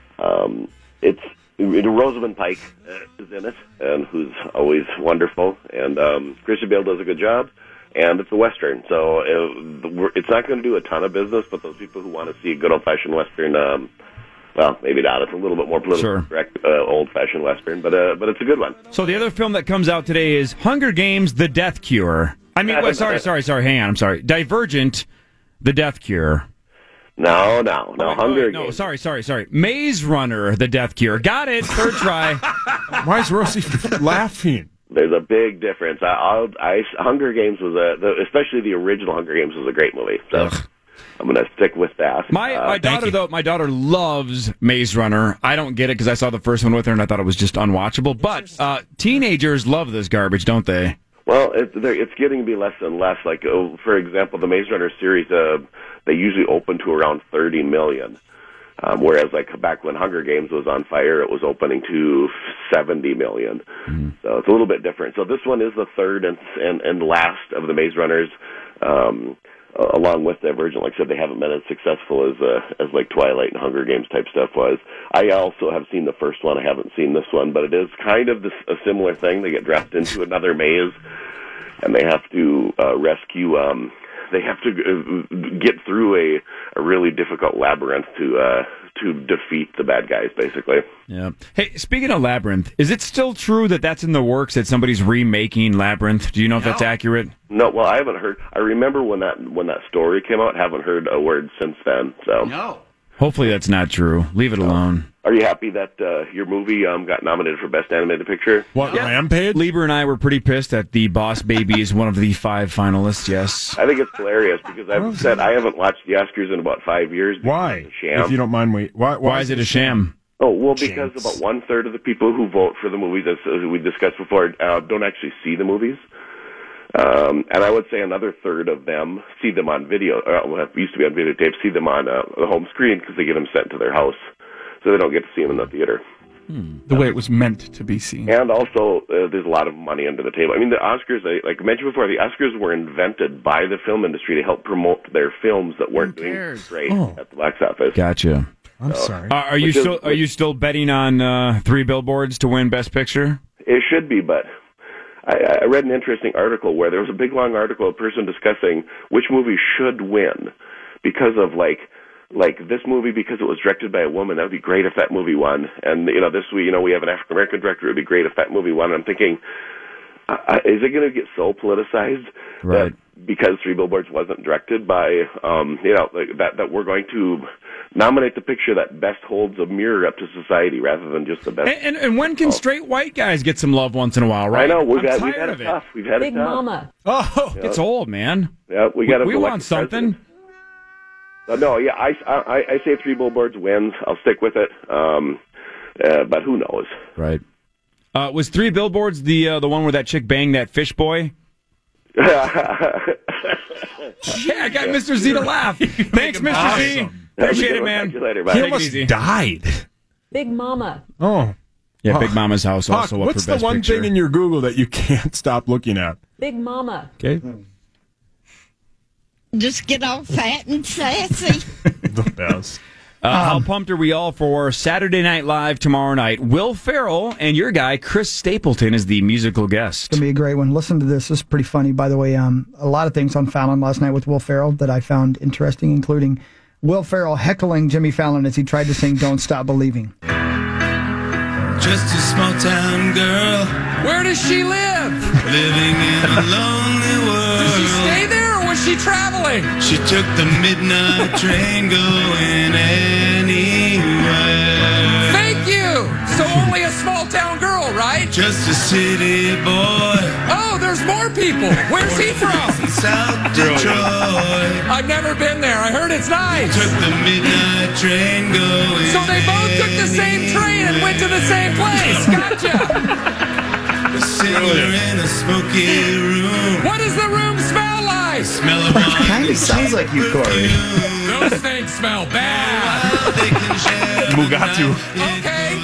Rosamund Pike is in it, and who's always wonderful, and Christian Bale does a good job, and it's a Western, so it's not going to do a ton of business, but those people who want to see a good old-fashioned Western, well, maybe not. It's a little bit more politically correct, old-fashioned Western, but it's a good one. So the other film that comes out today is Hunger Games: The Death Cure. I mean, sorry. Hang on, I'm sorry. Divergent: The Death Cure. No. Hunger Games. Sorry. Maze Runner: The Death Cure. Got it. Third try. Why is Rosie laughing? There's a big difference. Hunger Games was especially the original Hunger Games was a great movie. So. I'm going to stick with that. My daughter loves Maze Runner. I don't get it because I saw the first one with her and I thought it was just unwatchable. But teenagers love this garbage, don't they? Well, it's getting to be less and less. Like, for example, the Maze Runner series, they usually open to around 30 million. Whereas, like, back when Hunger Games was on fire, it was opening to 70 million. Mm-hmm. So it's a little bit different. So this one is the third and last of the Maze Runners. Along with Divergent, like I said, they haven't been as successful as like Twilight and Hunger Games type stuff was. I also have seen the first one. I haven't seen this one, but it is kind of a similar thing. They get dropped into another maze, and they have to rescue. They have to get through a really difficult labyrinth to defeat the bad guys, basically. Yeah. Hey, speaking of Labyrinth, is it still true that that's in the works, that somebody's remaking Labyrinth? Do you know if that's accurate? No, well, I haven't heard. I remember when that story came out. Haven't heard a word since then. So no. Hopefully that's not true. Leave it alone. Are you happy that your movie got nominated for Best Animated Picture? What, Rampage? Lieber and I were pretty pissed that The Boss Baby is one of the 5 finalists, yes. I think it's hilarious because I've said I haven't watched the Oscars in about 5 years. Why? It's a sham. If you don't mind, why is it a sham? Oh, well, because about 1/3 of the people who vote for the movies, as we discussed before, don't actually see the movies. And I would say another third of them see them on video. It used to be on videotape. See them on the home screen because they get them sent to their house, so they don't get to see them in the theater. The way it was meant to be seen. And also, there's a lot of money under the table. I mean, the Oscars, like I mentioned before, the Oscars were invented by the film industry to help promote their films that weren't doing great at the box office. Gotcha. I'm sorry. Are you still betting on 3 Billboards to win Best Picture? It should be, but I read an interesting article where there was a big, long article, a person discussing which movie should win because of, like this movie, because it was directed by a woman, that would be great if that movie won. And, this week, we have an African-American director, it would be great if that movie won. I'm thinking, is it going to get so politicized that because 3 Billboards wasn't directed by, that we're going to nominate the picture that best holds a mirror up to society rather than just the best. And when can straight white guys get some love once in a while, right? I know. We've had it tough. We've had Big it tough. Mama. Oh, it's old, man. Yeah, we want something. No, yeah, I say 3 Billboards wins. I'll stick with it. But who knows? Right. Was 3 Billboards the one where that chick banged that fish boy? Yeah, I got Mr. Z to laugh. Thanks, Mr. Z. Appreciate it, man. Talk to you later. He Bye. almost died. Big Mama. Oh. Yeah, Big Mama's House Huck, also up what's for Best the one Picture. thing in your Google that you can't stop looking at? Big Mama. Okay. Just get all fat and sassy. The best. How pumped are we all for Saturday Night Live tomorrow night? Will Ferrell and your guy, Chris Stapleton, is the musical guest. It's going to be a great one. Listen to this. This is pretty funny. By the way, a lot of things on Fallon last night with Will Ferrell that I found interesting, including Will Ferrell heckling Jimmy Fallon as he tried to sing Don't Stop Believing. Just a small town girl. Where does she live? Living in a lonely world. Does she stay there or was she traveling? She took the midnight train going anywhere. Thank you. So only a small town girl, right? Just a city boy. Oh, there's more people. Where's he from? South Detroit. I've never been there. I heard it's nice. Took the midnight train going. So they both took the same train and went to the same place. Gotcha. A singer in a smoky room. What does the room smell like? Smell of Kind of sounds like you, Corey. Those things smell bad. Mugatu. Okay.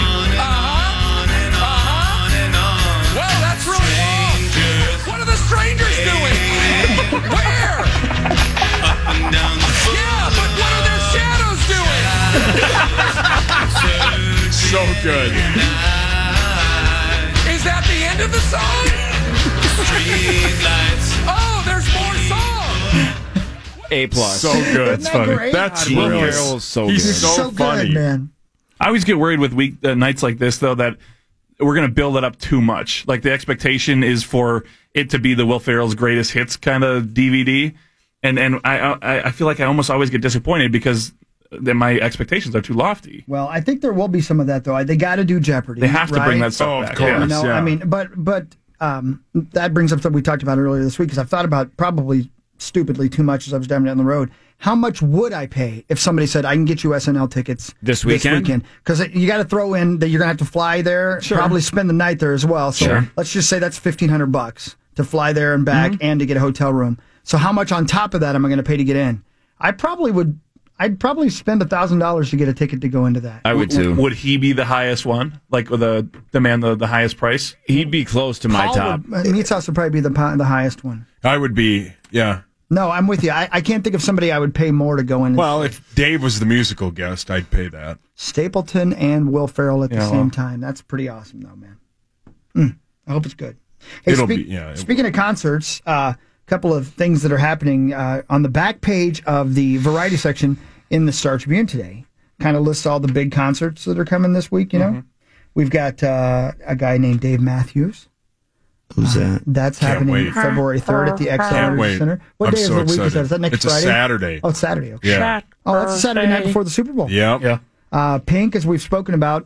Well, that's really long. What are the strangers doing? Where? Up and down the Yeah, but what are their shadows doing? So good. Is that the end of the song? Oh, there's more songs. A+. So good. Isn't that great? That's Will brilliant. Ferrell's so He's good. so funny. good, man. I always get worried with nights like this, though, that we're going to build it up too much. Like, the expectation is for it to be the Will Ferrell's greatest hits kind of DVD. And I feel like I almost always get disappointed because then my expectations are too lofty. Well, I think there will be some of that, though. They got to do Jeopardy. They have to bring right? that stuff Oh, back. of course. Yeah. You know, Yeah. I mean, but that brings up something we talked about earlier this week, because I've thought about probably stupidly too much as I was driving down the road. How much would I pay if somebody said, I can get you SNL tickets This weekend? Because you got to throw in that you're going to have to fly there, probably spend the night there as well. So let's just say that's $1,500 to fly there and back and to get a hotel room. So how much on top of that am I going to pay to get in? I'd probably spend $1,000 to get a ticket to go into that. I would too. Would he be the highest one? Like, with the demand the highest price? He'd be close to my top. Meat's House would probably be the highest one. I would be, yeah. No, I'm with you. I can't think of somebody I would pay more to go in. Well, if Dave was the musical guest, I'd pay that. Stapleton and Will Ferrell at the same time. That's pretty awesome, though, man. I hope it's good. Hey, speaking of concerts, a couple of things that are happening on the back page of the variety section in the Star Tribune today. Kind of lists all the big concerts that are coming this week, you know? We've got a guy named Dave Matthews. Who's that? That's happening February 3rd at the XL Energy Center. What day of the week is that? Is that next it's Friday? It's a Saturday. Oh, it's Saturday. Okay. Yeah. Oh, that's the Saturday night before the Super Bowl. Yeah. Pink, as we've spoken about,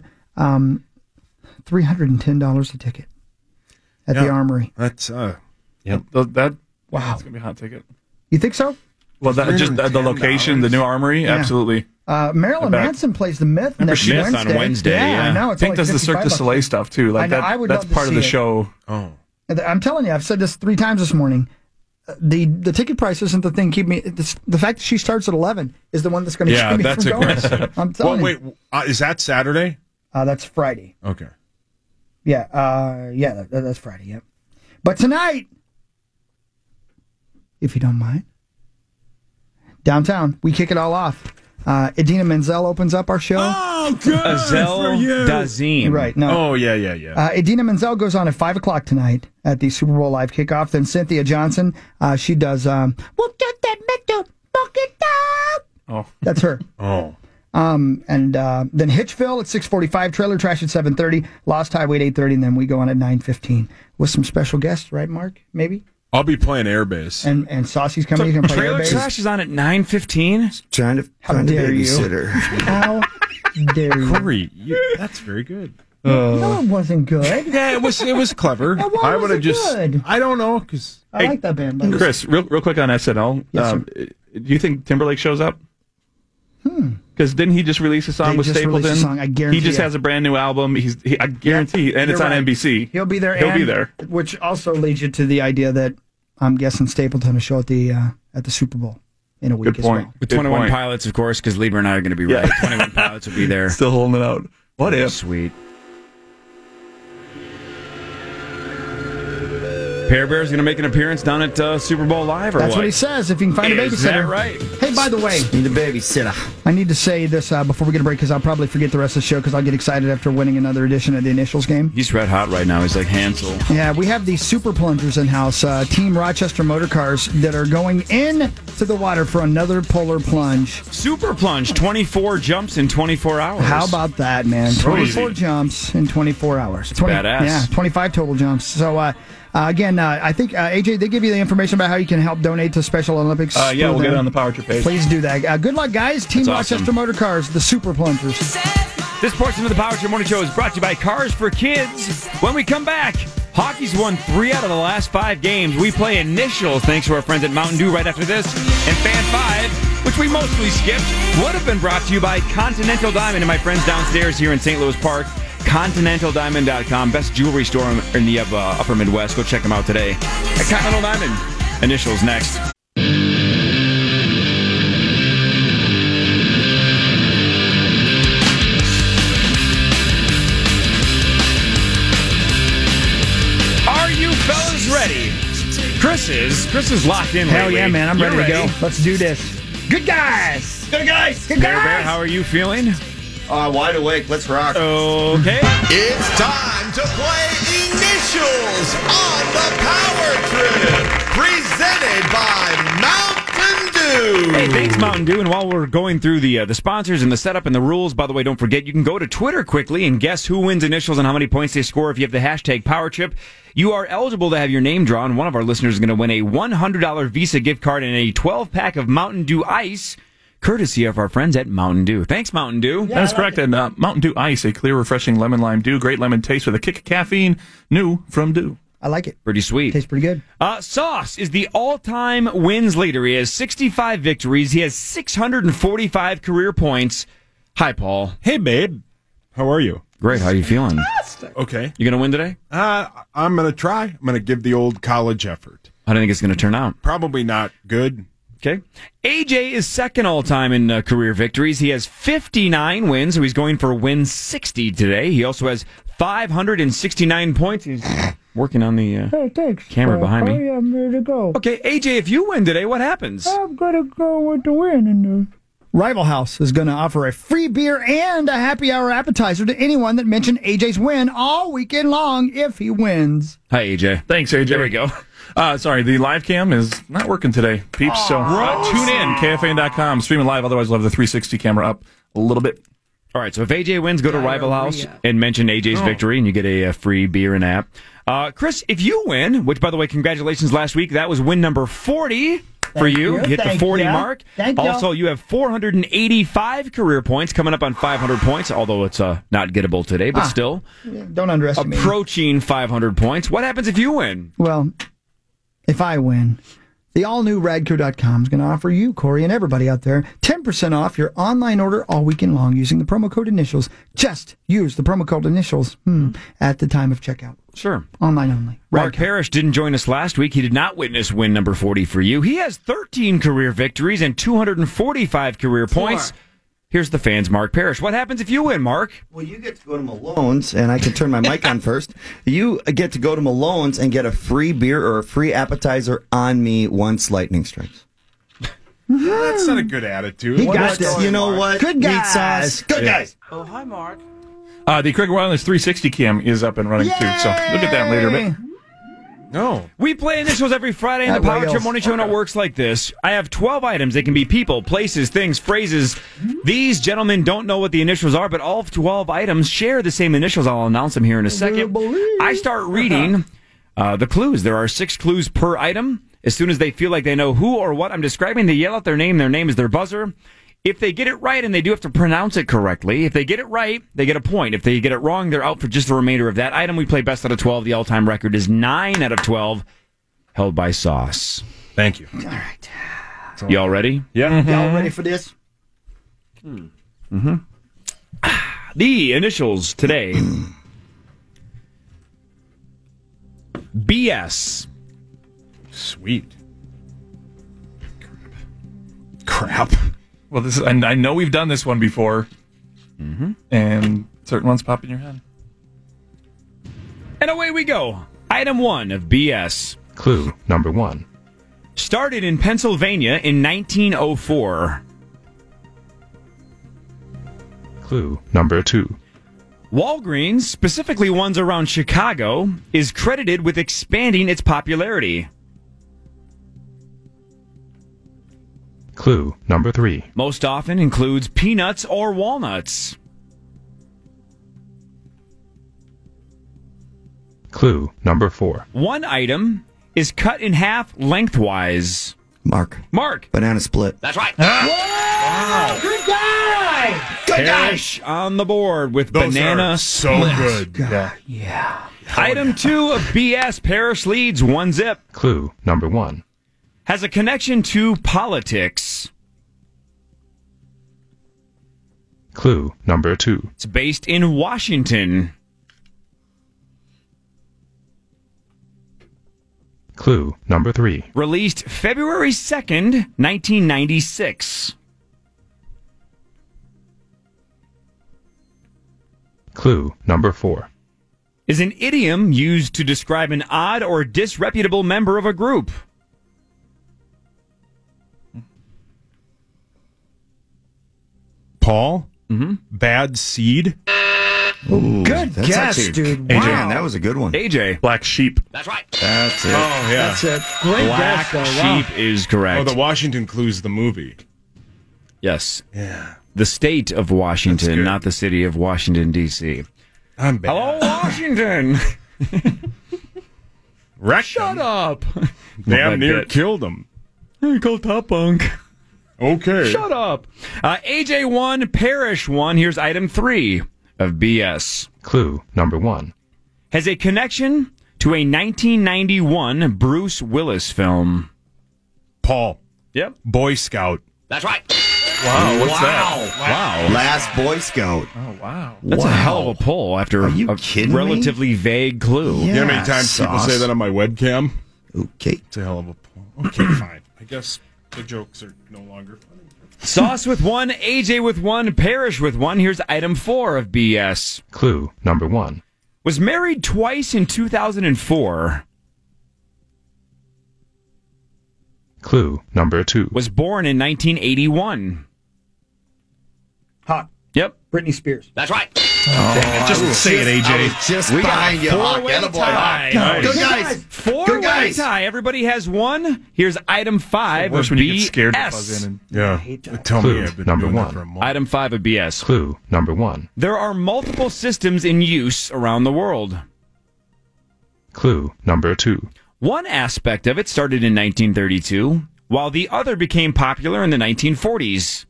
$310 a ticket at the Armory. That's Wow. Wow. That's going to be a hot ticket. You think so? Well, just the location, the new Armory, absolutely. Marilyn Manson plays the Myth next Myth Wednesday. on Wednesday. Yeah, I know. It's Pink only does the Cirque du $55. Soleil stuff, too. Like, I know, I would that's love to part of the see it. show. Oh. I'm telling you, I've said this 3 times this morning. The ticket price isn't the thing. The fact that she starts at 11 is the one that's going to keep me that's from going. aggressive. I'm telling you. Wait, is that Saturday? That's Friday. Okay. Yeah, that's Friday. Yep. But tonight, if you don't mind, downtown, we kick it all off. Idina Menzel opens up our show. Oh, good Azel Dazim. Right. No. Oh, yeah. Idina Menzel goes on at 5 o'clock tonight at the Super Bowl live kickoff. Then Cynthia Johnson, she does. We'll get that metal, fuck it up. Oh, that's her. Oh. And then Hitchville at 6:45, Trailer Trash at 7:30, Lost Highway at 8:30, and then we go on at 9:15 with some special guests, right, Mark? Maybe. I'll be playing Airbase. And Saucy's coming. He's going to play Trailer Airbase. Trash is on at 9:15. Trying to babysit her. How dare you? Corey, that's very good. No, it wasn't good. Yeah, it was clever. Now, why I was would have it just. good? I don't know because I like that band. By the way. Chris, real quick on SNL. Yes, sir. Do you think Timberlake shows up? Because didn't he just release a song They with just released Stapleton? a song, I guarantee He just it. has a brand new album. I guarantee, and it's You're on right. NBC. He'll be there. He'll be there. Which also leads you to the idea that I'm guessing Stapleton will show at the Super Bowl in a week Good point. as well. With Good 21 point. Pilots, of course, because Lieber and I are going to be right. 21 Pilots will be there. Still holding it out. What if? Sweet. Pear Bear's going to make an appearance down at Super Bowl Live, or That's what he says, if he can find a babysitter. Is that right? Hey, by the way. Need a babysitter. I need to say this before we get a break, because I'll probably forget the rest of the show, because I'll get excited after winning another edition of the Initials game. He's red hot right now. He's like Hansel. Yeah, we have these super plungers in-house, Team Rochester Motor Cars, that are going into the water for another polar plunge. Super plunge, 24 jumps in 24 hours. How about that, man? 24 jumps in 24 hours. 20, badass. Yeah, 25 total jumps. So, again, I think, AJ, they give you the information about how you can help donate to Special Olympics. Yeah, we'll get it on the Power Trip page. Please do that. Good luck, guys. Team That's Rochester awesome. Motor Cars, the super plungers. This portion of the Power Trip Morning Show is brought to you by Cars for Kids. When we come back, hockey's won 3 out of the last 5 games. We play Initials thanks to our friends at Mountain Dew right after this. And Fan 5, which we mostly skipped, would have been brought to you by Continental Diamond and my friends downstairs here in St. Louis Park. ContinentalDiamond.com, best jewelry store in the upper Midwest. Go check them out today at Continental Diamond. Initials next. Are you fellas ready? Chris is locked in. Hell lately. yeah, man. I'm You're ready to go. Let's do this. Good guys. Good guys. Good Bear, guys. how are you feeling? Wide awake. Let's rock. Okay. It's time to play Initials on the Power Trip, presented by Mountain Dew. Hey, thanks, Mountain Dew. And while we're going through the sponsors and the setup and the rules, by the way, don't forget, you can go to Twitter quickly and guess who wins Initials and how many points they score if you have the hashtag PowerTrip. You are eligible to have your name drawn. One of our listeners is going to win a $100 Visa gift card and a 12-pack of Mountain Dew Ice, courtesy of our friends at Mountain Dew. Thanks, Mountain Dew. That is correct. And Mountain Dew Ice, a clear, refreshing lemon lime dew, great lemon taste with a kick of caffeine, new from Dew. I like it. Pretty sweet. Tastes pretty good. Sauce is the all-time wins leader. He has 65 victories. He has 645 career points. Hi, Paul. Hey, babe. How are you? Great. How are you feeling? Okay. You going to win today? I'm going to try. I'm going to give the old college effort. How do you think it's going to turn out? Probably not good. Okay. AJ is second all-time in career victories. He has 59 wins, so he's going for win 60 today. He also has 569 points. He's working on the camera behind me. I'm ready to go. Okay, AJ, if you win today, what happens? I'm going to go with the win. And Rival House is going to offer a free beer and a happy hour appetizer to anyone that mentioned AJ's win all weekend long if he wins. Hi, AJ. Thanks, AJ. There we go. Sorry, the live cam is not working today, peeps. So tune in, KFAN.com, streaming live. Otherwise, we'll have the 360 camera up a little bit. All right, so if AJ wins, go to Rival House and mention AJ's victory, and you get a free beer and app. Chris, if you win, which, by the way, congratulations last week. That was win number 40 for you. You hit the 40 mark. Thank you. Also, you have 485 career points coming up on 500 points, although it's not gettable today, but still. Don't underestimate me. Approaching 500 points. What happens if you win? Well, if I win, the all-new radcrew.com is going to offer you, Corey, and everybody out there, 10% off your online order all weekend long using the promo code Initials. Just use the promo code Initials at the time of checkout. Sure. Online only. Mark Parrish didn't join us last week. He did not witness win number 40 for you. He has 13 career victories and 245 career points. Here's the fans, Mark Parrish. What happens if you win, Mark? Well, you get to go to Malone's, and I can turn my mic on first. You get to go to Malone's and get a free beer or a free appetizer on me once lightning strikes. That's not a good attitude. He got this. You know what? Good Meat guys. sauce. Good guys. Oh, hi, Mark. The Cricket Wireless 360 cam is up and running, too. So look at that later a bit. No. We play Initials every Friday in the Power Trip Morning Show, and it works like this. I have 12 items. They can be people, places, things, phrases. These gentlemen don't know what the initials are, but all 12 items share the same initials. I'll announce them here in a second. I start reading the clues. There are 6 clues per item. As soon as they feel like they know who or what I'm describing, they yell out their name. Their name is their buzzer. If they get it right, and they do have to pronounce it correctly, if they get it right, they get a point. If they get it wrong, they're out for just the remainder of that item. We play best out of 12. The all-time record is 9 out of 12, held by Sauce. Thank you. All right. Y'all ready? Yeah. Y'all ready for this? The initials today. BS. Sweet. Crap. Well, this is, I know we've done this one before, and certain ones pop in your head. And away we go. Item 1 of BS. Clue number 1. Started in Pennsylvania in 1904. Clue number 2. Walgreens, specifically ones around Chicago, is credited with expanding its popularity. Clue number 3. Most often includes peanuts or walnuts. Clue number 4. One item is cut in half lengthwise. Mark. Banana split. That's right. Wow. Good guy. Parrish on the board with Those banana are so split. good. Yeah. Item 2 of BS. Parrish leads 1-0. Clue number 1. Has a connection to politics. Clue number 2. It's based in Washington. Clue number 3. Released February 2nd, 1996. Clue number 4. Is an idiom used to describe an odd or disreputable member of a group. Paul? Mm-hmm. Bad seed? Ooh, Good that's guess, actually- dude. AJ, Wow. that was a good one. AJ. Black sheep. That's right. That's it. Oh, yeah. That's it. Great Black guess, though. Wow. sheep is correct. Oh, the Washington Clue's the movie. Yes. Yeah. The state of That's Washington, good. not the city of Washington, D.C. I'm bad. Hello, Washington. Shut up. Damn near killed him. Hey, call Top Bunk. Okay. Shut up. AJ 1, Parrish 1. Here's item 3 of BS. Clue number 1. Has a connection to a 1991 Bruce Willis film. Paul. Yep. Boy Scout. That's right. Wow, what's that? Wow. Last Boy Scout. Oh, wow. That's a hell of a pull after Are you a kidding me? relatively vague clue. Yeah. You know how many times people sauce. say that on my webcam? Okay. It's a hell of a pull. Okay, fine. I guess the jokes are no longer funny. Sauce with 1, AJ with 1, Parrish with 1. Here's item 4 of BS. Clue number 1. Was married twice in 2004. Clue number 2. Was born in 1981. Hot. Yep. Britney Spears. That's right. Just say it, AJ. I was just We got behind a you, Hawk. four-way Attaboy, tie. Hawk. Good Nice. guys. Four-way Good guys. tie. Everybody has 1. Here's item 5 of Worse when you get scared to buzz BS. in. And Yeah. Tell Clue me I've been number doing that 1. for a month. Item 5 of BS. Clue number 1. There are multiple systems in use around the world. Clue number 2. One aspect of it started in 1932, while the other became popular in the 1940s.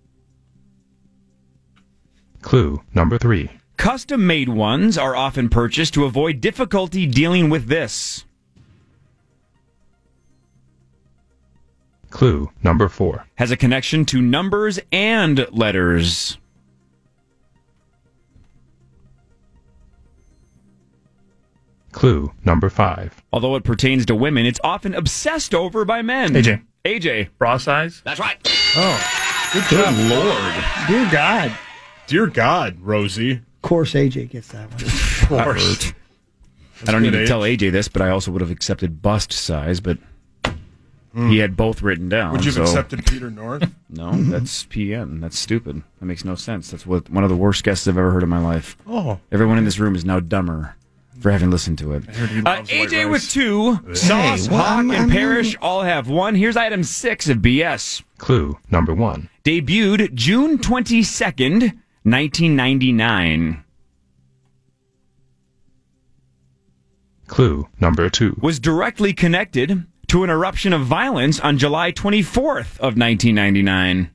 Clue number 3. Custom-made ones are often purchased to avoid difficulty dealing with this. Clue number 4. Has a connection to numbers and letters. Clue number 5. Although it pertains to women, it's often obsessed over by men. AJ. Bra size? That's right. Oh, good Good job. Lord. Dear God. Dear God, Rosie. Of course, AJ gets that one. Of course. I don't need good to age. tell AJ this, but I also would have accepted bust size, but he had both written down. Would you have so- accepted Peter North? No, that's PN. That's stupid. That makes no sense. That's one of the worst guests I've ever heard in my life. Oh. Everyone in this room is now dumber for having listened to it. heard he loves white AJ rice. with 2, Sauce, well, Hawk, I'm- and Parrish all have 1. Here's item 6 of BS. Clue number 1. Debuted June 22nd, 1999. Clue number 2. Was directly connected to an eruption of violence on July 24th of 1999.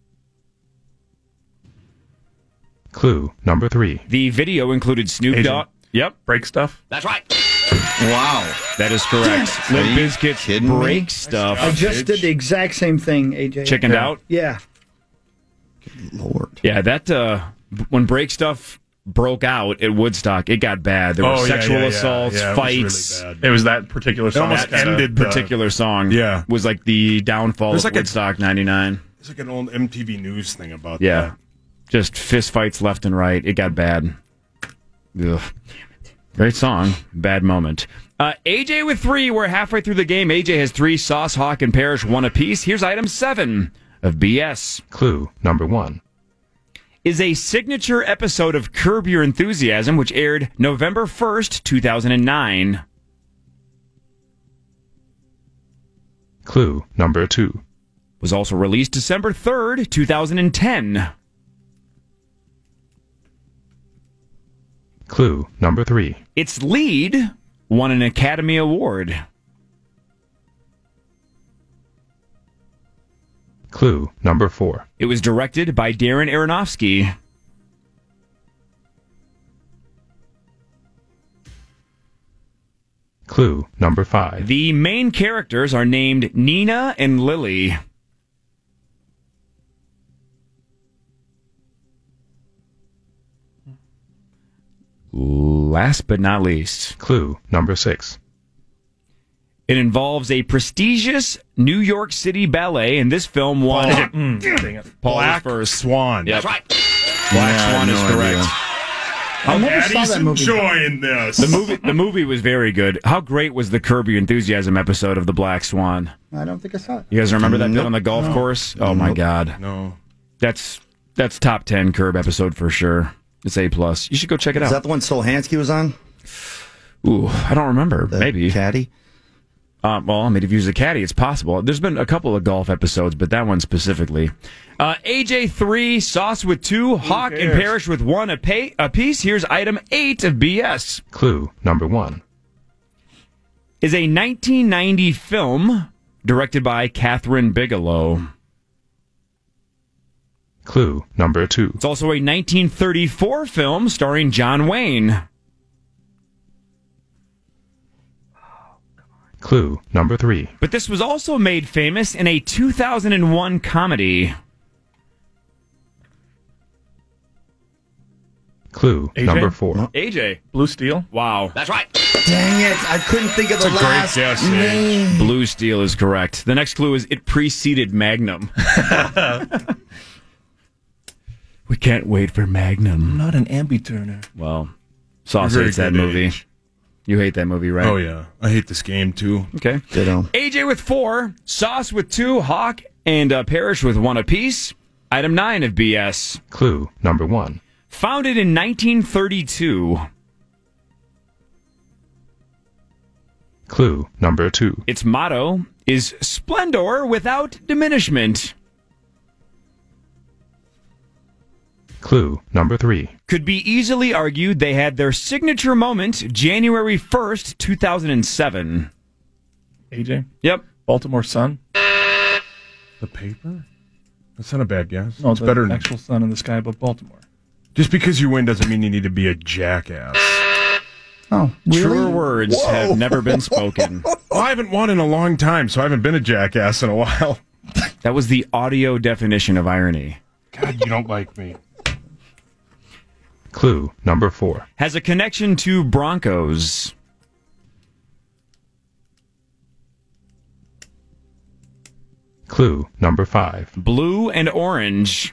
Clue number 3. The video included Snoop AJ. Dogg. Yep. Break stuff? That's right. Wow. That is correct. Are Limp you Bizkit's kidding me? Break Stuff. I just did the exact same thing, AJ. Chickened out? Yeah. Lord. Yeah, that when Break Stuff broke out at Woodstock, it got bad. There were sexual assaults, Yeah, it was fights. really bad. It was that particular song. almost that ended the- Particular song Yeah. was like the downfall There's of like a- Woodstock 99. It's like an old MTV News thing about Yeah. that. Just fist fights left and right. It got bad. Ugh. Great song. Bad moment. AJ with 3. We're halfway through the game. AJ has 3. Sauce, Hawk, and Parrish 1 apiece. Here's item 7 of BS. Clue number 1. Is a signature episode of Curb Your Enthusiasm, which aired November 1st, 2009. Clue number 2. Was also released December 3rd, 2010. Clue number 3. Its lead won an Academy Award. Clue number 4. It was directed by Darren Aronofsky. Clue number 5. The main characters are named Nina and Lily. Last but not least. Clue number 6. It involves a prestigious New York City ballet, and this film won. Dang it. Paul Black was first. Swan. Yep. That's right. Black Swan is correct. I never saw that movie. Enjoying this. The movie was very good. How great was the Curb Your Enthusiasm episode of The Black Swan? I don't think I saw it. You guys remember that bit on the golf course? Oh my God. No. That's top 10 Curb episode for sure. It's A+. You should go check it out. Is that the one Solhansky was on? Ooh, I don't remember. Maybe. Caddy? Well, I mean, if you use a caddy, it's possible. There's been a couple of golf episodes, but that one specifically. AJ 3, Sauce with 2, Hawk and Parrish with 1 apiece. Here's item 8 of BS. Clue number 1. Is a 1990 film directed by Catherine Bigelow. Clue number 2. It's also a 1934 film starring John Wayne. Clue number 3. But this was also made famous in a 2001 comedy. Clue AJ? number 4. AJ. Blue Steel? Wow. That's right. Dang it. I couldn't think of the last name. Blue Steel is correct. The next clue is it preceded Magnum. We can't wait for Magnum. I'm not an ambi-turner. Well, Sauce Very hates that good movie. age. You hate that movie, right? Oh, yeah. I hate this game, too. Okay. Ditto. AJ with 4, Sauce with 2, Hawk and Parrish with 1 apiece. Item 9 of BS. Clue number 1. Founded in 1932. Clue number 2. Its motto is Splendor without diminishment. Clue number 3. Could be easily argued they had their signature moment January 1st, 2007. AJ? Yep. Baltimore Sun? The paper? That's not a bad guess. No, it's the better than... actual sun in the sky above Baltimore. Just because you win doesn't mean you need to be a jackass. Oh, really? Truer words have never been spoken. Well, I haven't won in a long time, so I haven't been a jackass in a while. That was the audio definition of irony. God, you don't like me. Clue number 4. Has a connection to Broncos. Clue number 5. Blue and orange.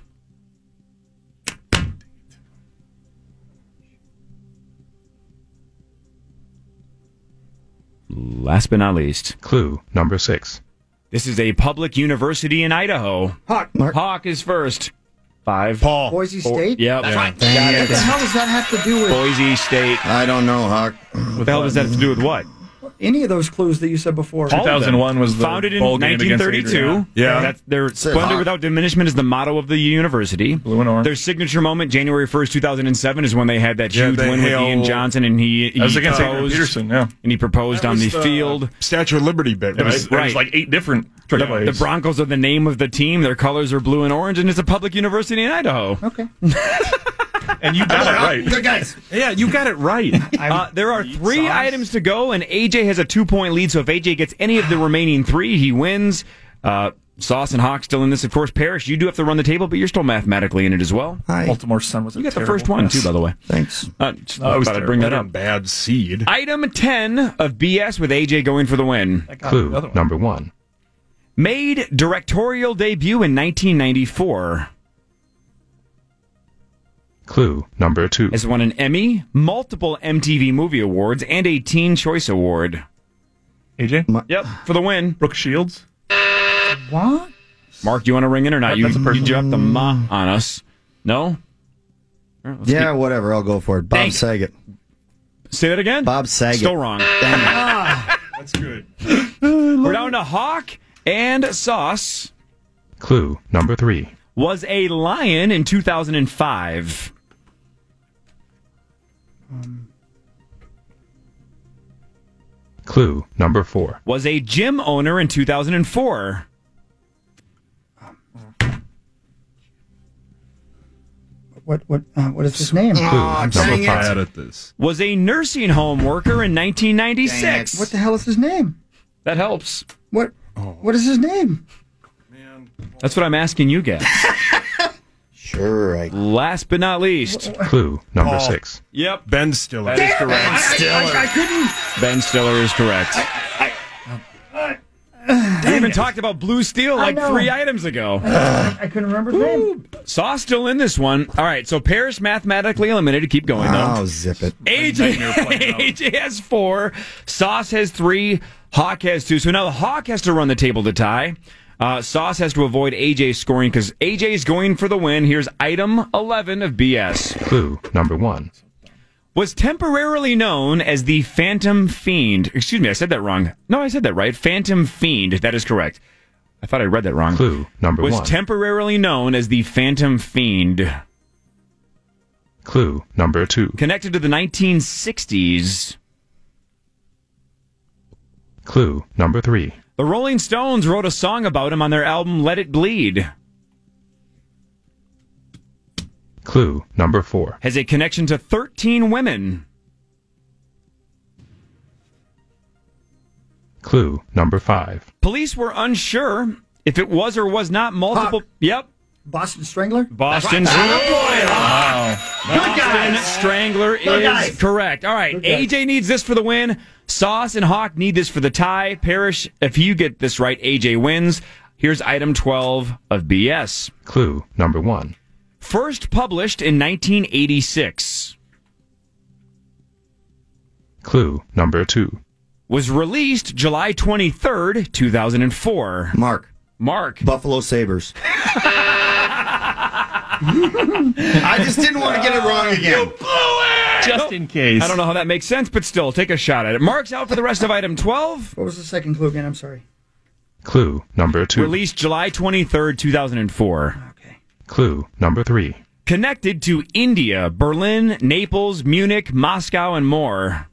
Last but not least. Clue number 6. This is a public university in Idaho. Hawk is first. 5. Paul. Boise 4. State? Yep. That's right. What the hell does that have to do with Boise State. I don't know, Hawk. What the hell does that have to do with what? any of those clues that you said before? 2001 was the founded in bowl game against 1932. Adrian. Yeah. That's their splendor without diminishment is the motto of the university. Blue and orange. Their signature moment, January 1st, 2007, is when they had that huge the win with hail- Ian Johnson, and he That was against Adrian proposed. Peterson, yeah. And he proposed That on the was field. Statue of Liberty bit, It right? was, there was like 8 different plays. The Broncos are the name of the team. Their colors are blue and orange, and it's a public university in Idaho. Okay. And you got it right. Good guys. Yeah, you got it right. There are 3 items to go, and AJ has a 2-point lead. So if AJ gets any of the remaining 3, he wins. Sauce and Hawk still in this, of course. Parrish, you do have to run the table, but you're still mathematically in it as well. Hi. Baltimore Sun was a You got the terrible first one, mess. too, by the way. Thanks. Just No, it was thought I'd bring that What a up. bad seed. Item 10 of BS with AJ going for the win. That got Clue the other one. number 1. Made directorial debut in 1994. Clue number 2. Has won an Emmy, multiple MTV Movie Awards, and a Teen Choice Award. AJ? Yep, for the win. Brooke Shields? What? Mark, do you want to ring in or not? That's a person. You dropped the ma on us. No? Yeah, whatever. I'll go for it. Bob Saget. Say that again? Bob Saget. Still wrong. That's good. We're down to Hawk and Sauce. Clue number 3. Was a lion in 2005. Clue number 4. Was a gym owner in 2004. What is his name? Clue number 5. At this. Was a nursing home worker in 1996. What the hell is his name? That helps. What is his name? That's what I'm asking you guys. Sure. Last but not least. Clue number 6. Yep. Ben Stiller. That is correct. I couldn't. Ben Stiller is correct. We even talked about Blue Steel like 3 items ago. I couldn't remember his name. Sauce still in this one. All right, so Parrish mathematically eliminated. Keep going, though. Oh, zip it. AJ has 4. Sauce has 3. Hawk has 2. So now the Hawk has to run the table to tie. Sauce has to avoid AJ scoring because AJ is going for the win. Here's item 11 of BS. Clue number 1. Was temporarily known as the Phantom Fiend. Excuse me, I said that wrong. No, I said that right. Phantom Fiend. That is correct. I thought I read that wrong. Clue number 1. Was temporarily known as the Phantom Fiend. Clue number 2. Connected to the 1960s. Clue number 3. The Rolling Stones wrote a song about him on their album Let It Bleed. Clue number 4. Has a connection to 13 women. Clue number 5. Police were unsure if it was or was not multiple. Hawk. Yep. Boston Strangler? Boston Strangler is correct. All right. AJ needs this for the win. Sauce and Hawk need this for the tie. Parrish, if you get this right, AJ wins. Here's item 12 of BS. Clue number 1. First published in 1986. Clue number 2. Was released July 23rd, 2004. Mark. Buffalo Sabres. I just didn't want to get it wrong again. You blew it! Just in case. I don't know how that makes sense, but still, take a shot at it. Mark's out for the rest of item 12. What was the second clue again? I'm sorry. Clue number 2. Released July 23rd, 2004. Okay. Clue number 3. Connected to India, Berlin, Naples, Munich, Moscow, and more.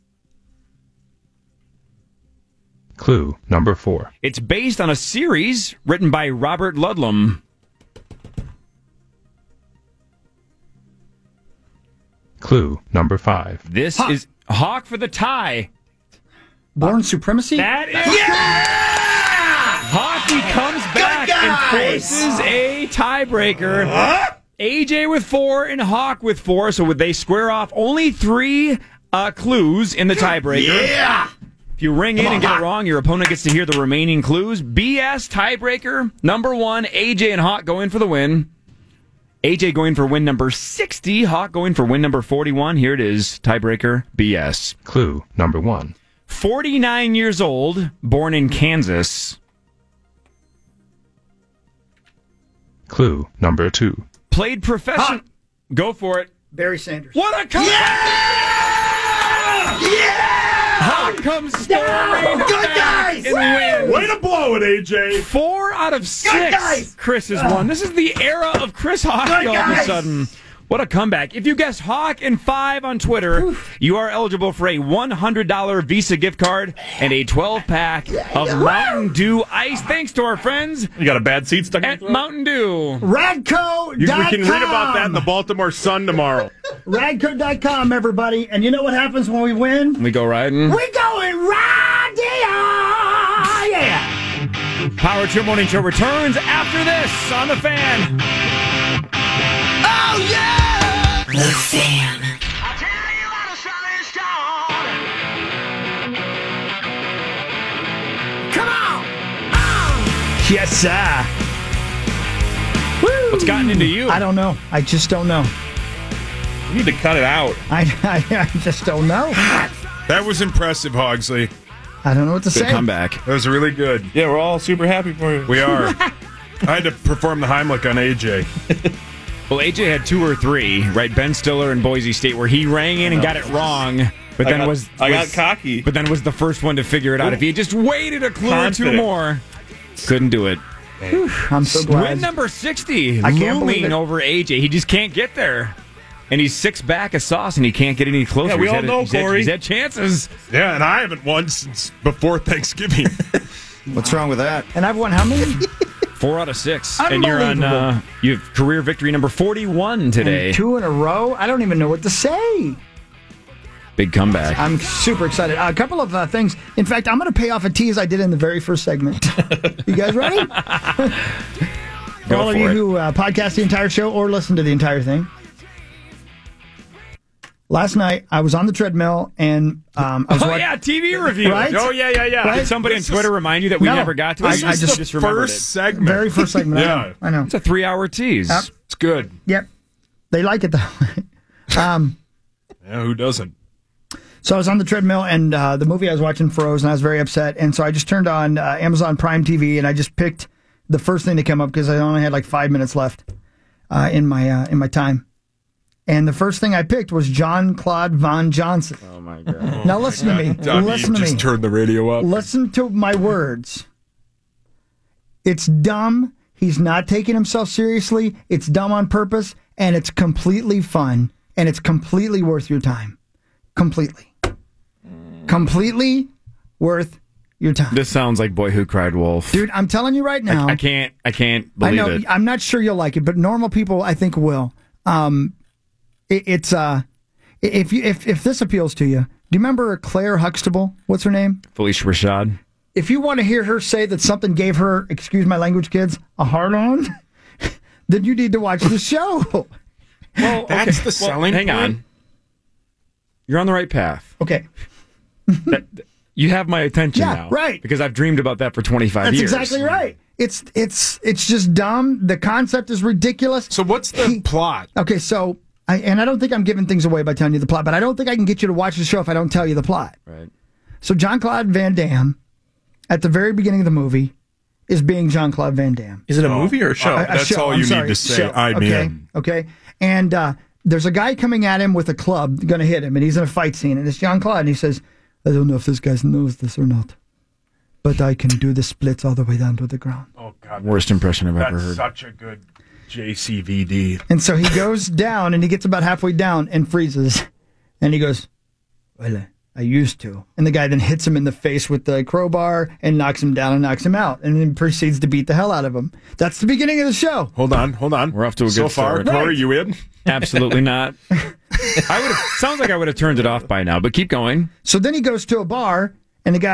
Clue number 4. It's based on a series written by Robert Ludlum. Clue number 5. This Hawk. is Hawk for the tie. Born Supremacy? That is Hockey comes back and forces a tiebreaker. AJ with 4 and Hawk with 4, so would they square off only 3 clues in the tiebreaker? Yeah! If you ring in and get it wrong, your opponent gets to hear the remaining clues. BS tiebreaker number 1. AJ and Hawk go in for the win. AJ going for win number 60. Hawk going for win number 41. Here it is. Tiebreaker BS. Clue number 1. 49 years old, born in Kansas. Clue number 2. Played professional. Go for it. Barry Sanders. What a comeback! Yeah! Hawk comes storming back and wins. Way to blow it, AJ. 4 out of 6. Chris has won. This is the era of Chris Hockey all of a sudden. What a comeback. If you guessed Hawk and 5 on Twitter, you are eligible for a $100 Visa gift card and a 12-pack of Mountain Dew Ice. Thanks to our friends. You got a bad seat stuck in at your throat? Mountain Dew. Radco.com. We can read about that in the Baltimore Sun tomorrow. Radco.com, everybody. And you know what happens when we win? We go riding. We going riding. Yeah. Power Trip Morning Show returns after this on The Fan. Oh, yeah! The Fan. Come on! Yes, sir. Woo. What's gotten into you? I don't know. I just don't know. You need to cut it out. I just don't know. That was impressive, Hogsley. I don't know what to say. Comeback. That was really good. Yeah, we're all super happy for you. We are. I had to perform the Heimlich on AJ. Well, AJ had 2 or 3, right? Ben Stiller and Boise State, where he rang in and got it wrong, but then I got cocky. But then was the first one to figure it out. If he had just waited a clue or 2 more, couldn't do it. Whew, I'm so glad. Win number 60, I can't believe looming it. over AJ. He just can't get there. And he's 6 back of Sauce, and he can't get any closer. Yeah, we all know, Corey. He's had chances. Yeah, and I haven't won since before Thanksgiving. What's wrong with that? And I've won how many? 4 out of 6. And you're on, you have career victory number 41 today. And 2 in a row? I don't even know what to say. Big comeback. I'm super excited. A couple of things. In fact, I'm going to pay off a tease I did in the very first segment. You guys ready? For all of you who podcast the entire show or listen to the entire thing. Last night, I was on the treadmill and I was watching. Yeah, TV review. Right? Oh, yeah. Right? Did somebody on Twitter remind you that we never got to it? I just remembered first segment. Very first segment. Yeah. I know. It's a 3-hour tease. Yep. It's good. Yep. They like it, though. Yeah, who doesn't? So I was on the treadmill, and the movie I was watching froze, and I was very upset. And so I just turned on Amazon Prime TV, and I just picked the first thing to come up because I only had like 5 minutes left in my time. And the first thing I picked was Jean-Claude Van Johnson. Oh, my God. Now listen to me. Listen to me. Just turn the radio up. Listen to my words. It's dumb. He's not taking himself seriously. It's dumb on purpose, and it's completely fun, and it's completely worth your time. Completely worth your time. This sounds like Boy Who Cried Wolf. Dude, I'm telling you right now. I can't believe I know, it. I'm not sure you'll like it, but normal people, I think, will. If this appeals to you, do you remember Claire Huxtable? What's her name? Felicia Rashad. If you want to hear her say that something gave her, excuse my language, kids, a hard-on, then you need to watch the show. Well, that's the selling hang point. on. You're on the right path. Okay. You have my attention now. Right. Because I've dreamed about that for 25 years. That's exactly right. It's just dumb. The concept is ridiculous. So what's the plot? Okay, so I don't think I'm giving things away by telling you the plot, but I don't think I can get you to watch the show if I don't tell you the plot. Right. So Jean-Claude Van Damme, at the very beginning of the movie, is being Jean-Claude Van Damme. Is it a movie or a show? That's all you need to say. I'm in. Okay. And there's a guy coming at him with a club, going to hit him, and he's in a fight scene, and it's Jean-Claude, and he says, I don't know if this guy knows this or not, but I can do the splits all the way down to the ground. Oh, God. Worst impression I've ever That's heard. such a good JCVD. And so he goes down, and he gets about halfway down and freezes. And he goes, well, I used to. And the guy then hits him in the face with the crowbar and knocks him down and knocks him out. And then proceeds to beat the hell out of him. That's the beginning of the show. Hold on. We're off to a good so far, start. Corey, you in? Absolutely not. Sounds like I would have turned it off by now, but keep going. So then he goes to a bar, and the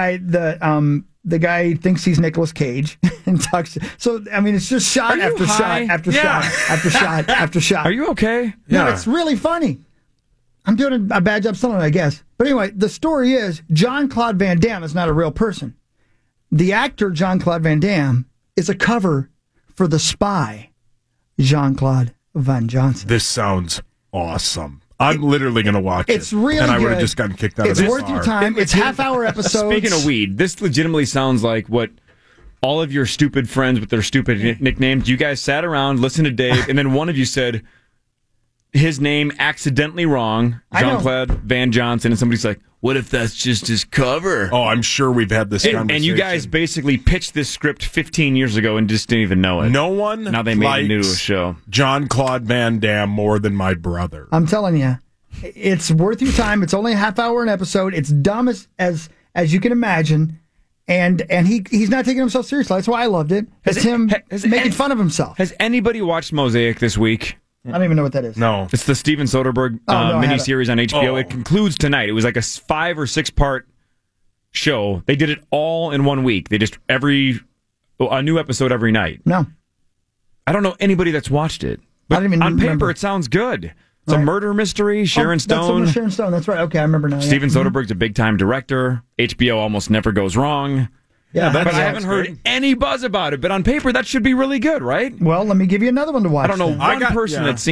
guy thinks he's Nicolas Cage and talks. So I mean, it's just shot after shot after shot after shot after shot. Are you okay? No, it's really funny. I'm doing a bad job selling it, I guess. But anyway, the story is Jean-Claude Van Damme is not a real person. The actor Jean-Claude Van Damme is a cover for the spy Jean-Claude Van Johnson. This sounds awesome. I'm literally going to watch it. It's really and I would have good. just gotten kicked out It's of this worth your time. It's half-hour episodes. Speaking of weed, this legitimately sounds like what all of your stupid friends with their stupid nicknames, you guys sat around, listened to Dave, and then one of you said his name accidentally wrong, Jean-Claude Van Johnson, and somebody's like, what if that's just his cover? Oh, I'm sure we've had this conversation. And you guys basically pitched this script 15 years ago and just didn't even know it. No one now they made it into a show. Jean-Claude Van Damme more than my brother. I'm telling you, it's worth your time. It's only a half hour an episode. It's dumb as you can imagine. And he's not taking himself seriously. That's why I loved it. It's him making fun of himself. Has anybody watched Mosaic this week? I don't even know what that is. No. It's the Steven Soderbergh miniseries on HBO. Oh. It concludes tonight. It was like a 5 or 6 part show. They did it all in 1 week. They just a new episode every night. No. I don't know anybody that's watched it. But I don't even on paper, remember. it sounds good. It's a murder mystery. Sharon Stone. That's Sharon Stone. That's right. Okay, I remember now. Steven Soderbergh's a big-time director. HBO almost never goes wrong. Yeah, but I haven't heard any buzz about it. But on paper, that should be really good, right? Well, let me give you another one to watch. I don't know one person that's seen it.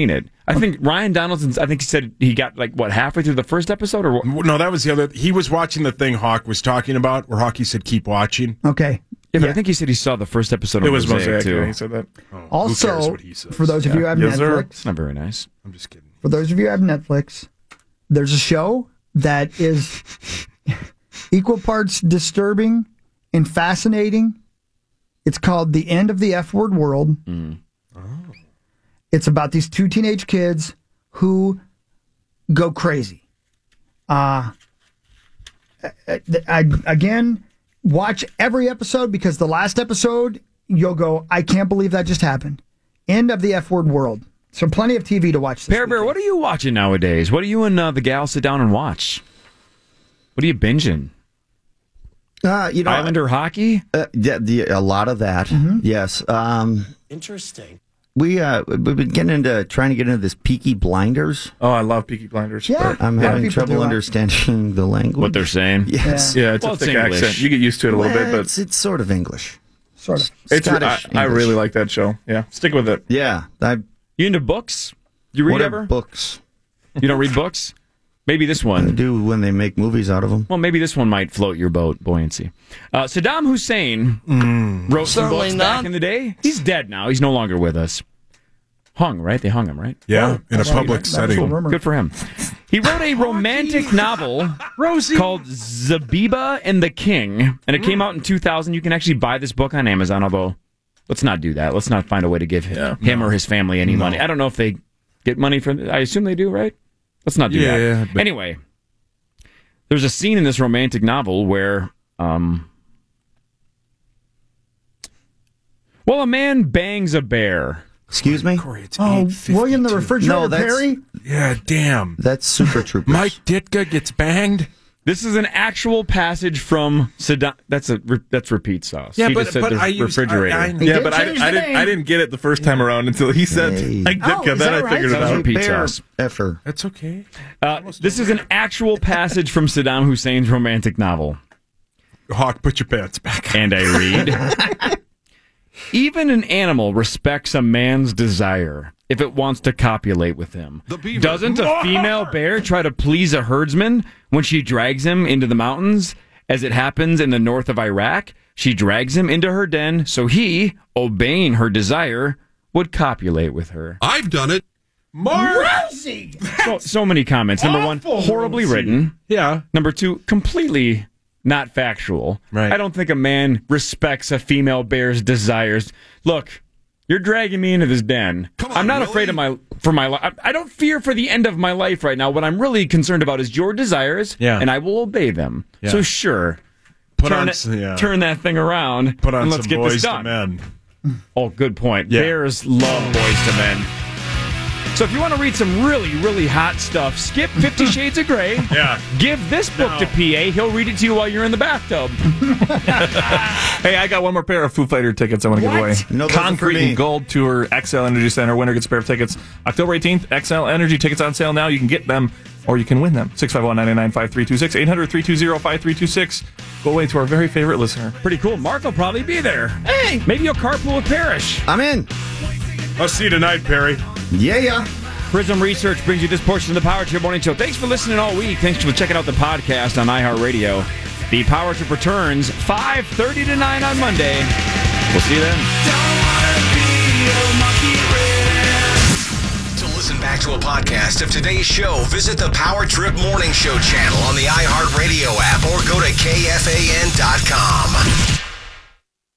I think Ryan Donaldson, I think he said he got halfway through the first episode or what? No, that was the other. He was watching the thing Hawk was talking about where Hawk said keep watching. Okay. Yeah, but I think he said he saw the first episode. It of was Mosaic too. Yeah, he said that. Also, who cares what he says? for those of you who have Netflix, it's not very nice. I'm just kidding. For those of you who have Netflix, there's a show that is equal parts disturbing and fascinating. It's called The End of the F-Word World. It's about these two teenage kids who go crazy. Again, watch every episode because the last episode, you'll go, I can't believe that just happened. End of the F-Word World. So plenty of TV to watch this Pear Bear, what are you watching nowadays? What do you and the gal sit down and watch? What are you binging? Islander hockey? A lot of that. Yes. Interesting. We've been trying to get into this Peaky Blinders. Oh, I love Peaky Blinders. Yeah. I'm having trouble understanding the language. What they're saying? Yes. Yeah, it's a thick accent. You get used to it a little bit, but it's sort of English. Sort of. Scottish I English. really like that show. Yeah, stick with it. Yeah. You into books? You read What are ever? books? You don't read books? Maybe this one. I do when they make movies out of them. Well, maybe this one might float your boat, buoyancy. Saddam Hussein wrote some Certainly books not. back in the day. He's dead now. He's no longer with us. Hung, right? They hung him, right? Yeah, in a public setting. Good for him. He wrote a romantic novel called Zabiba and the King, and it came out in 2000. You can actually buy this book on Amazon, although let's not do that. Let's not find a way to give him or his family any money. I don't know if they get money from I assume they do, right? Let's not do that. But anyway, there's a scene in this romantic novel where a man bangs a bear. Excuse me? Corey, it's William the Refrigerator Perry? Yeah, damn. That's Super Troopers. Mike Ditka gets banged. This is an actual passage from Saddam. That's repeat sauce. Yeah, He but just said the I used- refrigerator. I Yeah, but I didn't get it the first time around until he said like Ditka. Then I figured it That was out. repeat Bear sauce. effer. That's okay. This is an actual passage from Saddam Hussein's romantic novel. Hawk, put your pants back. And I read, even an animal respects a man's desire if it wants to copulate with him. Doesn't a female bear try to please a herdsman when she drags him into the mountains? As it happens in the north of Iraq, she drags him into her den so he, obeying her desire, would copulate with her. I've done it. Rosie! So many comments. Number one, horribly written. Yeah. Number two, completely not factual. Right. I don't think a man respects a female bear's desires. Look, you're dragging me into this den. I'm not afraid of my life. I don't fear for the end of my life right now. What I'm really concerned about is your desires, and I will obey them. Yeah. So sure, turn that thing around. Put on and let's some get Boys this to done. Men. Oh, good point. Yeah. Bears love Boys to Men. So if you want to read some really, really hot stuff, skip 50 Shades of Grey. Yeah. Give this book to PA. He'll read it to you while you're in the bathtub. Hey, I got one more pair of Foo Fighter tickets I want to give away. No, those are for Concrete me. and Gold Tour, XL Energy Center. Winner gets a pair of tickets. October 18th, XL Energy tickets on sale now. You can get them or you can win them. 651-999-5326, 800-320-5326. Go away to our very favorite listener. Pretty cool. Mark will probably be there. Hey! Maybe you'll carpool with Parrish. I'm in. I'll see you tonight, Perry. Yeah. Prism Research brings you this portion of the Power Trip Morning Show. Thanks for listening all week. Thanks for checking out the podcast on iHeartRadio. The Power Trip returns 5:30 to 9 on Monday. We'll see you then. To listen back to a podcast of today's show, visit the Power Trip Morning Show channel on the iHeartRadio app or go to KFAN.com.